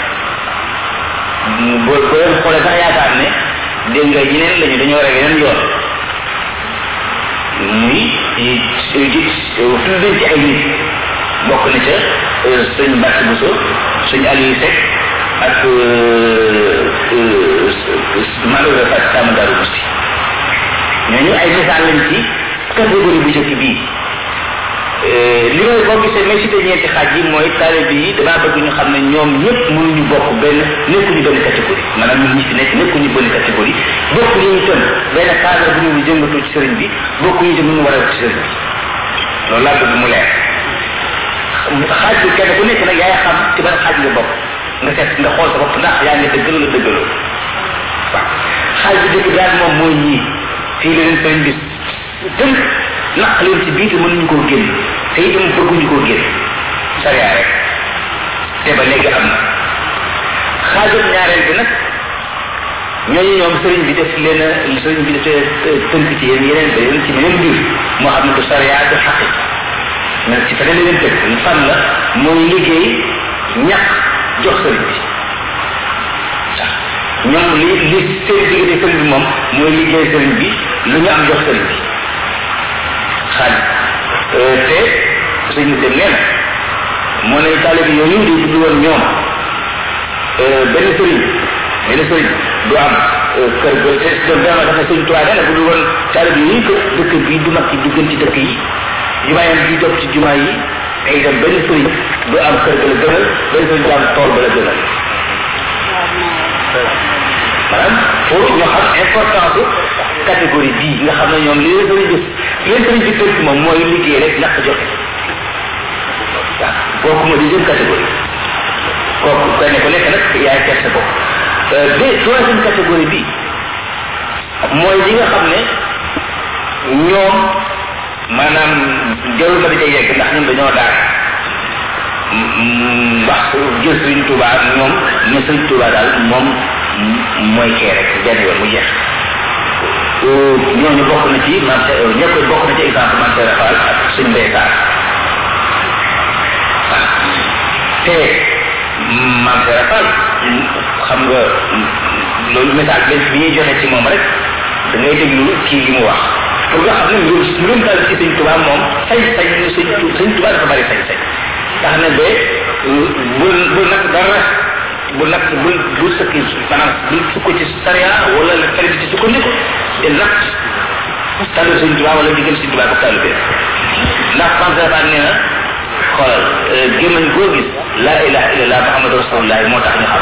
Speaker 2: boo boo leen xoolee sax yaakaar ne dégg nga ñeneen lañu dañoo rek yeneen yoon muy fi mu ci ay nit bokk na ca sëñ Mbacke Bousso sëñ Aliou Seck ak malheureux Fatou Tama Darou Moussi ñooñu ay misaal lañ ci catégorie bu njëkk bii li may boo gisee may cité ñeenti xaaj yi mooy taalibe yi damaa bëgg ñu xam ne ñoom ñëpp mënuñu bokk benn nekkuñu benn catégorie maanaam ñun ñi fi nekk nekkuñu benn catégorie bokkuñu ñu tën benn cadre bu ñu jëngatoo ci sëriñ bi bokkuñu jëm ñu war a ci sëriñ bi loolu laa bëgg mu leer xaaj bi kenn ku nekk nag yaay xam ci ban xaaj nga bokk nga seet nga xool sa bopp ndax yaa ngi dëggaloo la dëggaloo waaw xaaj bi dëgg daal moom mooy ñii fii la leen sëriñ bi dënk naq leen ci biir te mënuñu koo génn te itam bëgguñu koo génn sariya rek te ba léegi am na xaajab ñaareel bi nag ñooñu ñoom sëriñ bi def leen a sëriñ bi def tënk ci yéen yeneen ba yeneen ci beneen biir moo xam ne du sariya du xaqi mais ci feneen leen tënk ñu fan la mooy liggéey ñàkk jox sëriñ bi ñoom li li seen diggante sëriñ bi moom mooy liggéey sëriñ bi lu ñu am jox sëriñ bi xaalis te sëriñ bi dem nee na moo ne taalibe yooyu di tudd woon ñoom benn sëriñ benn sëriñ du am kër ga te doon dama dafa sëriñ tuwaa nee na bu dul woon taalibe yooyu ko dëkk bi du mag ci du gën ci dëkk yi jumaa yi di topp ci jumaa yi te itam benn sëriñ du am kër ga la gënal benn sëriñ du am tool ba la gënal maanaam foofu ñoo xam importance catégorie bii nga xam ne ñoom li leen sëriñ def leen sëriñ bi tënk moom mooy liggéey rek ñàkk joxe waaw kooku mooy deuxième catégorie kooku kenn ku nekk nag yaay seet sa bopp deux troisième catégorie bi mooy li nga xam ne ñoom maanaam jarul ma di cay yegg ndax ñun dañoo daal wax jël sëriñ Tuubaa ñoom ne sëriñ Tuubaa daal moom mooy kee rek benn yoon mu jeex ñooñu bokk na ci man ñëpp bokk na ci exemple man Seera Fall ak suñ mbay Sarr te man Seera Fall xam nga loolu message lañ bi ñuy joxe ci moom rek da ngay déglu kii li mu wax pour nga xam ne mbirum mbirum daal ci sëñ Tuubaa moom sañ-sañ sëñ sëñ Tuubaa dafa bari sañ-sañ tax na ba bul bul nag dara bul nag bul bul sëkki maanaam bul sukko ci sariya wala la fere ci sukkandiku te nag talu sëñ Tuubaa wala diggante sëñ Tuubaa ko talu bi ndax pensé nee na xoolal gémmañ goo gis laa ilaha illallah muhammadu rasulullah moo tax ñu xam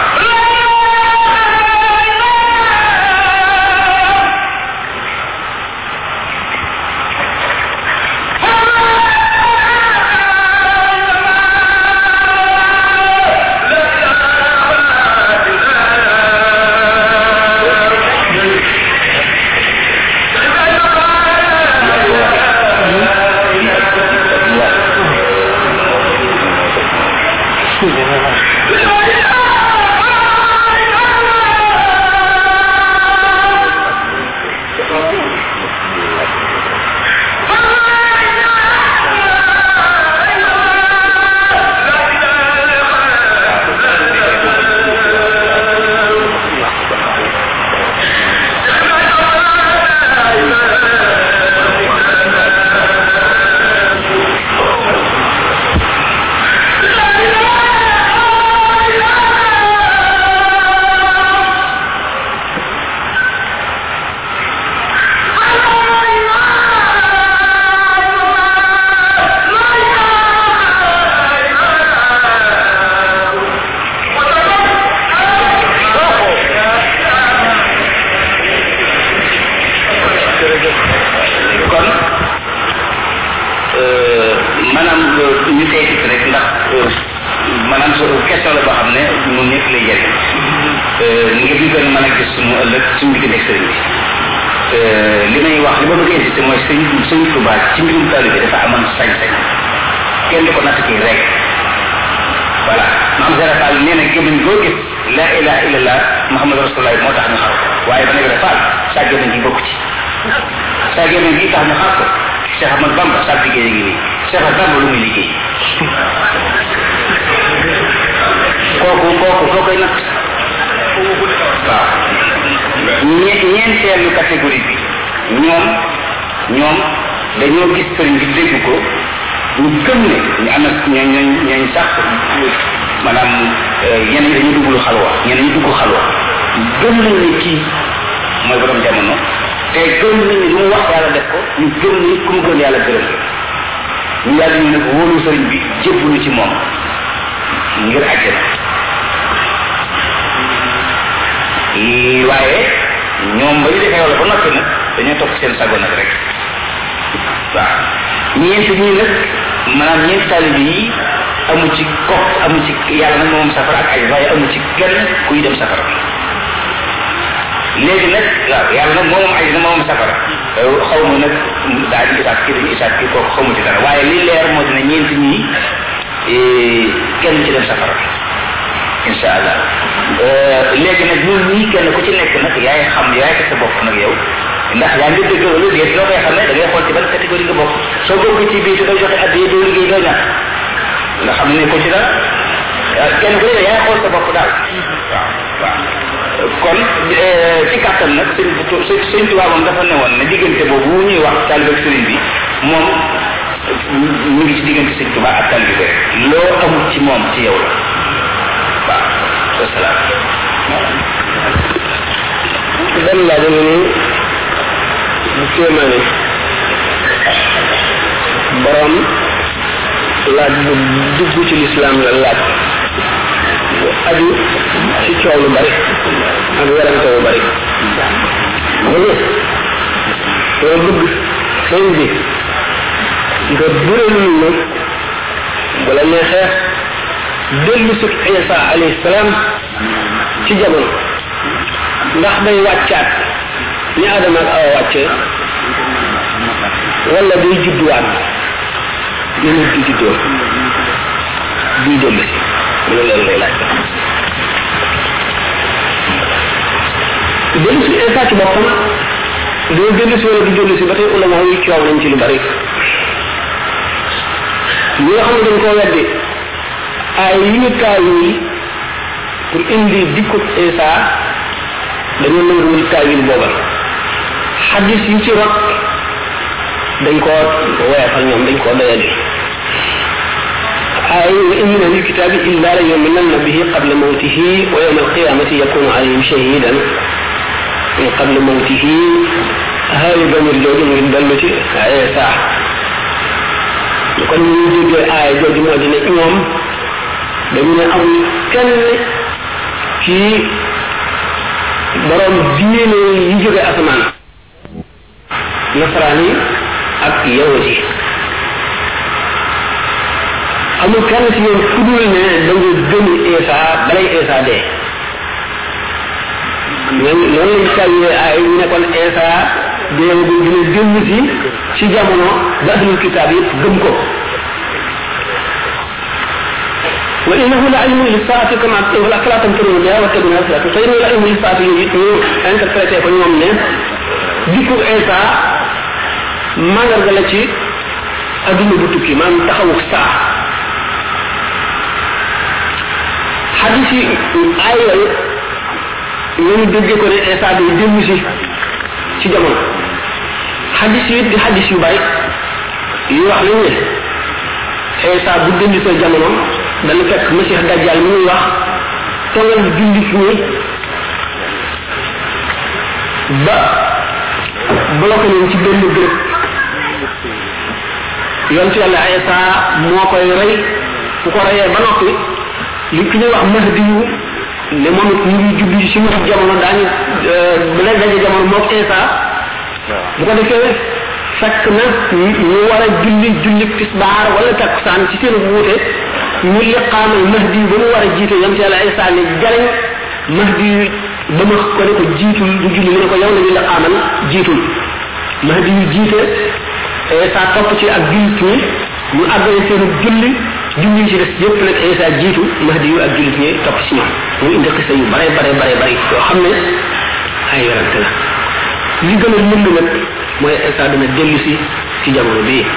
Speaker 2: léegi nag waaw yàlla xaw ma nag daal di isaat kii dañu isaat kii kooku xamu ci dara waaye li leer moo dina ñeent ñii kenn ci dem safara insha allah léegi nag ñun ñii kenn ku ci nekk nag yaay xam yaay ko sa bopp nag yow ndax yaa ngi dëgg loolu dees loo koy xam ne da ngay xool ci ban catégorie nga bokk soo bokk ci bii te doo joxe addiye doo liggéey doo ñàkk nga xam ne ko ci dara kenn ku ne yaay xool sa bopp daal waaw waaw kon ci kàttan nag sëñ sëñ tubaab moom dafa newoon ne diggante boobu ñuy wax taalibe ak sëriñ bi moom mu ngi ci diggante sëñ tubaab ak taalibe rek loo amul ci moom ci yow la waaw wasalaam
Speaker 3: benn laa dama ni bu kéemaane borom laaj bu dugg ci lislaam la laaj bu aju ci coow lu bari ak werante bu bari mu ne doo bëgg sëñ bi nga bural ñu bu la neexee dellu si Isa alayhi salaam ci jamono ndax day wàccaat ni Adama ak Awa wàccee wala day judduwaat ni nit di juddoo bii dellu si mu ne leen lay laaj dellu si Isa ci boppam doo dellu si wala du dellu si ba tey ulama yi coow nañ ci lu bari ñi nga xam ne dañ koo weddi ay yi ñu taawil pour indi dikkut Isa dañu nanguwul taawil booba xadis yi ci rot dañ koo woyafal ñoom dañ koo doyadi ay wa in min ahli kitabi illa la yu'minanna bihi qabla mawtihi wa yawma alqiyamati yakunu alayhim shahidan min qabla mawtihi haayu damir jooju mu ngi dellu ci Isa kon ñu déggee aaya jooju moo di ne ñoom dañu ne amul kenn ci borom diine yi jóge asamaan nasaraan yi ak yawut yi amul kenn ci ñoom ku dul ne da nga gëm Isa balay Isa dee ñoom noonu lañ tàyyee ay ñu ne kon Isa deewagul dina dellu si ci jamono ba ahlul kitaab yëpp gëm ko wa innahu la ilmu lisaati kama wala fala tamturu biha wa tabuna salatu fa innahu la ilmu lisaati yu ñu interprété ko ñoom ne dikku Isa mandarga la ci adduna bu tukki maanaam taxawuk saa hadis yi ay yooyu ñu déggee ko ne Isa day dellu si ci jamono hadis yi di hadis yu bari yu wax nañ ne Isa bu dellu sa jamono dana fekk Masih Dajjal mi ñuy wax tongal jullit ñi ba bloqué leen ci benn béréb yontu yàlla Isa moo koy rey fu ko reyee ba noppi li ki ñuy wax Mahdi yu ne moom it ñu ngi jubbi ci mu jamono daañu bu leen daje jamono moog Isa bu ko defee fekk na ñu war a julli julli tisbaar wala takkusaan ci seen wuute ñu liqaamal Mahdi ba mu war a jiite yontu yàlla Isa ne jariñ Mahdi ba ma ko ne ko jiitul du julli mu ne ko yow la ñu liqaamal jiitul Mahdi yu jiite Isa topp ci ak jullit ñi ñu àggale seenu julli julli ci des yëpp nag Isa jiitu Mahdi yu ak jullit ñi topp ci ñoom mu indi xisa yu bare bare bare bare yoo xam ne ay yorante la li gën a lënd nag mooy Isa dana dellu si ci jamono bii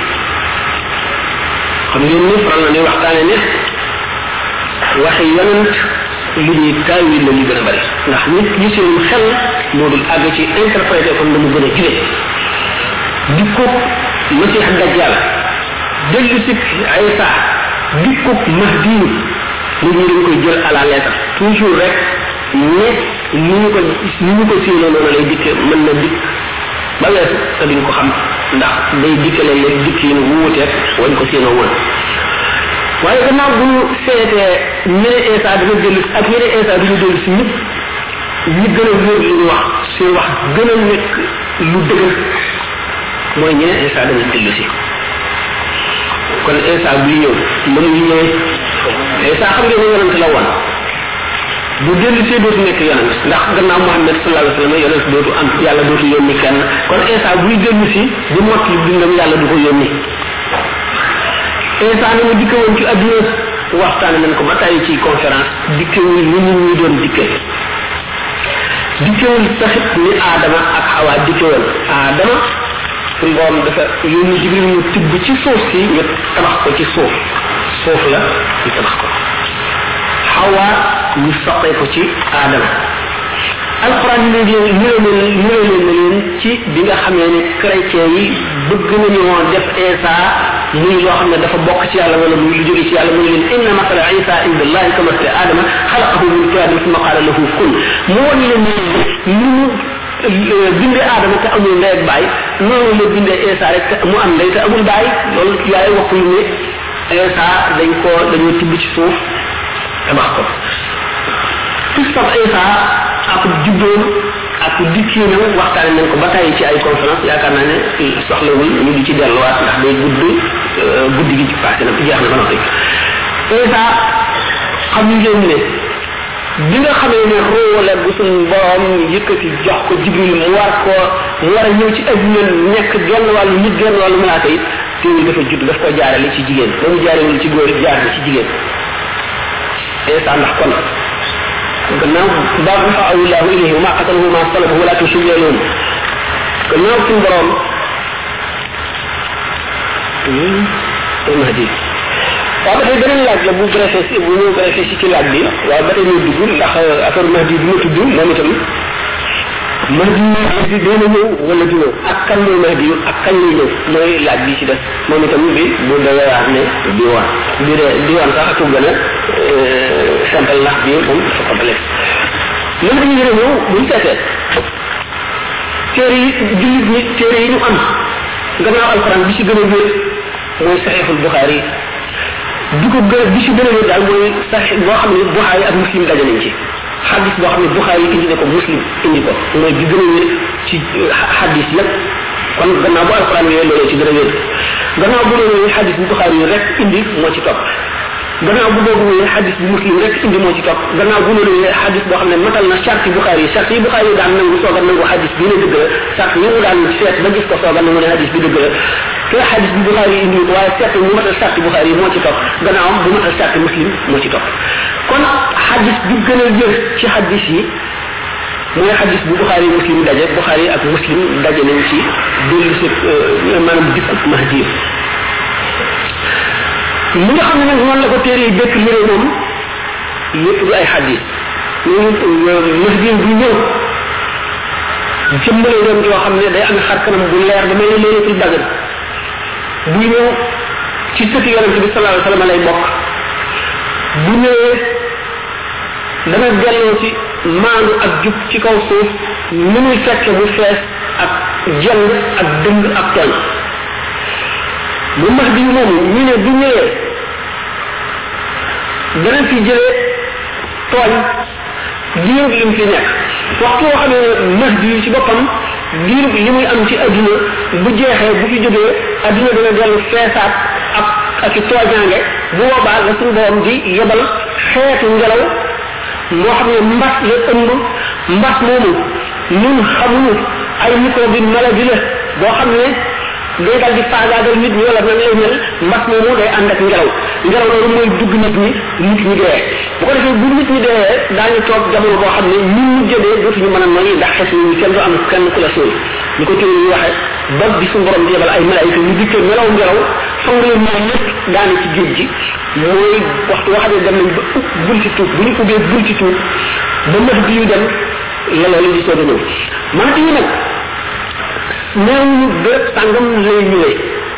Speaker 3: xam ngeen ni faral na ni waxtaane ne waxi yonent lu ñuy taawil la li gën a bari ndax nit ñi seen xel moo dul àgg ci interprété kon la mu gën a jile dikkub Masih Dajjal dellu si Isa dikkub Mahdi nit ñi dañ koy jël à la lettre toujours rek ne ni ñu ko ni ñu ko séenoo noonu lay dikke mën na dikk ba weesu te duñ ko xam ndax day dikke leen leen dikk yi wuuteet wañ ko séenoo woon waaye gannaaw bu ñu seetee ñu ne Isa dana dellu ak ñu ne Isa duñu dellu si ñëpp ñi gën a wér lu ñu wax seen wax gën a nekk lu dëgër mooy ñu ne Isa dana dellu si kon Isa buy ñëw mën ñu ñëwee Isa xam ngeen ne yonent la woon bu dellu see dootu nekk yonent ndax gannaaw Muhammad sallallahu alayhi wasallam yonent dootu am yàlla dootu yónni kenn kon Isa buy dellu si bu mot li dundam yàlla du ko yónni Isa ni mu dikke woon ci adduna waxtaane nañ ko ba tàyyi ci conférence dikkewul ni nit ñi doon dikke dikkewul taxit ni Adama ak Hawa dikkewul Adama suñ borom dafa yónni Jibril mu tibb ci suuf si ñu tabax ko ci suuf suuf la ñu tabax ko Hawa ñu soqee ko ci Adama alquran ni leen ñu leen ñu leen leen ci bi nga xamee ne chrétien yi bëgg nañu def Isa muy loo xam ne dafa bokk ci yàlla wala muy lu jóge ci yàlla mu ne leen inna masala Isa inda allahi ka masali Adama xalaqahu min turabin summa qala lahu kun mu won leen ni mu bindee Adama te amul ndey ak baay noonu la bindee Isa rek mu am ndey te amul baay loolu yaay waxul ne Isa dañ ko dañoo tibb ci suuf tabax ko Christophe Isa ak juddoom ak dikkiinam waxtaane nañ ko ba tàyyi ci ay conférence yaakaar naa ne soxlawul ñu di ci delluwaat ndax day gudd guddi gi ci passé na jeex na ba noppi Isa xam ngeen ne bi nga xamee ne roole bu suñ borom yëkkati jox ko Jibril mu war ko mu war a ñëw ci adduna nekk genn wàllu nit genn wàllu malaaka yi téewul dafa judd daf ko jaarale ci jigéen ba mu jaarewul ci góor jaar na ci jigéen Isa ndax kon gannaaw baax na fa awillahu ilayhi wa ma qataluhu ma salabuhu walakin shubbiha lahum gannaaw suñ borom mahdi waaw ba tey beneen laaj la bu greffé si bu ñu greffé si ci laaj bi waaw ba tey ñu dugg ndax affaire mahdi bi ma tudd moom itam mahdi mahdi dina ñëw wala du ñëw ak kan mooy mahdi ak kañ lay ñëw mooy laaj bi ci des moom itam bi bu dawee wax ne diwaan bi diwaan sax ak gën a simple ndax bi moom dafa complexe mahdi ñu dina ñëw buñ seetee téere yi jullit ñi téere yi ñu am gannaaw alquran bi ci gën a wér mooy saxiixul buxaari bi ko gën bi ci gën a wér daal mooy sax boo xam ne buxaari ak muslim daje nañ ci xadis boo xam ne buxaari indi na ko muslim indi ko mooy bi gën a wér ci xadis yépp kon gannaaw bu alquran yooyu loolu ci gën a wér gannaaw bu loolu xadis bu buxaari yi rek indi moo ci topp gannaaw bu boobu wéyee xadis bu muslim rek indi moo ci topp gannaaw bu loolu wéyee xadis boo xam ne matal na charte buxaari yi charte yi buxaari yi daan nangu soog a nangu xadis bi ne dëgg la charte yi mu daan seet ba gis ko soog a nangu ne xadis bi dëgg la te xadis bi buxaari yi indi waaye seet mu matal charte buxaari yi moo ci topp gannaawam bu matal charte muslim moo ci topp kon xadis bi gën a wér ci xadis yi mooy xadis bu buxaari yi muslim daje buxaari yi ak muslim daje nañ ci dellu si maanaam dikkut mahdi li nga xam ne nag noonu la ko téere yi békk liré moom yépp du ay xadis mahdi bu ñëw jëmbale doon yoo xam ne day am xar kanam bu leer ba mel ne leeratul dagan bu ñëw ci sëti yonent bi sallallahu alayhi wasallam lay bokk bu ñëwee dana delloo ci maandu ak jub ci kaw suuf ni muy fekke bu fees ak jëng ak dëng ak tooñ bu mahdi moom ñu ne bu ñëwee dana fi jëlee tooñ diirub lim fi nekk waxtu woo xam ne mahdi yi ci boppam diirub li muy am ci adduna bu jeexee bu fi jógee adduna dana dellu feesaat ak ak i tooñaange bu boobaa la suñu borom di yebal xeetu ngelaw moo xam ne mbas la ëmb mbas moomu ñun xamuñu ay microbe bi maladie la boo xam ne day dal di faagaagal nit ñi wala nan lay mel mbas moomu day ànd ak ngelaw ngelaw loolu mooy dugg nit ñi nit ñi dee bu ko defee bu nit ñi dee daañu toog jamono boo xam ne ñun ñu jëdee dootuñu mën a noyyi ndax xes ñi kenn du am kenn ku la suul ni ko téere yi waxe ba bi suñu borom di yebal ay malaayika ñu dikkee melaw ngelaw fang leen ñoom ñëpp daane ci géej gi mooy waxtu woo xam ne dem nañ ba ub bunti tuub bu ñu ubbee bunti tuub ba mën bi ñu dem la loolu di soog a ñëw maa yi nag neewuñu béréb sàngam lay ñëwee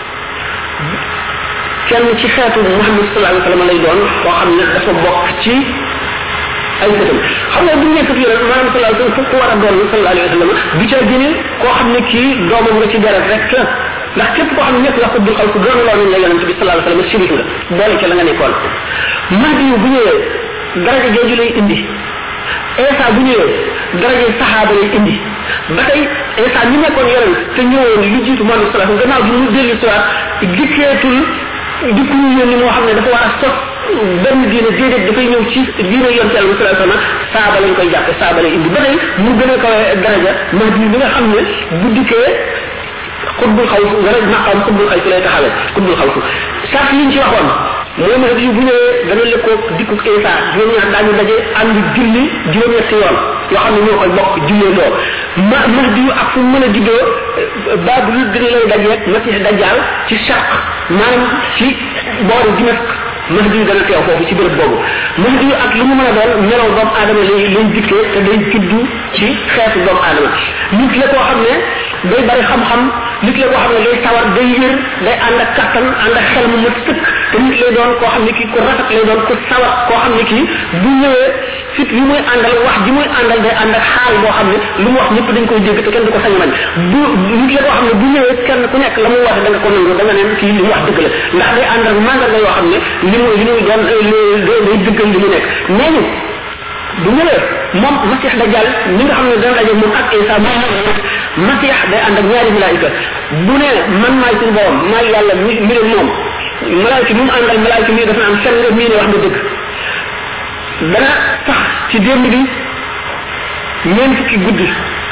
Speaker 3: kenn ci xeetu Muhammad sallallahu alayhi wa sallam lay doon koo xam ne dafa bokk ci ay bëtam xam nga bu ñu nekk fii rek maanaam sallallahu alayhi wa sallam ku war a doon sallallahu alayhi wa sallam du ca gëne koo xam ne kii doomam nga ci deret rek la ndax képp koo xam ne nekk la xutbul xalq doon loo nañ la yonente bi sallallahu alayhi wa sallam shérif nga boole ca la nga nekkoon mahdi bu ñëwee daraja jooju lay indi Isa bu ñëwee daraja saxaaba lay indi ba tey Isa ñi nekkoon yonent te ñëwoon lu jiitu Muhammad sallallahu alayhi wa sallam gannaaw bi mu dellu siwaat dikkeetul dikku ñu yónni moo xam ne dafa war a sos benn diine déedéet dafay ñëw ci diine yonte yàlla sallallahu alayhi wasallam saaba lañ koy jàppe saaba lay indi ba tey mu gën a kawe daraja mahdi bi nga xam ne bu dikkee xutbul xawf wala maqam xutbul xawf lay taxawee xutbul xawf sax liñ ci waxoon mooy mahdi bu ñëwee dana lëkkoo dikku Isa juróom ñaar daañu daje ànd julli juróom ñetti yoon yoo xam ne ñoo koy bokk jullee doo ma mahdi yu ak fu mën a juddoo baabu lu gën lay dajeeg masih dajjal ci Shaq maanaam ci booru Dimask mahdi yu dana teew foofu ci béréb boobu mahdi yu ak lu mu mën a doon melaw doomu aadama lay lay dikkee te day juddu ci xeetu doomu aadama nit la koo xam ne day bari xam-xam nit la koo xam ne day sawar day yër day ànd ak kattan ànd ak xel mu mat sëkk te nit lay doon koo xam ne kii ku rafet lay doon ku sawar koo xam ne kii bu ñëwee fit yi muy àndal wax ji muy àndal day ànd ak xaal boo xam ne lu mu wax ñëpp dañ koy dégg te kenn du ko sañ bañ bu nit la koo xam ne bu ñëwee kenn ku nekk la muy wax da nga ko nangu da nga neen kii li mu wax dëgg la ndax day àndal mandarga yoo xam ne li mu li muy doon day dëggal li mu nekk nee bu ñëwee moom masih dajjal ñi nga xam ne dana daje moom ak Isa moom masih day ànd ak ñaari malaayika bu ne man maay suñu borom maay yàlla mi mi leen moom malaayika mu àndal malaayika mi dafa am fen nga mii ne wax nga dëgg dana sax ci démb bi ñeent fukki guddi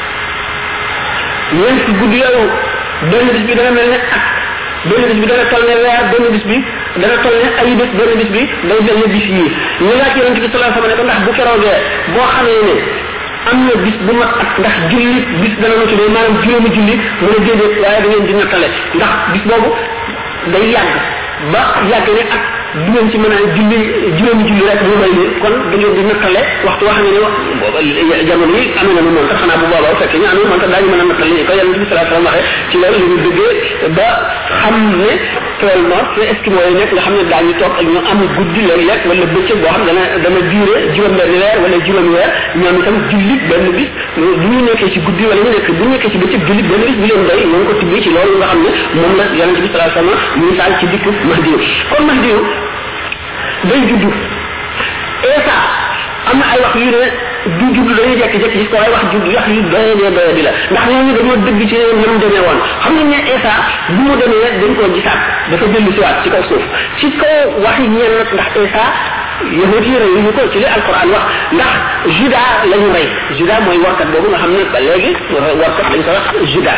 Speaker 3: ñeent fukki guddi yooyu benn bis bi dana mel ne ak benn bis bi dana toll ne weer benn bis bi dana toll ne ay bés benn bis bi day mel ne bis yii ñu laaj yonent bi sallallahu alayhi wasallam ne ko ndax bu keroogee boo xamee ne am na bis bu mat ak ndax julli bis dana ma tuddee maanaam juróomi julli mu ne déedéet waaye da ngeen di nattale ndax bis boobu day yàgg ba yàgg ne ak du ngeen ci mën a julli juróomi julli rek bu may leen kon da ngeen di nattale waxtu wax ne ne jamono yi amee na nu moom tax xanaa bu boobaa fekk ñu amee moom tax daañu mën a nattale ni ko yàlla bi sallallahu alayhi wasallam waxee ci loolu la ñu duggee ba xam ne tool nord te eskimo yi nekk nga xam ne daañu toog ak ñu am guddi léeg-léeg wala bëccëg boo xam dana dana duré juróom benn weer wala juróomi weer ñoom itam julli benn bis bu ñu nekkee ci guddi wala ñu nekk bu ñu nekkee ci bëccëg julli benn bis bu leen doy ñoo ko tibbi ci loolu nga xam ne moom la yàlla bi sallallahu alayhi wasallam misaal ci dikk mahdi kon mahdi day juddu Isa am na ay wax yu ne du juddu dañuy jekki-jekki gis ko ay wax juddu wax yu doye dee doye di la ndax ñooñu dañoo dëgg ci nam demee woon xam nañ ne Isa bu mu demee dañ koo gisaat dafa dellu si waat ci kaw suuf ci kaw waxi ñeen nag ndax Isa yahut yi rey ñu ko ci li alquran wax ndax juda la ñu rey juda mooy warkat boobu nga xam ne ba léegi warkat lañ ko wax juda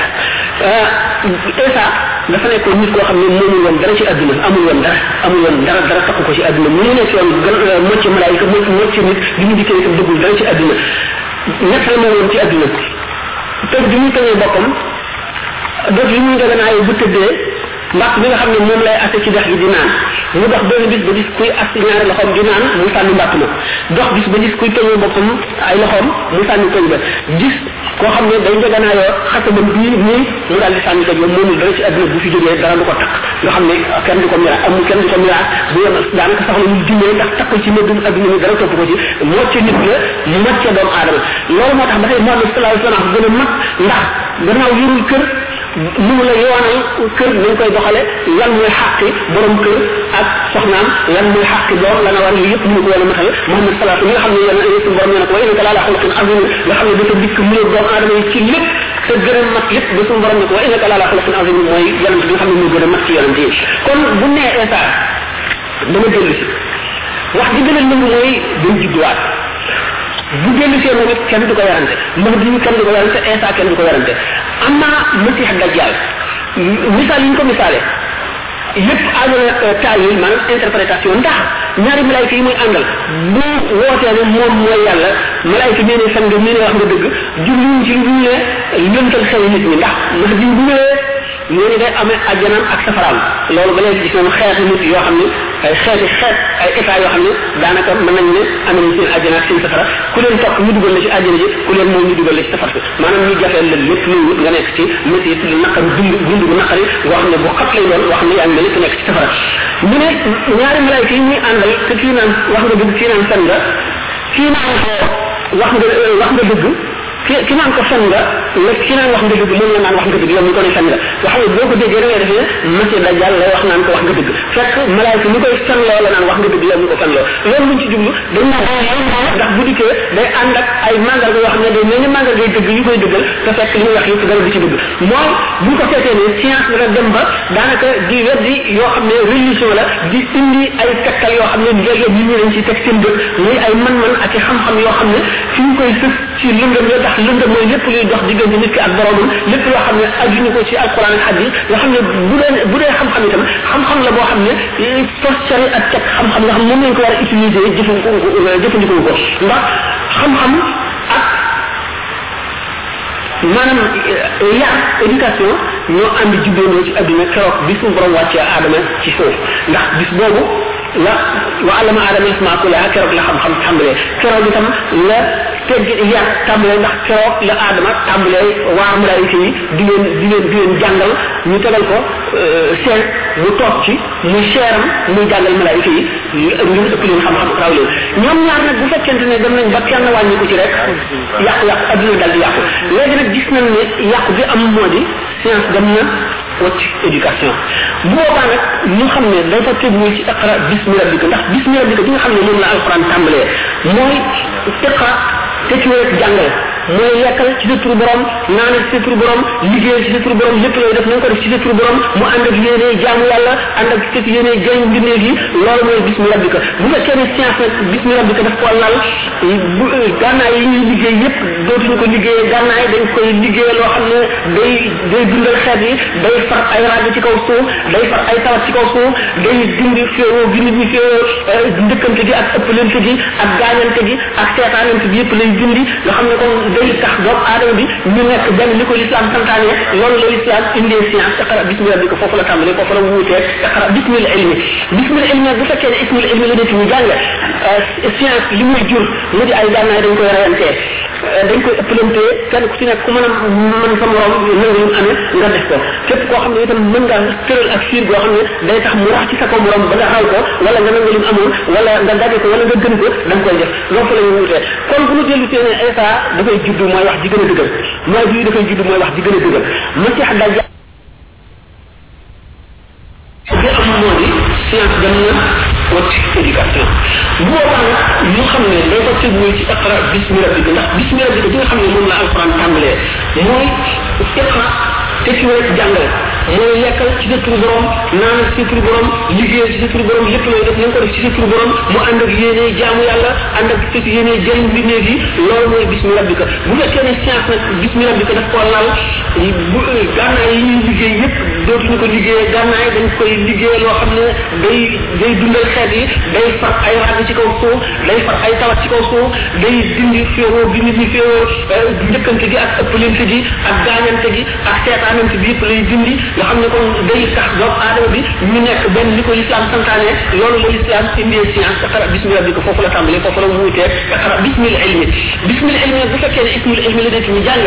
Speaker 3: Isa dafa nekkoon nit koo xam ne moomul woon dara ci àdduna amul woon dara amul woon dara dara takku ko ci àdduna mu nekk yoon mocc malaayika mocc nit bi mu dikkee itam dëggul dara ci àdduna ñett la moom woon ci àdduna tëj bi muy tëjee boppam dot yi muy daganaayoo bu tëddee mbàq bi nga xam ne moom lay asse ci dex gi di naan mu dox benn bis ba gis kuy ass ñaari loxoom di naan mu sànni mbàq ma dox bis ba gis kuy tëjee boppam ay loxoom mu sànni tëj ba gis koo xam ne day njeganaayoo xasabam bii nii mu daal di sànni tëj ba moomul dara ci àdduna bu fi jógee dara du ko takk nga xam ne kenn du ko mira amul kenn du ko mira bu yem daanaka sax la ñu dimbee ndax takkul ci mëddum àdduna mi dara topp ko ci mocc nit la mocc doomu aadama loolu moo tax dafay Muhammad sallallahu alayhi wasallam gën a mag ndax gannaaw yorul kër mu la yoonal kër nañ koy doxale lan mooy xàqi borom kër ak soxnaam lan mooy xàqi doom la na war li yëpp mënu ko wala matal Muhammad sallallahu alayhi wasallam nga xam ne yéen suñu borom nee na ko wa innaka la ala xuluqin azim nga xam ne dafa dikk mu doomu aadama yi ci lépp te gën a mat lépp ba suñu borom ne ko wa innaka la ala xuluqin azim mooy yonent bi nga xam ne moo gën a mat ci yonent yi kon bu nee Isa dama dellu si wax ji gën a lëng mooy dañ judduwaat bu dellu see moom it kenn du ko yarante mahdi yi kenn du ko yarante Isa kenn du ko yarante amma masih dajjal misaal yi ñu ko misaale yépp aajo na taawil maanaam interprétation ndax ñaari malaayika yi muy àndal bu wootee ne moom mooy yàlla malaayika mii ne sang mii ne wax nga dëgg jubluñ ci lu dul ne lëntal xel nit ñi ndax mahdi bu ñëwee ñooñu day amee ajjanam ak safaraam loolu ba léegi gis nañu xeeti nit yoo xam ne ay xeeti xeet ay état yoo xam ne daanaka mën nañ ne am nañu seen ajjana ak seen safara ku leen topp ñu dugal la ci ajjana ji ku leen moom ñu dugal la ci safara si maanaam ñu jafeel la lépp luy wut nga nekk ci métit lu naqari dund dund bu naqari boo xam ne bu xat lay doon boo xam ne yaa ngi mel nekk ci safara ñu ne ñaari malaayika yi ñuy àndal te kii naan wax nga dëgg kii naan fen nga kii naan ko wax nga wax nga dëgg ki ki naan ko fen nga la ki naan wax nga dëgg moom la naan wax nga dëgg yow mi ko ne fen nga nga xam ne boo ko déggee da ngay defee monsieur Dajjal lay wax naan ko wax nga dëgg fekk malaayka mi koy fen loo la naan wax nga dëgg yow mi ko fen loo loolu luñ ci jublu dañ naan ndax bu dikkee day ànd ak ay mandarga yoo xam ne day mel ni mandarga yi dëgg yu koy dëggal te fekk li muy wax yëpp dara du ci dëgg mooy buñ ko seetee ne science dana dem ba daanaka di weddi yoo xam ne religion la di indi ay tegtal yoo xam ne léeg-léeg nit ñi dañ ci teg seen bët muy ay man-man ak i xam-xam yoo xam ne fi ñu koy sëf ci lëndëm la ndax lëndëm mooy lépp luy dox diggante nit ki ak boromam lépp loo xam ne ajuñu ko ci alquran ak hadis nga xam ne bu dee bu dee xam-xam itam xam-xam la boo xam ne social ak teg xam-xam nga xam moom lañ ko war a utiliser jëfandikoo jëfandikoo ko ndax xam-xam ak maanaam yar éducation ñoo ànd jubbeendoo ci adduna keroog bi suñu borom wàccee aadama ci suuf ndax bis boobu la wa alama aadama isma kullaha keroog la xam-xam tàmbalee keroog itam la tegg yar tàmbalee ndax keroog la aadama tàmbalee waa malaayika yi di leen di leen di leen jàngal ñu tegal ko seen mu toog ci muy seeram muy jàngal malaayika yi ñu ëpp leen xam-xam raw leen ñoom ñaar nag bu fekkente ne dem nañ ba kenn wàññi ko ci rek yàqu-yàqu adduna dal di yàqu léegi nag gis nañ ne yàqu bi am moo di science dem na wacc éducation bu boobaa nag ñu xam ne dafa teguwul ci iqra bismi rabbika ndax bismi rabbika bi nga xam ne moom la alquran tàmbalee mooy iqra te ci rek jàngale mooy lekkal ci sa turu borom naanal ci sa turu borom liggéeyal ci sa turu borom lépp looy def na nga ko def ci sa turu borom mu ànd ak yéene jaamu yàlla ànd ak fekk yéene jëriñ mbindeef yi loolu mooy bismi rabbika bu fekkee ne science nag bismi rabbika daf koo lal bu gànnaay yi ñuy liggéey yépp dootuñu ko liggéeyee gànnaay dañ koy liggéey loo xam ne day day dundal xeet yi day far ay rajo ci kaw suuf day far ay tawat ci kaw suuf day dindi féewoo gi nit ñi féewoo ndëkkante gi ak ëppalante gi ak gaañante gi ak seetaanante gi yépp lay dindi nga xam ne kon day tax doomu aadama bi ñu nekk benn li ko l'islam santaane loolu la l'islam indee science iqra bismi rabbika foofu la tàmbalee foofu la wuutee iqra bismil ilmi bismil ilmi bu fekkee ne ismil ilmi la def ñu jàng science li muy jur mu di ay gànnaay dañ koy reyantee dañ koy ëppalantee kenn ku ci nekk ku mën a mën sa morom nangu ñu amee nga def ko képp koo xam ne itam mën nga tëral ak fiir goo xam ne day tax mu rax ci sa kaw morom ba nga xaw ko wala nga nangu lim amoon wala nga daje ko wala nga gën ko da nga koy def loolu la ñu wuutee kon bu ñu dellu see ne Isa dafay juddu mooy wax ji gën a dëgër mooy bii dafay juddu mooy wax ji gën a dëgër Masih Dajjal bi am moo di science dem na wacc éducation bu boobaa nag ñu xam ne day ko teguwul ci iqra bismi rabbika ndax bismi rabbika bi nga xam ne moom la alquran tàmbalee mooy iqra te ci rek jàngale mooy lekkal ci sa turu borom naanal ci sa turu borom liggéeyal ci sa turu borom lépp looy def na nga ko def ci sa turu borom mu ànd ak yéene jaamu yàlla ànd ak fekk yéene jëriñ mbindeef yi loolu mooy bismi rabbika bu fekkee ne science nag bismi rabbika daf koo lal bu gànnaay yi ñuy liggéey yépp dootuñu ko liggéeyee gànnaay dañ koy liggéey loo xam ne day day dundal xeet yi day far ay ràgg ci kaw suuf day far ay tawat ci kaw suuf day dindi féewoo bi nit ñi féewoo njëkkante gi ak ëppalante gi ak gaañante gi ak seetaanante bi yépp lay dindi nga xam ne kon day tax doomu aadama bi ñu nekk benn li ko l'islam santaane loolu la l'islam indee science iqra bismi rabbika foofu la tàmbalee foofu la wuutee iqra bismil ilmi bismil ilmi bu fekkee ne ismil ilmi la def ñu jàng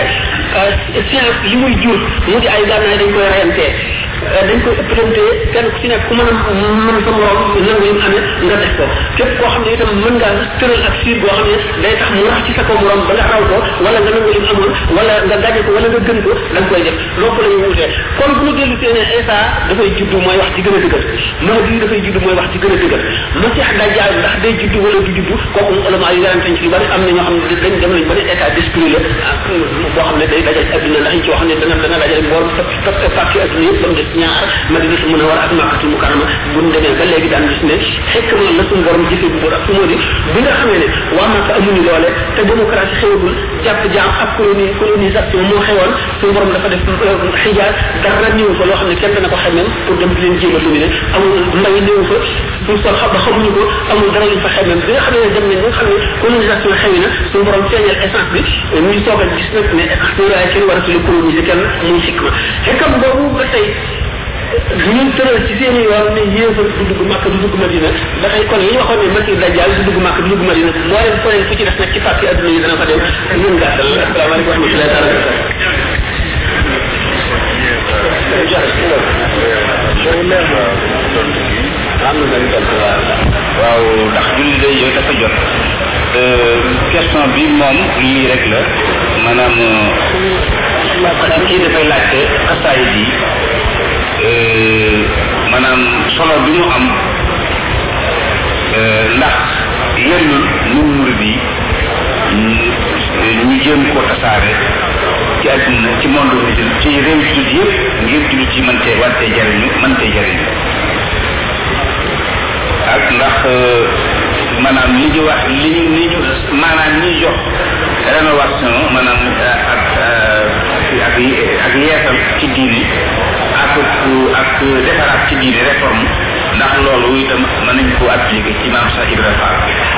Speaker 3: science li muy jur mu di ay gànnaay dañ koy reyantee dañ koy ëppalantee kenn ku ci nekk ku mën a mën sa morom nangu lim amee nga def ko képp koo xam ne itam mën ngaa tëral ak fiir goo xam ne day tax mu rax ci sa kaw morom ba nga raw ko wala nga nangu lim amul wala nga daje ko wala nga gën ko da nga koy def loolu la ñuy wutee kon bu ñu dellu see ne Isa dafay juddu mooy wax ci gën a dëgër Mahdi dafay juddu mooy wax ci gën a dëgër Masih Dajjal ndax day juddu wala du juddu kooku ulama yu yarante ci lu bari am na ñoo xam ne dañ dem nañ ba ne état d'esprit la boo xam ne day dajal adduna ndax ñu ci wax ne dana dana dajal mboor parti adduna yëpp ba mu des ñaar Madina su mën a war ak Makkatul Mukarrama bu ñu demee ba léegi daan gis ne fekk na la suñu borom jëfee bu ak su moo di bi nga xamee ne waa Makka amuñu doole te démocratie xewagul jàpp jaam ak colonie colonisation moo xewoon suñu borom dafa def xijaar dara ñëw fa loo xam ne kenn dana ko xemem pour dem di leen jéem a dominer amul mbay néew fa pour sol xam ba xamuñu ko amul dara ñu fa xemem bi nga xam ne dem nañ nga xam ne colonisation xewi na suñu borom feeñal essence bi ñuy soog a gis nag ne waaye kenn waratule coloniser kenn muy xikma xekkam boobu ba tey ñu tëral ci seen yoon ne yéefar du dugg Makka du dugg Madina dafay kon li ñu waxoon ne Masih Dajjal du dugg Makka du dugg Madina moo leen ko leen fu ci def nag ci fàkki adduna yi dana fa dem ñun gàttal asalaamaaleykum wa rahmatullahi taala
Speaker 4: waaw ndax julli day yooyu dafa jot question bi moom lii rek la maanaam kii dafay laajte xasaayid yi maanaam solo bi mu am ndax yellul nun murid yi ñu jéem koo tasaare ci àdduna ci monde musulman ci réew jullit yëpp ngir jullit yi mën cee wante jariñu mën cee jariñu ak ndax maanaam li ñu wax li ñu li ñu maanaam ñuy jox rénovation maanaam ak ak ak yeesal ci diine ak ak defaraat ci diine réforme ndax loolu itam mën nañ koo appliquer ci maam Cheikh Ibrahima Fall.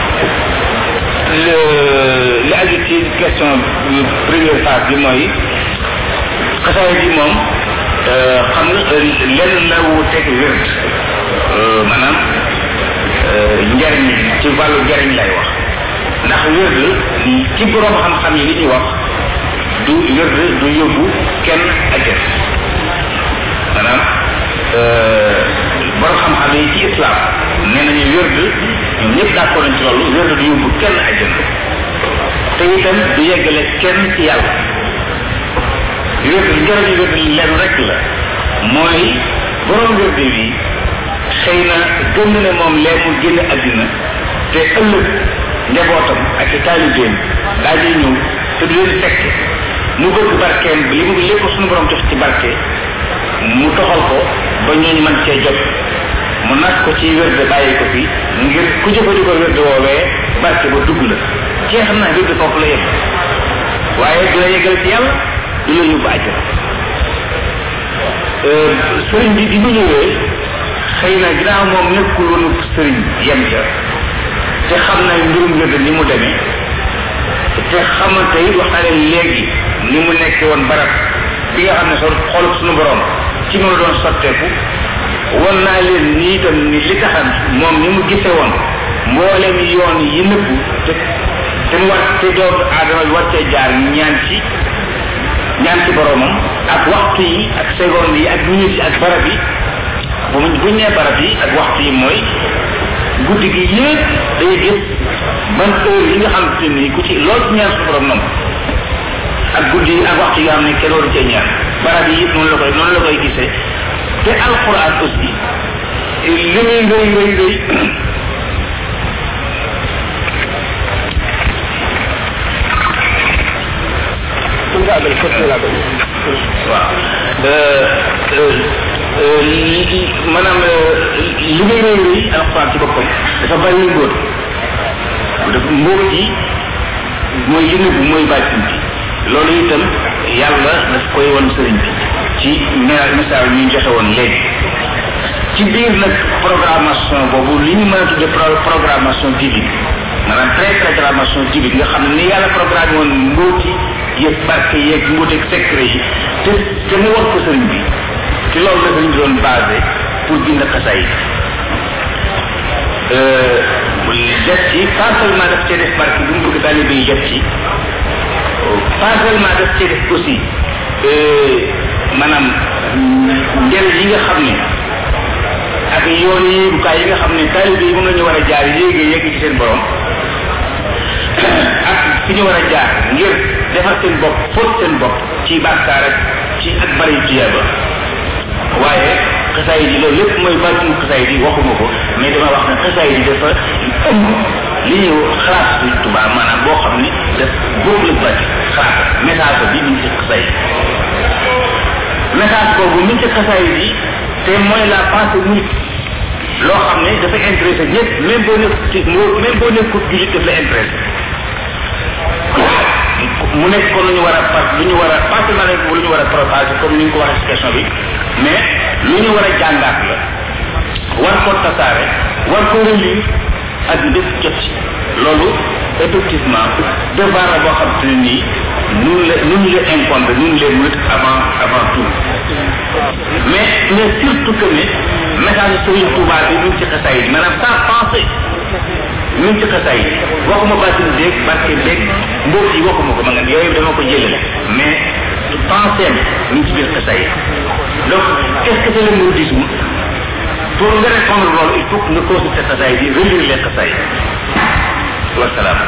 Speaker 4: li aju ci question première phase bi mooy xasaay bi moom xam nga lenn la wuuteeg wérd maanaam njariñ ci wàllu njariñ lay wax ndax wérd ci borom xam-xam yi li ñuy wax du wérd du yóbbu kenn ajjat maanaam borom xam-xam yi ci islam nee nañu wérd ñoom ñëpp d'accord nañ ci loolu wérd du yóbbu kenn ajjana te itam du yeggale kenn ci yàlla wérd njëriñu wérd leen rek la mooy borom wérd bi xëy na gëm na ne moom lee mu génn àddina te ëllëg njabootam ak i taalibeem daa di ñëw te du leen fekk mu bëgg barkeem li mu lépp suñu borom jox ci barke mu toxal ko ba ñooñu mën cee jot mu nag ko ci wérde bàyyi ko fi ngir ku jëfandikoo wérde woowee barke ba dugg la kii xam naa wérde foofu la yem waaye du la yeggal ci yàlla du la yóbbu àjjana sëriñ bi di mu ñëwee xëy na ginnaaw moom nekkul woonu sëriñ yem ca te xam na mbirum wérde ni mu demee te xamante it wax naa leen léegi ni mu nekk woon barab bi nga xam ne so xool suñu borom ci mu la doon sotteeku won naa leen ni itam ni li taxan moom ni mu gise woon mboolem yoon yi nëbbu te te mu war te doomu aadama bi war cee jaar ñaan ci ñaan ci boromam ak waxtu yi ak seconde yi ak minute yi ak barab yi bu mu buñ nee barab yi ak waxtu yi mooy guddi gi yépp day gis ban heure yi nga xam te ni ku ci lool ci ñaan su borom nam ak guddi yi ak waxtu yi nga xam ne kenn waru cee ñaan barab yi yëpp noonu la koy noonu la koy gisee te alquran aussi li muy rëy rëy rëy waaw maanaam li muy rëy rëy alquran ci boppam dafa bari mbóot dafa mbóot yi mooy li nëbb mooy bàccin bi loolu itam yàlla daf koy won sëriñ bi ci message ñu joxe woon léegi ci biir nag programmation boobu li ñu mën a tudde programmation divine maanaam pré-programmation divine nga xam ne ni yàlla programme woon mbóoti yeeg barke yeeg mbóoti ak secret yi te te mu war ko sëriñ bi ci loolu la sëriñ bi doon basé pour bind xasaay yi def ci pas seulement daf cee def barke bu mu bëgg taalibe yi jot ci pas seulement daf cee def aussi maanaam njëriñ yi nga xam ne ak yoon yéegukaay yi nga xam ne taalibe yi moom la ñu war a jaar yéegi yéegi ci seen borom ak fi ñu war a jaar ngir defar seen bopp fóot seen bopp ci bàkkaar ak ci ak bari tuyaaba waaye xasaay yi loolu lépp mooy bàttum xasaay yi waxuma ko mais dama wax ne xasaay yi dafa ëmb li ñuy xalaat suñ tubaab maanaam boo xam ne daf boobu la bàtti xalaat message bi ñu ci xasaay yi message boobu ñu ci xasaay yi te mooy la pensée murit loo xam ne dafa intéressé ñëpp même boo nekk ci même boo nekkut jullit daf la intéressé mu nekk kon lu ñu war a pas lu ñu war a pas seulement nekk lu ñu war a propager comme ni nga ko waxee ci question bi mais lu ñu war a jàngaat la war ko tasaare war ko relire ak bépp jot ci loolu effectivement devoir la boo xam te ne nii nun la nun la incombe nun les murit avant avant tout mais mais surtout que ne message Serigne Touba bi ñu ci xasaay yi maanaam sans penser ñu ci xasaay yi waxuma bàttin déeg barke déeg mbóot yi waxuma ko ma nga yooyu dama ko jëlale mais pensée ñu ci biir xasaay yi donc qu'est-ce que c'est le mouridisme pour nga répondre loolu il faut que nga consulter xasaay bi relire les xasaay wasalaam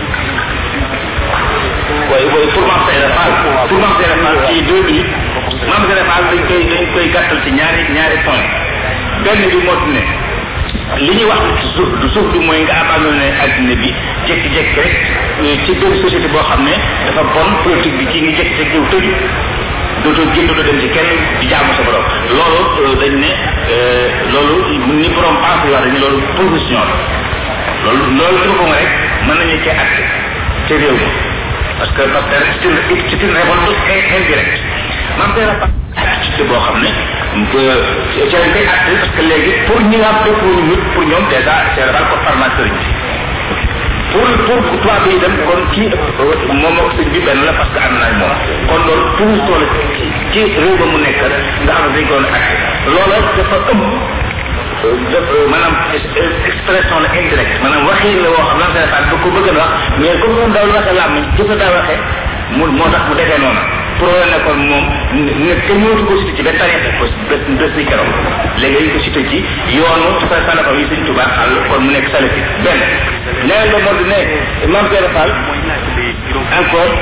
Speaker 4: waaye waaye pour Mame Seyra Fall pour Mame Seyra Fall ci deux minutes Mame Seyra Fall dañ koy dañ koy gàttal ci ñaari ñaari point benn bi moo ne li ñuy wax suuf du suuf du mooy nga abandonné adduna bi jékki-jékki rek ci benn société boo xam ne dafa bon politique bi ci ngi jékki-jékki ñëw tëju dootoo génn dootoo dem ci kenn di jaamu sa borom loolu dañ ne loolu ni borom pense yi wax dañ ne loolu position la loolu loolu ci boppam rek mën nañu cee acte ci réew mi parce que parce que c'est une c'est une révolte indirecte man tey dafa attitude boo xam ne ci lañ koy acte parce que léegi pour ñi nga xam pour ñu pour ñoom déjà c'est vrai ko formateur yi pour pour toi bi dem kon kii moom ak sëñ bi benn la parce que am nañ moom kon loolu pour tool ci réew ba mu nekk nga xam ne dañ ko woon acte loola dafa ëmb maanaam expression la indirecte maanaam waxin la woo xam lan sa da ko bëgg a wax mais comme moom daawul waxee làmm jëfa daa waxee mu moo tax mu defee noonu pour ne kon moom ne kenn mënatu ko cité ci benn tarixe ko bés bés ni keroog léegi dañ ko cité ci yoonu sa salafa yi sëñ Tuubaa xàll kon mu nekk salafi benn ñaareel ba moo di ne Mame Seyra Fall encore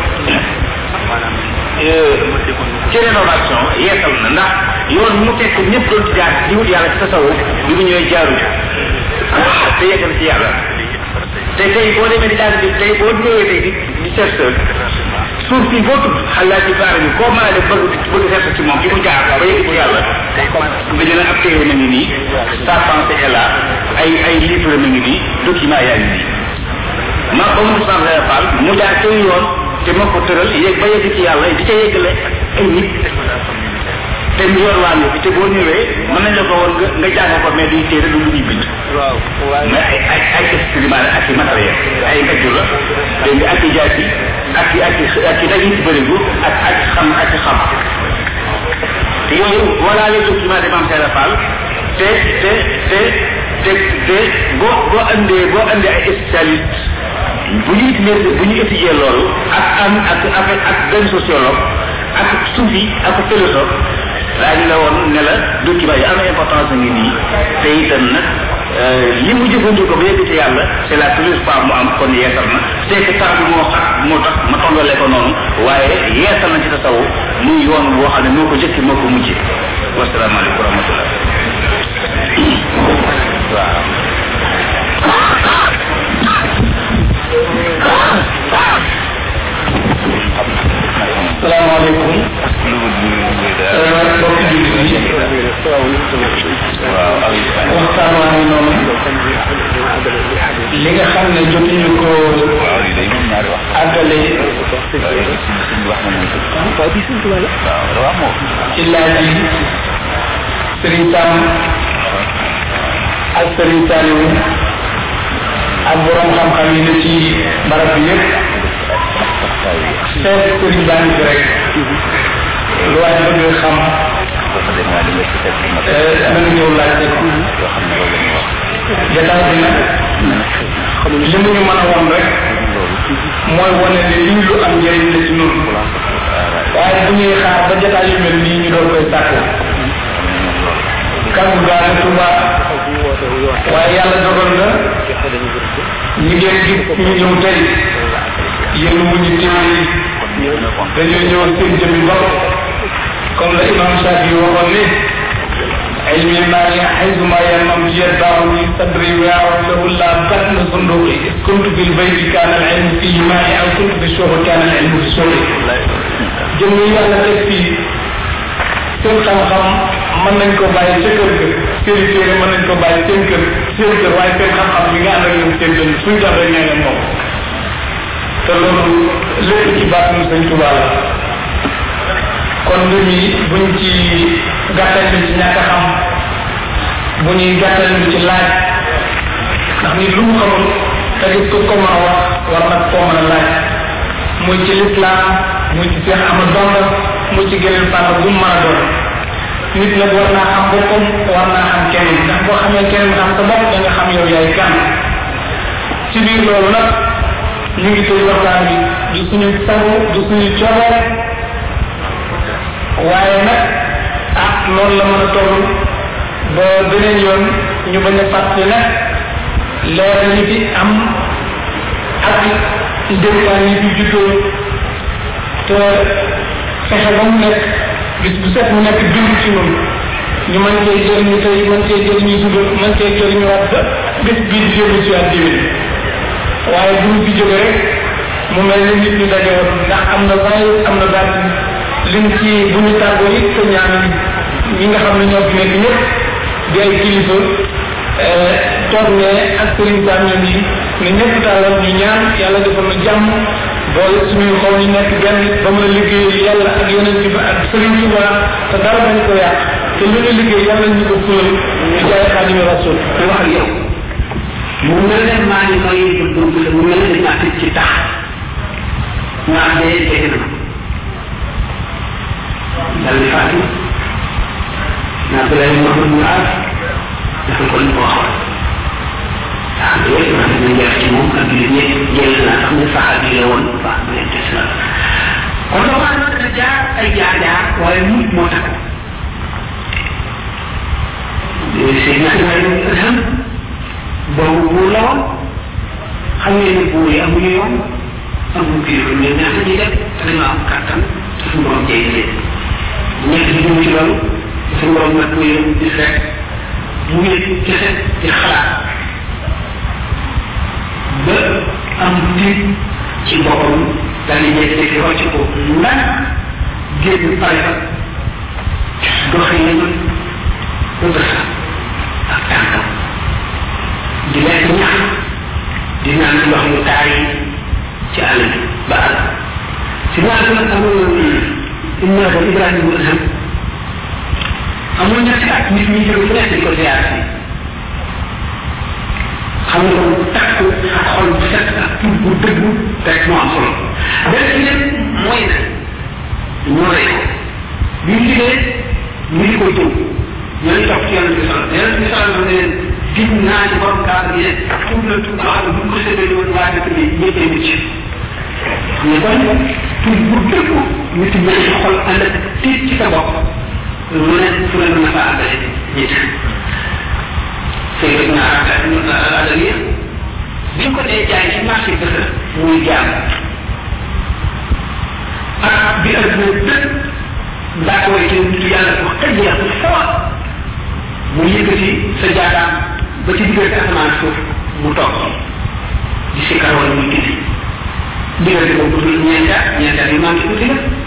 Speaker 4: ci rénovation yeesal na ndax yoon mu fekk ñëpp doon ci jaar di wut yàlla ci tasawuf bi mu ñëwee jaaru te yeggal ci yàlla te tey boo demee di daal di tey boo ñëwee tey di di chercheur suuf si boo tudd xalaat ci baara bi koo mën a def bëgg bëgg cherche ci moom ci mu jaar ba yegg ci yàlla nga jël ab téere na ngi nii sa pensée est là ay ay livre na ngi nii document yaa ngi nii maa ba mu Mame Seyra Fall mu jaar ci yoon te moo ko tëral yegg ba yegg ci yàlla di ca yeggale ay nit te mu yor waa bi te boo ñëwee mën nañ la ko woon nga nga jàng ko mais duy téere du lu ñuy bind mais ay ay ay experiment ak i matériel ay ngajju la dégg nga ak i jaasi ak i ak i ak i dañuy ci bërigu ak ak xam ak i xam te yooyu voilà les documents de Mame Seyra Fall te te te te te boo boo andee boo andee ay spécialiste bu ñu utilisé bu ñu étudier loolu ak am ak avec ak benn sociologue ak soufi ak philosophe daañu la woon ne la document yi am importance ngi nii te itam nag li mu jëfandikoo ba yegg ci yàlla c'est la première fois mu am kon yeesal na c'est que temps bi moo xat moo tax ma tolloole ko noonu waaye yeesal na ci tasawu muy yoon boo xam ne moo ko jëkki moo ko mujjee wasalaamaaleykum wa rahmatullah waaw
Speaker 3: salaamaaleykum mbokki jullit yi waxtaan waa ngi noonu li nga xam ne jotuñu ko àggale ci laaj yi Sëriñ Sam ak Sëriñ Saliou ak borom xam-xam yi ne ci barab bi yëpp seet sëriñ baa ngi fi rek lu waay bëgg xam mën ñëw laaj ko jataay bi nag li mu ñu mën a woon rek mooy wane ne lii lu am njëriñ la ci noonu waaye bu ñuy xaar ba jataay yu mel nii ñu doon koy sàkku kàddu gaa ne Tuuba waaye yàlla dogal na ñi ngeen gis ñu ñëw tey yéen mu ñu téere yi dañoo ñëw seen jëmmi bopp comme la imam Shafi waxoon ne علمي مانع حيثما ينم يدعو في صدري ويعرف له لا بطن صندوقي كنت في البيت كان العلم فيه مانع او كنت في الشغل كان العلم في سوري جمي يالا تك في seen xam-xam mën nañ ko bàyyi ca kër ga seen téere mën nañ ko bàyyi seen kër seen kër waaye seen xam-xam bi nga ànd ak ñoom seen dënn suñ def rek ñoo moom te loolu lépp ci baatum sëñ Tuubaa la kon mbir mi buñ ci gàttal bi ci ñàkk a xam bu ñuy gàttal bi ci laaj ndax nit lu mu xamul te gis ko ko mën a wax war nag koo mën a laaj muy ci lislaam muy ci Seex Ahmadu Bamba muy ci geneen fànn bu mu mën a doon nit nag war naa xam boppam war naa xam keneen ndax boo xamee keneen xam sa bopp da nga xam yow yaay kan ci biir loolu nag ñu ngi koy waxtaan bi du suñu sago du suñu coobare waaye nag ah loolu la mën a toll ba beneen yoon ñu bañ a fàtte nag leer yi fi am ak dénkaan yi fi juddoo te fexe ba mu nekk bis bu set mu nekk dund ci ñun ñu mën cee jëriñu tey mën cee jëriñu suba mën cee jëriñuwaat ba bis bii di jóge ci waat déwén waaye bu ñu fi jóge rek mu mel ni nit ñi daje woon ndax am na waaye am na baat lim ci bu ñu tàggoo it sa ñaan ñi nga xam ne ñoo fi nekk ñëpp di ay kilifa toog ne ak sëriñ Sam ñoom yi ne ñëpp tàllal ñu ñaan yàlla defal na jàmm boole suñuy xaw ñu nekk benn ba mën a liggéey yàlla ak yeneen ci ba ak sëriñ Tuba te dara bañ ko yàq te lu ñu liggéey yàlla ñu ko fulal ñu jaay Xaadimu Rasul
Speaker 1: te wax ak yow mu mel ne maa ngi koy dund mu mel ne dañaa tëj ci tax naa dee dégg na dal di faatu naa ko lay Mouhamadou Mourad dafa ko li ko waxoon ah yooyu naa ne njëriñ ci moom ak li ñëpp jël naa sax ne saxaat yi la woon baax na leen des na kon doomu aadama dana jaar ay jaar jaar waaye mujj moo tax Seydina Ibrahima Adham boobu buur la woon xam ngeen ne buur yi amuñu yoon amuñu kilifa mais ñaata ñuy def te dañoo am kàttan te suñu borom jey leen nekk di dund ci loolu suñu borom nag muy yëm gis rek mu ngi kese di xalaat ba am tiit ci boppam daal di jékki di rocc ko ndax génn pare fa doxee nañu ba bës ak tànkam di lekk ñax di naan ndox yu taay ci àll bi ba àll si naa ko nag amul inna ko Ibrahima Adham amul ñetti at nit ñi jóge fu nekk di ko ziar si xam nga kon takk ak xol bu set ak tur bu dëgg rek moo am solo benn ci leen mooy na ñoo rey ko bi mu liggéey ñu ngi koy jëw ñooñu topp ci yàlla bi solo yàlla bi solo ne leen dig naa ci borom kaar bi ne tuub la tuub loo xam ne bu ñu ko séddale woon waa dëkk bi ñëppay mucc mais kon tur bu dëgg nit ñi ci xol ànd ak tiit ci sa bopp lu ne fu ne mën na fa àggale nit fekk naa ak ñu adaliya bi ko dee jaay ci marché dëkk muy jaam ak bi ak na dëkk ndaa ko way te nitu yàlla ko xëj yàq sawa mu yëkkati sa jaataam ba ci diggante asamaan suuf mu toog di sikkar wala muy gindi diggante boobu dul ñeenta ñeenta yu manqué tuuti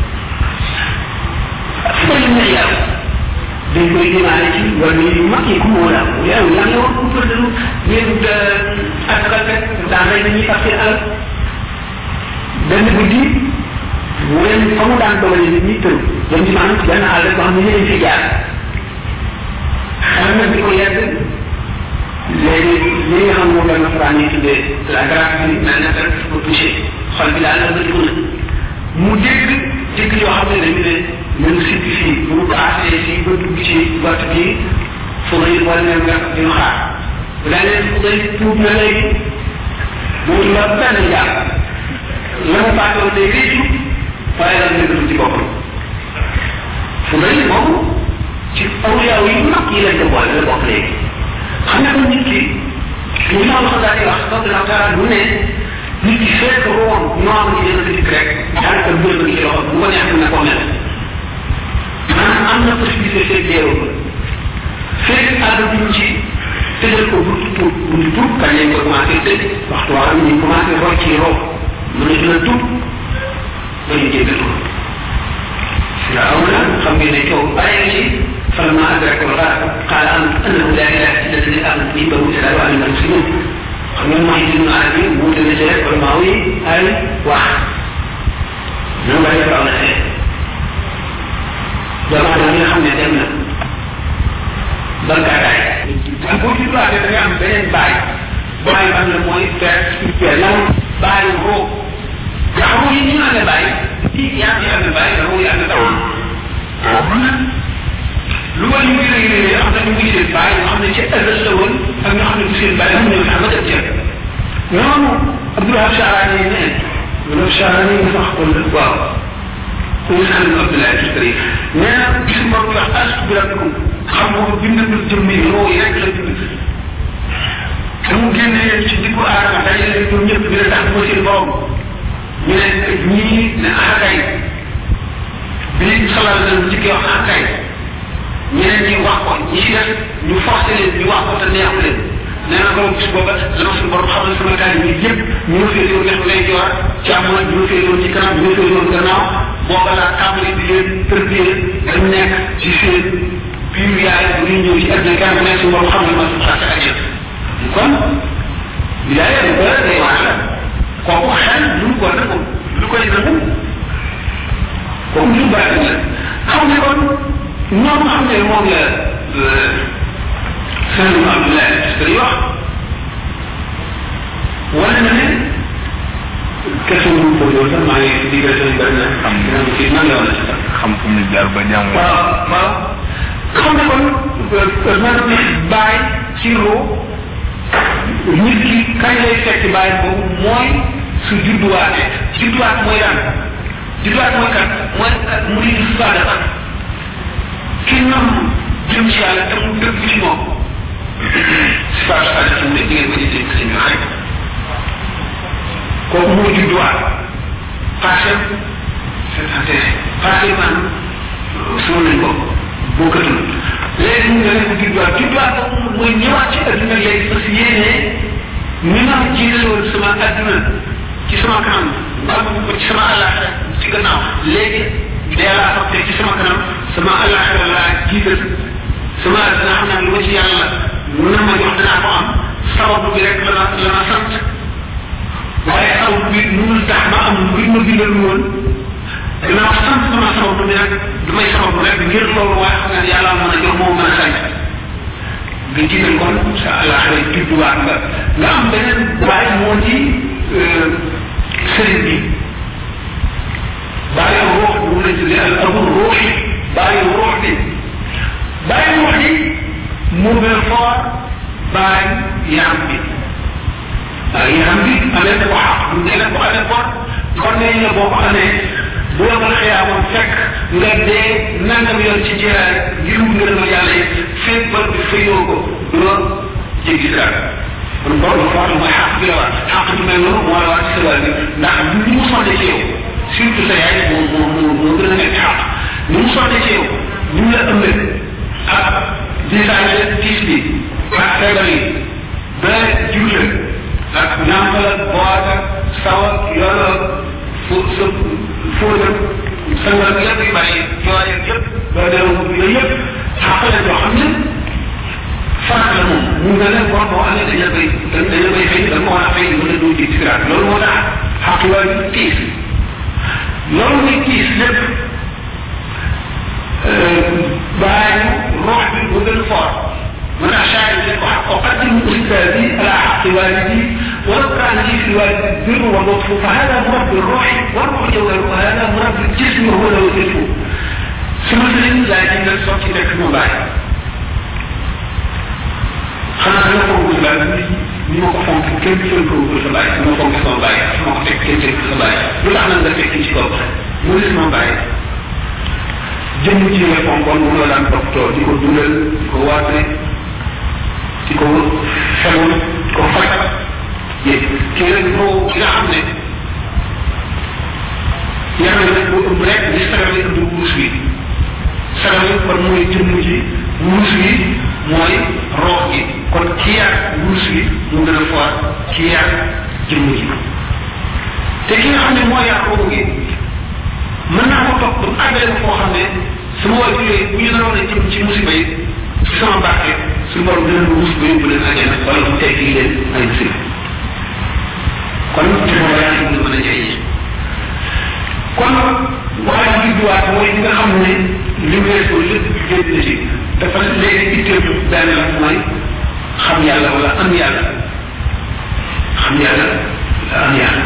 Speaker 1: la fu ko lim ne yàlla dañ koy dimaale ci wala yu mag yi ku moo la yow yaa ngi woon pour de ngeen asakal rek daan rey nañuy fas seen alal benn guddi mu leen fa mu daan dogale nit ñi tëru dem ci maanaam benn àll rek boo xam ne ñu leen fi jaar xanaa nag di ko yedd léegi li nga xam moom la nasaraan yi tuddee la grâce bi mel na rek ko touché xol bi daal la bëri ko mu dégg dégg yoo xam ne dañu ne ñun si fii bu ñu passé fii ba dugg ci bott bi fu ngay wala ne nga di xaar bu daa leen fu ngay tuub na léegi bu la benn jaar la mu paatoon day réccu waaye la nekkatul ci boppam fu ngay moom ci awliyaaw yi mag yi lañ ko boole la bokk léegi xam nga kon nit ki li ma wax daal di wax donc la taala bu ne nit ki fekk room ñoo am ci yenn dëkk rek daanaka bëri na ci loxo bu ko neex na ko mel maanaam am na possibilité fekk deewul ko fekk àgg duñ ci tëjal ko buntu tuub buntu tuub kañ lañ ko commencé tëj waxtu waa xam ñu commencé roc ci room mën na dina tuub ba ñu jéggal ko la aw na xam ngeen ne coow bàyyi ci فلما أدرك الغرق قال آمنت أنه لا إله إلا الذي آمنت به بنو إسرائيل وأنا من المسلمين. خمين ما يجي من عربي موت النجاة والماوي أي واحد. من بعد فرعون الحين. جماعة من خمسة جملة. بركة عاي. أقول في بعض الأيام بين باي. باي من الموي فات في لون باي هو. يعمل يجي على باي. تيجي يعني على باي هو يعني تون. lu ma li muy rëy rëy xam ne ñu seen bàyyi nga xam ne ci ëllëg la woon ak nga xam ne du seen bàyyi xam ne ñu xam dem ceeb noonu Abdoulaye Charani ne Abdoulaye Charani nga wax ko la waaw ku xam ne Abdoulaye Tuskari nee na gis ma ko wax astu bi rabbikum xam nga ko bind na jëm mi
Speaker 3: dajale leen ñoom ñëpp ñu ne ndax moo seen borom ñu ne ñii ne akay bi sallallahu alayhi wasallam njëkkee wax akay ñeneen ñi wax ko ñi ci def ñu forcé leen ñu wax ko te neexu leen nee na borom bis booba dana suñu borom xam ne sama taali ñi yëpp ñu ma féete woon wetu lay joor càmmoñ ñu ma féete woon ci kanam ñu ma féete woon gannaaw booba laa tàmbali di leen tërbiyee dañ nekk ci seen biir yaay bu ñuy ñëw ci àddina kenn ku nekk suñu borom xam ne ma suñu xaar ak yëpp kon bilaay lu ko day wax la kooku xel lu ko nangu lu koy nangu kooku lu baax la xam ne kon ñoom xam ne moom la sëñ Abdoulaye dañuy wax wane na ne question bu mu posé sax maa ngi digal sëñ bëri na xam ci nan la wala ci sax
Speaker 4: xam fu mu jaar ba jàng
Speaker 3: waaw waaw xam ne kon maanaam bàyyi ci roo nit ki kañ lay fekk bàyyi boobu mooy su judduwaatee judduwaat mooy daan judduwaat mooy kan mooy muy di sadaka ki nam jëm ci yàlla te mu dëgg ci moom si faa sadaka mu ne di ngeen ko jëndee ci ñu xarit kooku moo judduwaat passé c'est passé man suul nañ ko bokkatul léegi ñu ne ko judduwaat judduwaat boobu mooy ñëwaat ci adduna léegi parce que yéenee ni ma jiitaloon sama adduna ci sama kanam am ko ci sama àllaaxira ci gannaaw léegi dee laa fab tey ci sama kanam sama àllaaxira laa jiital sama adduna xam naa lu ma ci yàlla mu na ma jox dinaa ko am sababu bi rek la ma la ma sant waaye sababu bi mënul tax ma am lu ma bindal woon dinaa sant sama sababu bi rek du may sababu rek ngir loolu waaye xam naa yàlla mën a jox moo mën a sant nga jiital kon sa àllaaxira judduwaat nga nga am beneen waaye moo ci sëriñ bi bàyyi ruux bu mu la tuddee al abu ruuxi bàyyi ruux bi bàyyi ruux bi moo gën a fort bàyyi yaram bi waaw yaram bi amee na ko xaq bu dee la ko amee fort kon ne la boo ko amee bu la mën xiyaamoon fekk nga dee nangam yoon ci jiiraay ngir mu ngërëmal yàlla yi fekk ba fayoo ko du loolu jéggi siraat kon borom dafa wax mooy xaq bi la war xaq bi mel noonu moo la war ci sa wàll bi ndax ni mu sonne ci yow surtout sa yaay moo moo moo moo gën a nekk xaq ni mu sonne ci yow ni mu la ëmbee ak disaane tiis bi ak feebar yi ba jur la ak nàmpal ak boot ak saw ak yor ak fu sa fóot ak sangal ak yëpp yu bari jooy ak yëpp ba deew yooyu yëpp xaq la joo xam ne farat la moom mu nga leen boo boo amee dañ la koy dañ la koy fay da nga ko war a fay mën a doo ci siraat loolu moo tax xaq waa ñu tiis loolu muy tiis lépp bàyyi rox bi bu gën fort mën a chaari bi ko xaq أقدم أستاذي على حق والدي ولو كان لي في الوالد البر واللطف فهذا مربي الروح والروح جوهر وهذا مربي الجسم وهو له ذكره سمسلم لكن الصوت يكفي بعد xanaa dina ko bëgg daal ni ni ma ko fonk kenn fël ko bëgg sa bàyyi ma fonk sama bàyyi su ma ko fekk kenn fekk sa bàyyi lu tax nag nga fekk ci kaw mu ne sama bàyyi jëmm ci nga fonkoon mu la daan toppatoo di ko dundal di ko waate di ko xelul di ko faj yéen ki rek moo ki nga xam ne yàlla rek boo ëmb rek di sagal ëmb wuus wi sagal kon mooy jëmm ji wuus wi mooy roox gi kon ki yar wuus wi mu gën a foor ki yar jëmm ji te ki nga xam ne moo yar roox gi mën naa ko topp ba mu àggale ko foo xam ne sama waajur yooyu bu ñu naroon a jëm ci musiba yi ci sama barke suñu borom dina lu wuus ba yóbbu leen àjjana wala mu tekki leen ay musiba kon ci moo yar mu mën a jëriñ kon waaye li duwaat mooy li nga xam ne li weesoo lépp génn na ci dafa léegi itteem benn la mooy xam yàlla wala am yàlla xam yàlla wala am yàlla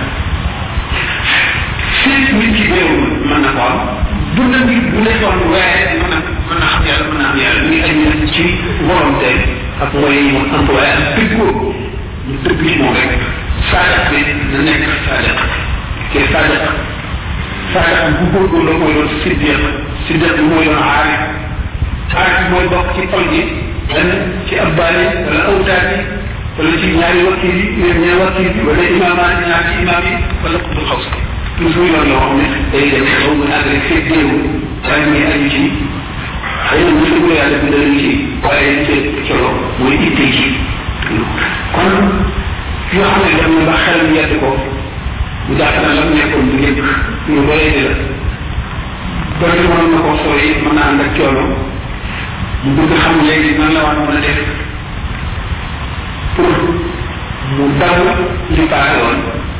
Speaker 3: fii nit ki beewul mën na ko am dund bi bu nekkoon waaye mën na mën na xam yàlla mën na am yàlla ni ay ñaan ci volonté ak mooy yi mu employé ak dëggoo ñu dëgg ci moom rek saadax bi na nekk saadax ke saadax saadax bu góorgóorloo mooy doon siddiq siddiq bi mooy doon aarif aarif mooy bokk ci xol gi benn ci abbaali wala awtaat yi wala ci ñaari wakki yi ñaari wakki yi wala imaamaan ñaar ci imaam yi wala ku dul xaw si toujours yoon yoo xam ne day dem xaw mu àgg rek fekk déewu waaye muy aju ci xëy na bu fekk yàlla bi dana ci waaye ci solo mooy itte ci kon yoo xam ne dem na ba xel yedd ko bu jàpp na lam nekkoon du lépp ñu doyee di la doyee mënoon na koo sori mën na ànd ak coono mu bëgg xam léegi nan la war mën a def pour mu daw li paase woon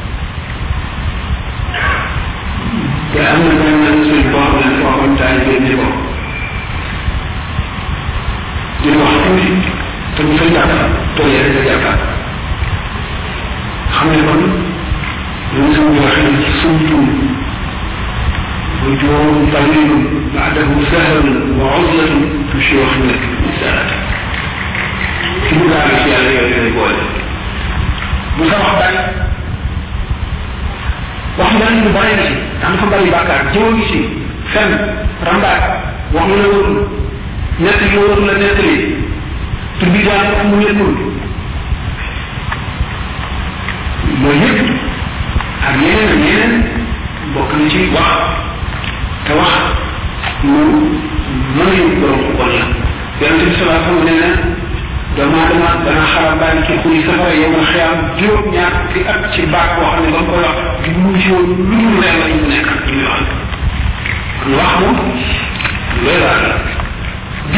Speaker 3: te am na benn suñ boo xam ne foo xam taal bi ni ko di wax tuuti te bu fa jàpp tooyee rek a jàppaat xam ne kon ñun suñu waxee ci suñ tuum وجوه طويل بعده سهل وعزلة في شيوخ النساء في مدعم في عليه يقول بصراحة بني واحد من المباينة تعمل خبري باكار جوي شيء فم رمباك وعمل يقول نتلي يقول لا نتلي تبيدان أمو يقول مهم أمينا أمينا بوكنا شيء واحد te wax mu mën nañu borom xol la yonent bi salaa xam ne na doomu aadama dana xaram bàyyi ci xuri safara yow nga xiyam juróom ñaar fukki at ci baat boo xam ne ba mu koy wax di mu ci woon lu ñu leer la ñu nekk ñu wax kon wax moom loolu laa la di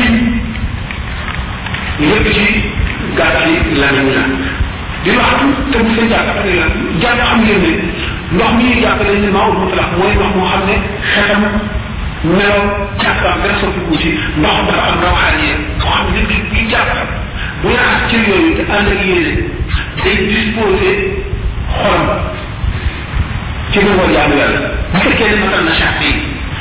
Speaker 3: lépp ci gàtt ci lamiñ la di wax te bu sa jàpp la jàpp xam ngeen ne ndox mi ñuy jàpp lañ ne maa ut mutlaq mooy ndox moo xam ne xetam melo jàppam dara soppiku ci ndox dafa am rawaxaan yi moo xam nit ki buy jàpp bu raxas cër yooyu te ànd ak yéene day disposé xolam ci lu ko jaamu yàlla bu fekkee ne matal na charte yi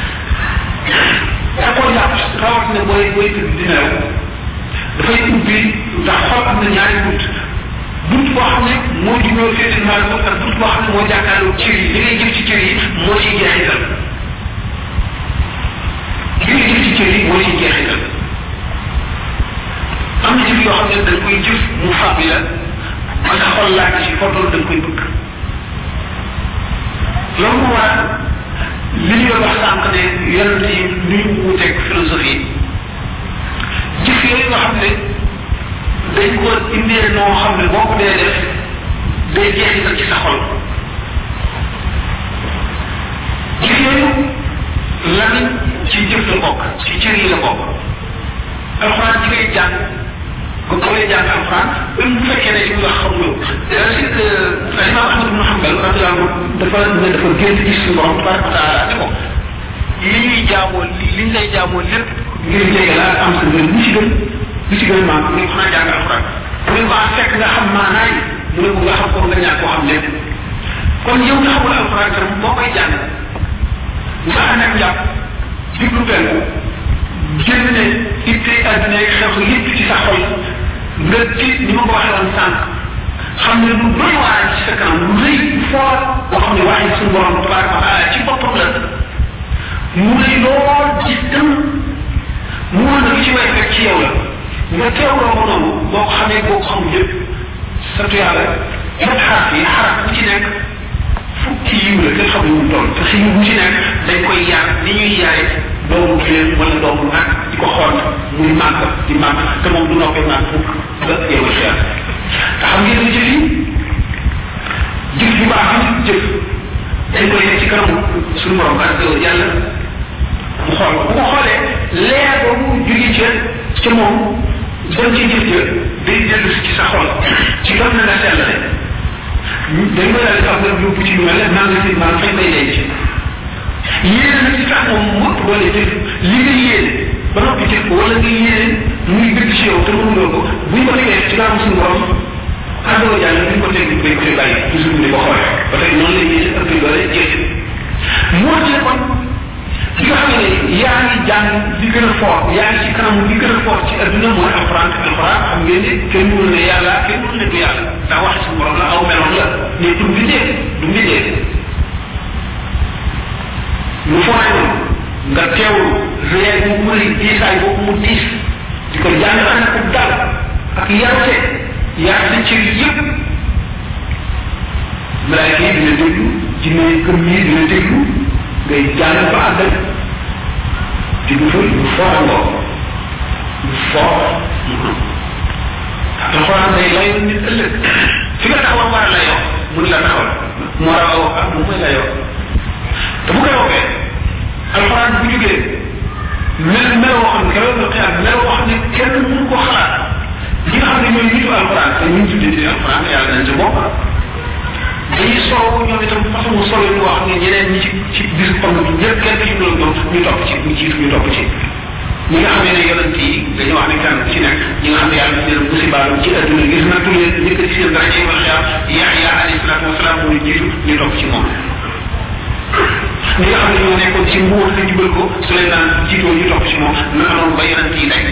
Speaker 3: da koo jàpp rawat ne booy booy tëdd di nelaw dafay ubbi ndax xol am na ñaari bunt bunt boo xam ne moo jubloo féete maal ko ak bunt boo xam ne moo jàkkaarloo cër yi li ngay jëf ci cër yi moo ciy jeexital li ngay jëf ci cër yi moo ciy jeexital am na jëf yoo xam ne dañ koy jëf mu fàbbi la ba sa xol laaj ci fotol dañ koy bëgg loolu moo waral li ñu doon wax sànq ne yonent yi ni ñu wuteeg philosophie jëf yooyu nga xam ne dañ ko indee noo xam ne boo ko dee def day jeexital ci sa xol jëf yooyu lan ci jëf la bokk ci cër yi la bokk alxuraan ci ngay jàng ba ko lay jàng alxuraan même bu fekkee ne li mu wax xam nga imam ahmad ibn hanbal radiyallahu dafa ne dafa génn gis suñu borom tabaraka wa taala ne ko li ñuy jaamoo li liñ lay jaamoo lépp ngir jege la am sa ngir lu ci gën lu ci gën a maam mu ne xanaa jàng alxuraan mu ne ko fekk nga xam maanaay mu ne ko nga xam ko nga ñàkk koo xam lépp kon yow nga xamul alxuraan tam boo koy jàng nga ànd ak jàpp diglu benn génn ne itte àddina yi xew lépp ci sa xol nga tiit ni ma ko waxee woon sànq xam ne lu doy waar ci sa kanam lu rëy foor boo xam ne waxee suñu borom tabaraka wa taala ci boppam la mu rëy lool gis dem mu mën a ci way rek ci yow la nga teewloo ko noonu boo ko xamee boo ko xamul yëpp sant yàlla yëpp xaraf yi xaraf bu ci nekk fukki yiw la kenn xamul mu toll te si yiw bu ci nekk dañ koy yaar ni ñuy yaare doomu giléem wala doomu nag di ko xool muy màgg di màgg te moom du noppee màgg fukk ba yow xeer te xam ngeen ni jëf yi jëf yu baax yi jëf dañ koy nekk ci kanamu suñu borom ak yàlla mu xool bu ko xoolee leer boobu jógee ca ca moom dem ci jëf ja day dellu si ci sa xol ci gam na nga sell ne dañ koy daal di am nga yóbbu ci lu mel ne maa ngi si maa fay may denc yéene nag ci tax moom mu ëpp doole jëf li nga yéene ba noppi jëf ko wala nga yéene muy dëgg ci yow te mënuloo ko buñ ko tegee ci gaamu suñu borom àndoo jàng buñ ko teg dañ koy bàyyi toujours di ko xoolee ba tey noonu lay yéene ëpp doole jëf moo ci kon li nga xam ne yaa ngi jàng li gën a fort yaa ngi ci kanam li gën a fort ci adduna mooy alxuraan alxuraan xam ngeen ne kenn mënul ne yàlla kenn mënul ne du yàlla ndax wax suñu borom la aw meloon la mais du mbindee du mbindee lu fooree noonu nga teewlu réel bu mu rëy diisaay boobu mu diis di ko jàng ànd ak dal ak yarute yaa sa cër yi kër yi dina déglu ngay jàng ba àggal diggu fa lu fort ngoo lu fort alxuraan day layoo nit ëllëg fi nga taxawal war a layoo mun la taxawal moo raw a wax mu mooy layoo te bu koy woowee alxuraan bu jógee mel mel woo xam ne keroog nga xiyam mel woo xam ne kenn mënu ko xalaat ñi nga xam ne ñooy nitu alxuraan te ñu tuddee ci alxuraan yàlla nañ ci bokk dañuy soow ñoom itam façon solo yi boo xam ne ñeneen ñi ci ci biir pang bi ñëpp kenn ci loolu ñoom ñu topp ci ñu jiitu ñu topp ci ñi nga xam ne yonent yi dañoo wax ne kan ci nekk ñi nga xam ne yàlla dina musibaal ci adduna gis na tu leen njëkk ci seen dara ci wax yaa Yaxya alayhi salaatu wasalaam mu jiitu ñu topp ci moom ñi nga xam ne ñoo nekkoon ci mbuur te jubal ko su leen daan jiitoo ñu topp ci moom naka noonu ba yonent yi nekk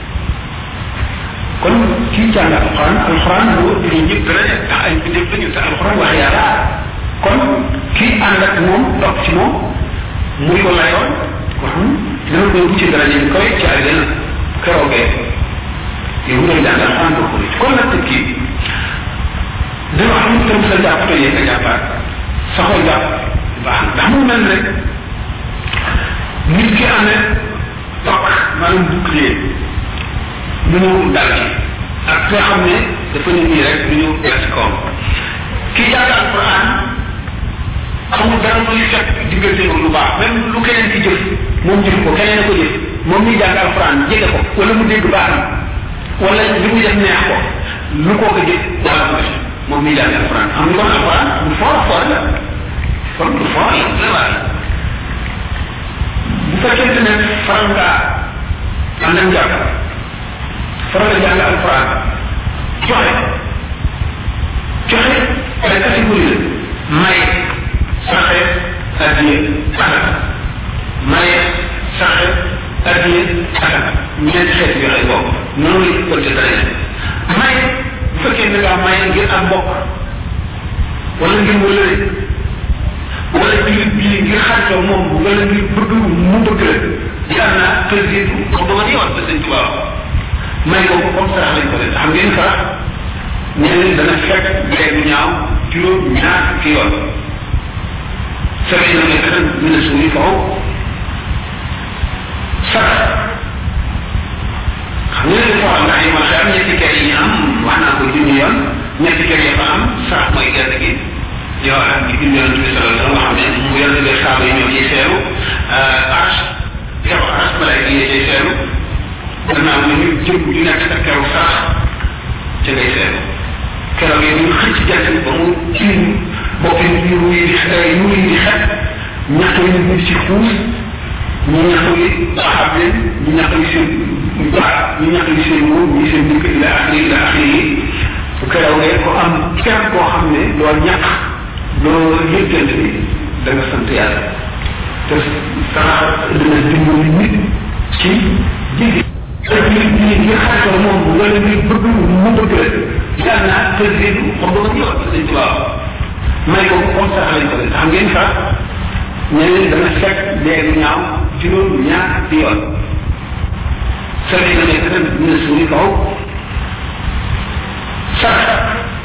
Speaker 3: kon kii jàng alxuraan alxuraan boo ñu ñëpp dana ne ndax ay bindéef lañu te alxuraan wax yàlla kon kii ànd ak moom topp ci moom muy ko layoon wax dana koy wucce dara ñu koy ci ay gën keroogee yow ngay jàng alxuraan boo ko kon nag tëb kii dana wax ñu tëm sa jàpp te yee nga jàppaat sa xol jàpp baax ndax mu mel rek nit ki amee toog maanaam bouclier lu ñëw dal ci ak nga xam ne dafa ne nii rek lu ñëw dal ci kawam kii jàng alquran amul dara muy fekk diggante lu baax même lu keneen ci jëf moom jëf ko keneen a ko jëf moom muy jàng alquran jege ko wala mu dégg baaxam wala li muy def neex ko lu koo ko jëf wala ko def moom muy jàng alquran am kon alquran lu fort fort la kon lu fort la vraiment bu fekkente ne faral ngaa ànd ak njàpp faral a jàng alquran joxe joxe ay catégorie la may saxe addiye asaka may saxe addiye asaka ñeenti xeeti joxe boobu noonu la ko te dara may bu fekkee ne ngaa may ngir am mbokk wala ngir wëlëre wala jullit bii ngir xaritoo moom wala ngir bëgg mu bëgg la yàlla naa président comme dama di wax sëñ Tuubaa may boobu comme sarax lañ ko def xam ngeen sarax ñeneen dana fekk dee bu ñaaw juróom ñaar ki yoon sarax na ngay fexe ñu ne suñu faw sarax xam nga ne foo xam ndax yi ma xam ñetti kër yi ñu am wax naa ko junni yoon ñetti kër yi fa am sarax mooy gerte gi yow ak ci biir yonent bi sallallahu nga xam ne mu yonent bi saaba yi ñoo ciy seeru arsh yow arsh malaaka yi ciy seeru gannaaw na ñu jëm ju nekk ak keroog sax ca ngay seeru keroog yi ñu xëcc jant bi ba mu tiim bopp yi ñu wuy di ñu wuy di xet ñaxtu yi ñu ci xuus ñu ñaxtu yi baxaab leen ñu ñaxtu yi seen baax ñu ñaxtu yi seen wóor ñu seen dëkk ila axiri ila axiri yi bu keroogee ko am kenn koo xam ne loolu ñàkk loolu yëggante bi da nga sant yàlla te sarax dina dimbali nit ci jigi nit ñi nga xaritoo moom wala nit bëgg mu bëgg la yàlla naa président xam nga ko ñëw sëñ Tuubaa may ko comme sarax lañ ko def xam ngeen sax ñeneen dana fekk dee du ñaaw juróom ñaar di yoon sarax na nekk tamit ñu ne suñu kaw sarax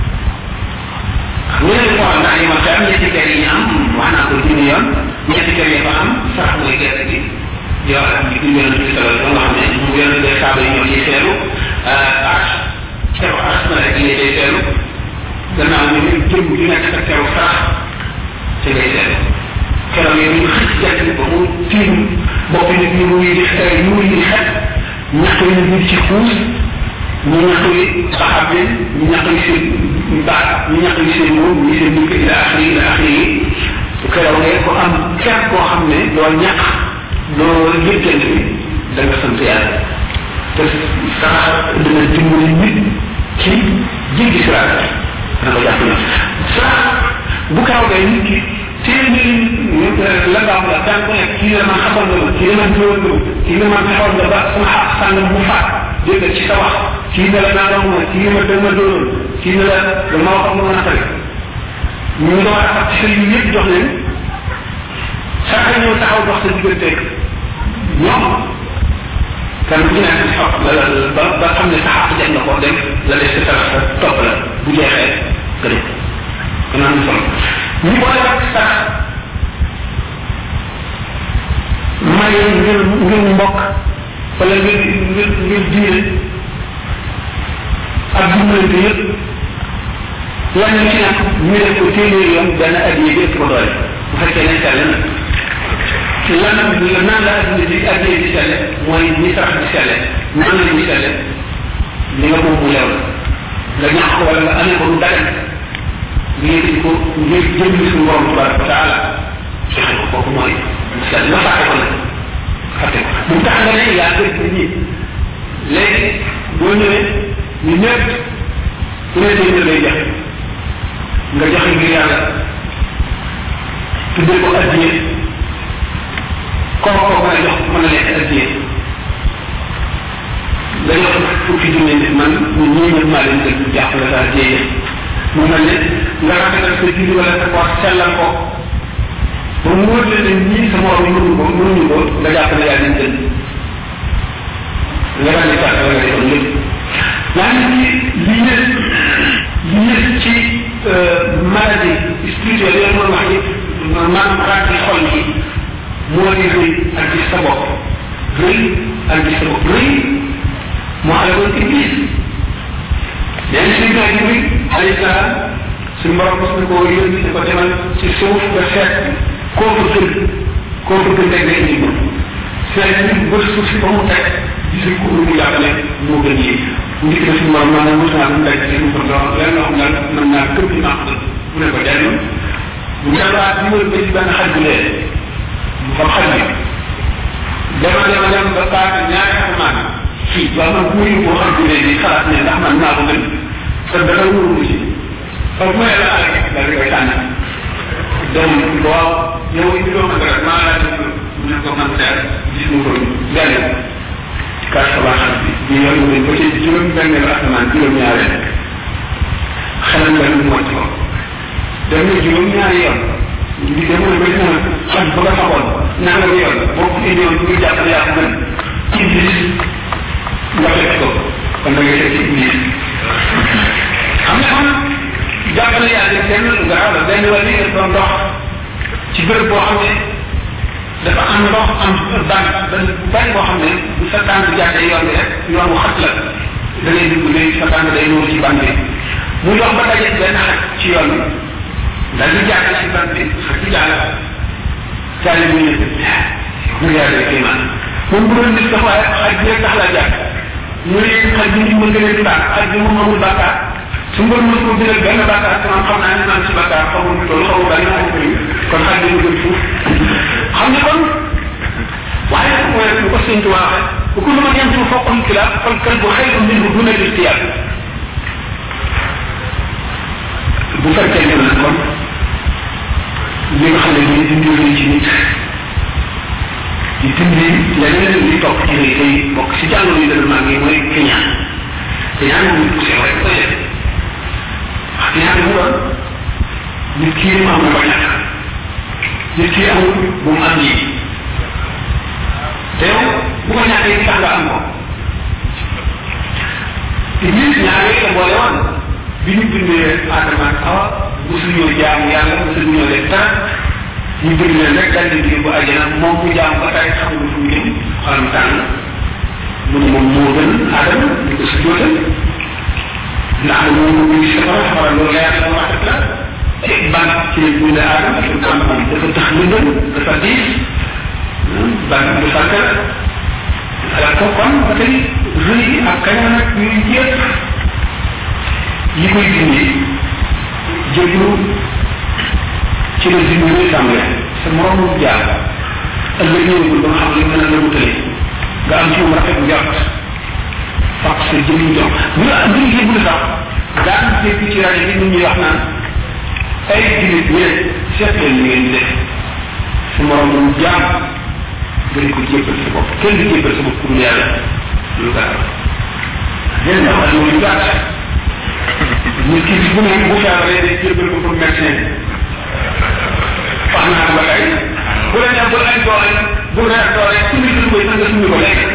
Speaker 3: ñu ne ko ndax yi ma fi am ñetti kër yi ñu am wax naa ko junni yoon ñetti kër yi fa am sax mooy gerte gi yow ak ci biir yonent bi sallallahu nga xam ne mu yonent bi saaba yi ñoo ciy seelu arsh keroog arsh ma rek yi ciy seelu gannaaw ñu ñu jëm ju nekk sa keroog sax ci ngay seelu keroog yi ñu xëcc jant bi ba mu tiim bopp nit ñu muy di ñu muy di xet ñaxtu yi ñu ci xuus ñu ñaxtu yi baxaab leen ñu ñaxtu yi seen baat ñu ñaxtu yi seen moom ñu seen dugg ila axiri ila axiri yi bu keroog ngeen ko am kenn koo xam ne loolu ñàkk loolu yëggante bi da nga sant yàlla te sarax dina dimbali nit ci jéggi siraat dana ko jàpp na sarax bu keroogee nit ki téeméeri la nga am la daan ko nekk kii la man xamoon nga ma kii la man jiwoon nga ma kii la man fexoon nga ba sama xaq sàngam mu faat dégg ci sa wax kii ne la naa doon ma kii ma dama doonoon kii ne la dama wax ak ma natale ñu nga war a fat ci sëriñ yëpp jox leen sarax ñëw taxaw dox sa digganteeg ñoom kan ku ci nekk ci xaq la ba ba xam ne sa xaq jañ na ko dem la des sa sarax sa topp la bu jeexee nga def kon am solo ñu boole ak sax may ngir ngir mbokk wala ngir ngir ngir diine ak dimbalante yëpp lan ci nag ñu def ko téeméeri yoon benn addiye bi ëpp ko doole bu fekkee ne sell na lan naan la addiye di addiye di selle mooy ni sarax di selle naan la di selle li nga moom mu leew nga ñaax ko wala nga amee ko lu dagan nga yëkkati ko ngir jëmli suñu borom tabaraka wa taala joxe ko kooku mooy sell nga fàtte ko nag fàtte ko bu tax nga ne yaa gën ko ñii léegi boo ñëwee ñu ñëpp ku ne téeméer lay joxe nga joxe ngir yàlla tuddee ko addiye kooku kooku mën a jox mën a lekk addiye nga jox fukki junne nit man ñu ñii ñëpp maa leen gën jàpp la saa jéeye mu mel ne nga rafetal sa julli wala sa koor sellal ko ba mu wóor la ne ñii sa morom mënuñu ko mënuñu ko nga jàpp ne yaa leen gën nga daal di tàkk wala nga defoon lépp yaa ngi ci li ñës li ñës ci maladie spirituelle yooyu mooy wax ni maanaam xalaat ci xol yi moo di rëy ak gis sa bopp rëy ak gis sa bopp rëy moo xam ne kon iblis léegi suñu naa jibril alayhi salaam suñu borom mos na koo yónni ne ko demal ci suuf nga seet koo fa gën koo fa gën rek nga indi ko seet ni ba suuf si ba mu teg gisul ko lu mu jàppale moo gën yi ndik na suñu borom maanaam mos naa mu teg ci mu ko doon lenn loo xam ne mën naa këpp li maa ko mu ne ko dellu mu delluwaat mu ba ci benn xaj bu lee mu xam xaj bi dema dema dem ba paase ñaari asamaan fii waaw man bu ñu boo xam ne léegi xalaat ne ndax man naa ko gën te dara wóoru ci foofu mooy la àll daal di koy tànn dem waaw yow ñu doon ko rek maa laa def mu ne ko man seet gis nga ko benn kar sa baax bi ñu yor mu ba ci juróom benn asamaan juróom ñaareel xelal benn mocc ko dem na juróom ñaari yoon di demoon ba ñu xam ba nga xamoon naa nga yoon boo ko indiwoon pour jàpp yaa ko gën iblis nga fekk ko kon da ngay fekk iblis xam nga xam jàppale yàlla kenn nga xam la benn wala nga doon dox ci bërëb boo xam ne dafa am ndox am ban ban bu bari boo xam ne bu sa tànk jàddee yoon bi rek yoon bu xat la da ngay dugg léegi sa tànk day nuur ci ban bi mu dox ba daje benn xaj ci yoon bi dal di jàkk ci ban bi xaj ci jàll jàlle bu ñëpp mu yàlla kéemaan moom bu doon nit sax waaye xaj bi rek tax la jàkk ñu ne xaj bi ñu mën gën a baax xaj bi moom amul bàkkaar su nga mën ko bindal benn bàkkaar te man xam naa ne naan ci bàkkaar xamul mu toll xamul bari xamul bëri kon xaj bi ñu gën fuuf xam ne kon waaye mooy lu ko sëñ Tuubaa waxe bu ko lu ma yem ci fokk kilaab kon kal bu xëy min bu duna listiyaab bu fekkee ne nag kon li nga xam ne dañuy dindi ci nit di dindi leneen li topp ci lay tey bokk si jàngoro yi dana màgg yi mooy keñaan keñaan moom nit ku sew rek koy def wax keñaan mu doon nit kii mu am na ko ñàkk nit kii amul bu mu am lii te yow bu ko ñàkkee tax nga am ko te nit ñaar yooyu la boole woon bi ñu bindee Adama ak Awa mosuñoo jaamu yàlla mosuñoo def dara ñu bind leen rek daal di bu àjjana moom mu jaam ba tey xamul fu mu jëm xolam tàng mu ne moom moo gën Adama ñu ko si jootal ndax moom mu ngi safara safara loolu leer la wax la ban ci lañ bind Adama xam xam dafa tax lëndëm dafa diis ban du sàkkal ala ko kon ba tey rëy ak kañaan ak yooyu yëpp yi koy dindi jéglu ci la dindi muy tàmbale sa moromu jaar ëllëg ñëwagul ba nga xam ne mën a la wutale nga am ci moom rafet njort fàq sa jëmi jox bu la bu ñu yëgul sax daan dégg ci rajo bi nit ñi wax naan ay jullit ñu ne seet leen li ngeen di def sa moromu jaam nga di ko jébbal sa bopp kenn di jébbal sa bopp ku dul yàlla lu gaaw leen ndax ak loolu gàtt nit ki bu ne bu feebaree day jébbal ko pour médecin wax naa ko ba tey bu la neex bu la añ doole bu reer doole summi lu koy nga summi ko léegi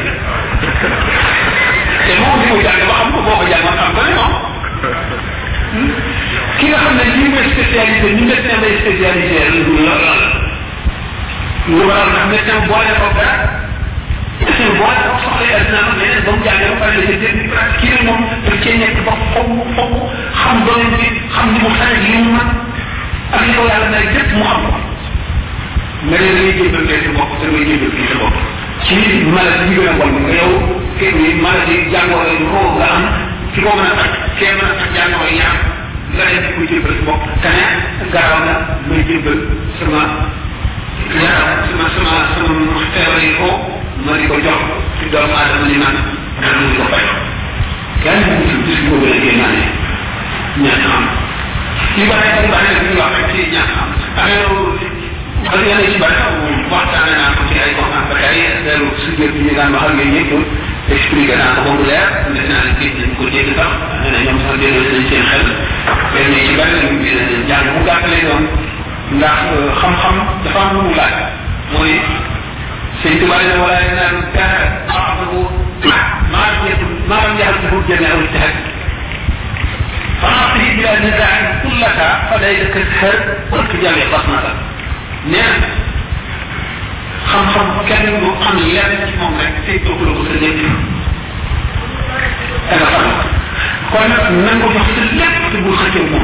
Speaker 3: te moom li muy jàng ba xam ko boo ko jàngoon xam ko ne non ki nga xam ne lii mooy spécialisé ñu médecin bay spécialisé lu la la lu waral ndax médecin boole ko dara médecin boole ko soxla adina am leneen ba mu jàngee ba pare la jël di pratique kii moom daf cee nekk ba foog foog xam domaine bi xam ni mu xale li mu mën ak li ko yàlla may lépp mu xam ko nga ne da ngay jébal kee sa bopp te ngay jébal kii sa bopp ci maladie yi gën a bon nga yow kii ni maladie jàngoro yi roo nga am ki ko mën a faj kee mën a faj jàngoro yi am nga leen di ko jébal sa bopp te ne garaaw na may jébal sama yaram sama sama sama feebar yi ko ma di ko jox ci doomu aadama ni man nga di ko faj kenn bu ci gis ko gën a génnaane ñaan am li ba rek ba rek ñu wax ci ñaan am affaire ak yeneen ci bari waxtaane naa ko ci ay conférence ba tey dellu sujet bi ñu daan waxal ngeen ñëpp expliqué naa ko ba mu leer def naa ne gis nañ ko dégg sax nee na ñoom sax delloo nañ seen xel benn ci bari ñu jàng bu gàtt lay doon ndax xam-xam dafa am lu mu laaj mooy sëñ tubaab ne wala naan dara axabu maa ñett maa lam yaxal bu jëne aw ijtihad فأعطه بلا نزاع كلك فليس كالسهر والكجال بصنك نعم خم خم كان خم ليان ci mom rek tay tok lu ko sa nek ana fa kon nan ko jox sa lepp bu xëcce mom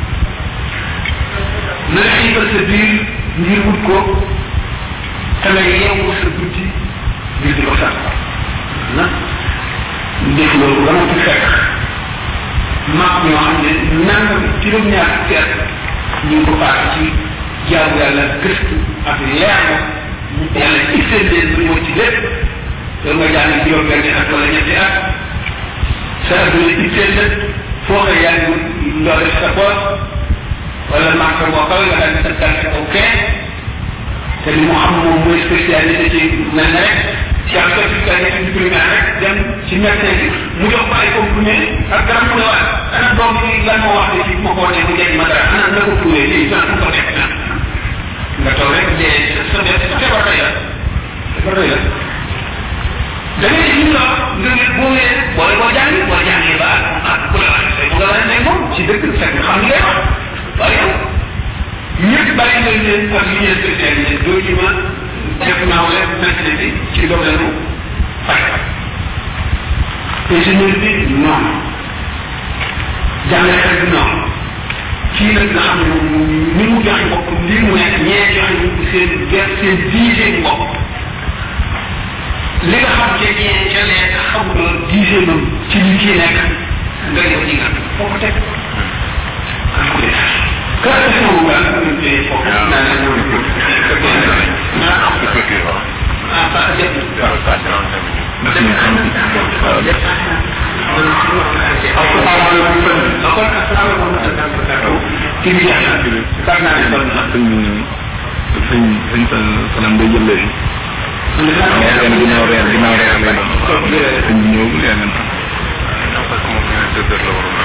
Speaker 3: na xibal sa biir ngir wut ko te nga yeewu sa guddi ngir di ko sax na def loolu dama ci fekk maak ñoo xam ne nangam juróom ñaar teer ñu ko faat ci jaamu yàlla gëstu ak leer mu yàlla itteel leen lu ñëw ci lépp loolu nga jàng juróom benn at wala ñetti at sa adduna itteel la foo ko yaa ngi ndoo def sa poos wala manque boo kaw nga daan sa tànk aw kee te li mu xam moom mooy spécialité ci mel na rek ci am certificat yi primaire rek dem ci médecin bi mu jox ko ay comprimé ak garab mu ne waat ana doom bi lan moo wax ne fii ma ko ne bu jëg ma dara ana na ko tuwee lii san ko def na nga toog rek dee sa def sa feebar day la feebar day la da ngay ñu la nga ne boo ne boole boo jàngi boo jàngi ba ak ku la wax mu nga la ne moom ci dëkk fekk xam li ngay wax waaye yow ñëpp bàyyi nañ leen ak li ñuy spécialisé doo ci ma def naa wala médecin bi ci domaine faj ingénieur bi non jàngalekat bi non kii nag nga xam ne moom ni mu joxe bopp lii mu nekk ñee joxe ñu seen ger seen dixième bopp li nga xam ca ñee ca lee xamuloo dixième ci li kii nekk nga yow di nga foo ko teg xam ko def kër ka sama nga ñu tey foofu naa ne ñoo ne ko naa am ko fekkee waaw ah ba jëpp waaw ça c'est un terme dem xam waaw def asalaamaaleykum sëñ kon asalaamaaleykum kii bi jeex na baax naa ne doon na sëñ sëñ sëñ salam day jël léegi ren ginnaaw reer ginnaaw reer lay doon sëñ bi ñëw yaa ngeen non parce que moom ñu ne deux heures la waroon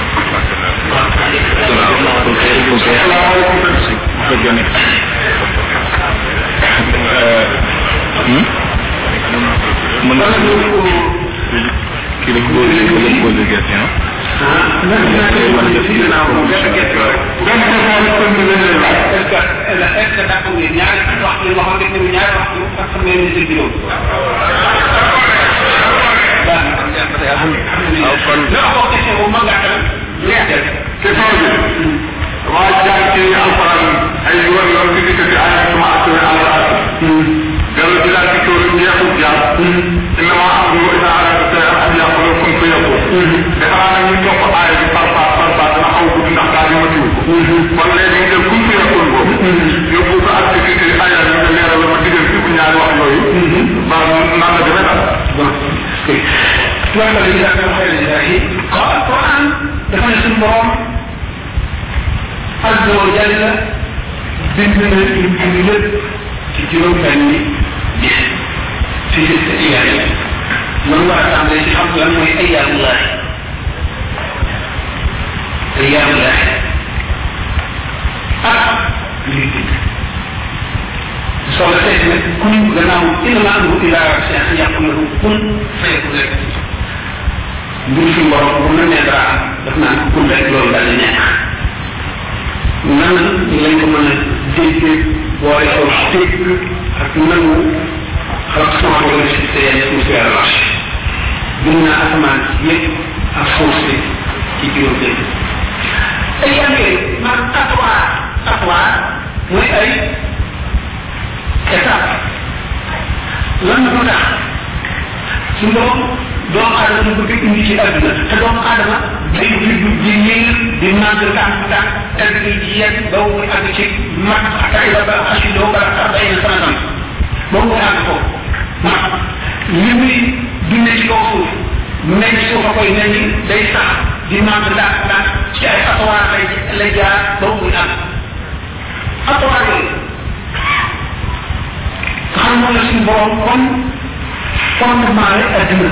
Speaker 4: mën na kii dafa posé dafa posé question
Speaker 5: waa jàng ci alquran ay yoon yoon di dikk ci ay sama ak alquran dellu di laaj ci tour jeexul jaar innama amru ila ala ta'ala an yaqulu kun fayakun dafa na ñu topp ay bi par par par par dana xaw gudd ndax daal ñu matu ko kon léegi ñu kun fayakun boobu yóbbu ko ak ci ci ay ñu nga leeral ma digal ci bu ñaari wax yooyu ba nan la demee daal
Speaker 3: tuwaata li nga xam ne xëy na alquran dafa ne suñu borom azza wa jalla bind na ñu bind lépp ci juróom benni bis ci liste iyaar yi man war a tàmbalee ci xam lan mooy ayyaamullah ayyaamullah ak li bind soo la seet nag kun gannaaw innama amru ila rabbi an yaqula lahu kun fayakun rek mbir suñu borom bu na nee dara am daf naan ko kun rek loolu daal di nekk nan lañ ko mën a déggee boole ko dégg ak nangu xalaq sama wala ci seen ci seen marché bind naa asamaan yëpp ak suuf si ci juróom benn ay yan yooyu man tatwa tatwa mooy ay étape lan moo tax su borom doomu aadama mu bëgg indi ci àdduna te doomu aadama day di di yëngal di màgg tànk tànk tànk yi ci yegg ba mu àgg ci mat ak ay ba xasidoo ba ak bay na sama sama ba mu àgg ko mat li muy dundee ci kaw suuf meñ suuf a koy meñ day sax di màgg tànk tànk ci ay atuwaar lay lay jaar ba mu àgg atuwaar yooyu nga xam moom la suñu borom kon fondement la àdduna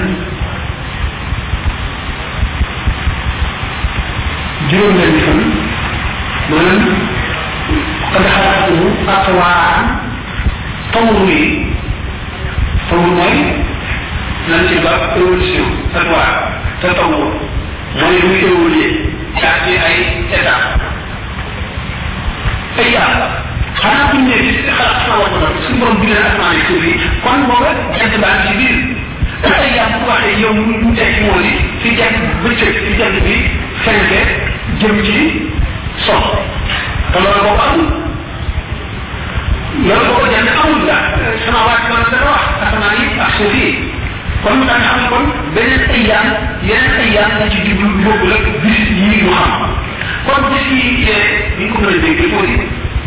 Speaker 3: juróom benn fan maanaam qad xalaqtuhu atwaan tawru yi tawru mooy lan ci ba évolution atwaan te tawru mooy lu muy évoluer jaar ci ay étape ay yàlla xanaa bu ñu nee gis xalaat sama wax na suñu borom bi leen asamaan suuf yi kon booba jant baa ci biir ay yàlla bu waxee yow mu mu tekki moo ni fi jant bëccëg fi jant bi fenke jëm ci sox te loolu boobu amul loolu boobu jant amul la sama waat man dana wax asamaan yi ak suuf yi kon da nga xam ne kon beneen ay yaam yeneen ay yaam la ci jublu boobu la bis yi ñu xam kon bis yi ni ñu ko mën a dégg il faut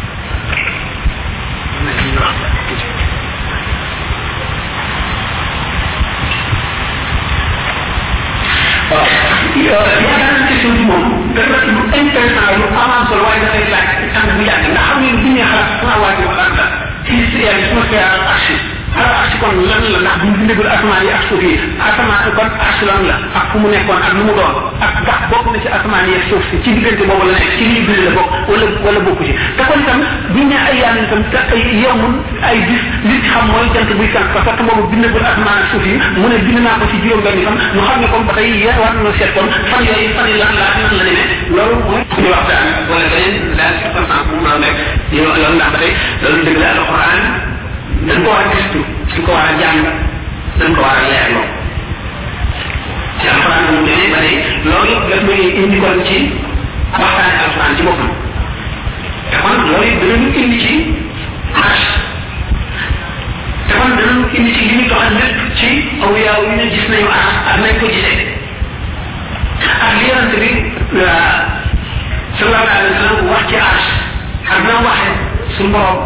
Speaker 3: waaw yaakaar naa question bi moom dafa lu intéressant lu avancé waaye dafay laaj tànn bu yàgg ndax xam ngeen bu ñuy xalaat sama waati wala anta ci yàlla su ma fee archi alors archi kon lan la ndax bu ñu bindagul asamaan yi ak suuf yi asamaan kon archi lan la ak fu mu nekkoon ak lu mu doon ak ndax bokk na ci asamaan yi ak suuf si ci diggante boobu la nekk ci lii bind la bokk wala wala bokku ci te kon itam bu ñu nee ay yàlla itam te ay yowmul ay bis li ci xam mooy jant buy sànq parce que boobu bindagul asamaan ak suuf yi mu ne bind naa ko ci juróom benn fan ñu xam ne comme ba tey yéen war nañoo seet kon fan yooyu fan yi lan laa nan la demee loolu mooy suñu waxtaan wala beneen daal circonstance bu mu doon rek loolu ndax ba tey loolu dëgg la alquran dañ ko war a gistu dañ ko war a jàng dañ ko war a leerloo ci alquran mu demee ba tey loolu daf may indi kon ci waxtaane alquran ci boppam te kon loolu danañu indi ci âge te kon danañu indi ci li ñu doxal lépp ci awiyaaw yi ne gis nañu âge ak nañ ko gisee ak li yonante bi sallallahu alayhi wa sallam wax ci âge ak na waxe suñu borom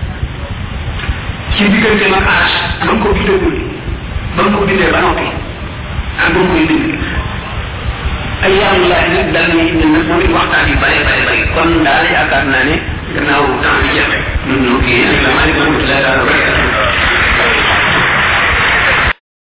Speaker 3: ci diggante ma âge ba mu ko bindagul ba mu ko bindee ba noppi ak ba mu koy bind ay yàlla laay nag dal ni indi nag moom it waxtaan yu bare bare bare kon daal yaakaar naa ne gannaaw temps bi jeex ñun ñu kii asalaamaaleykum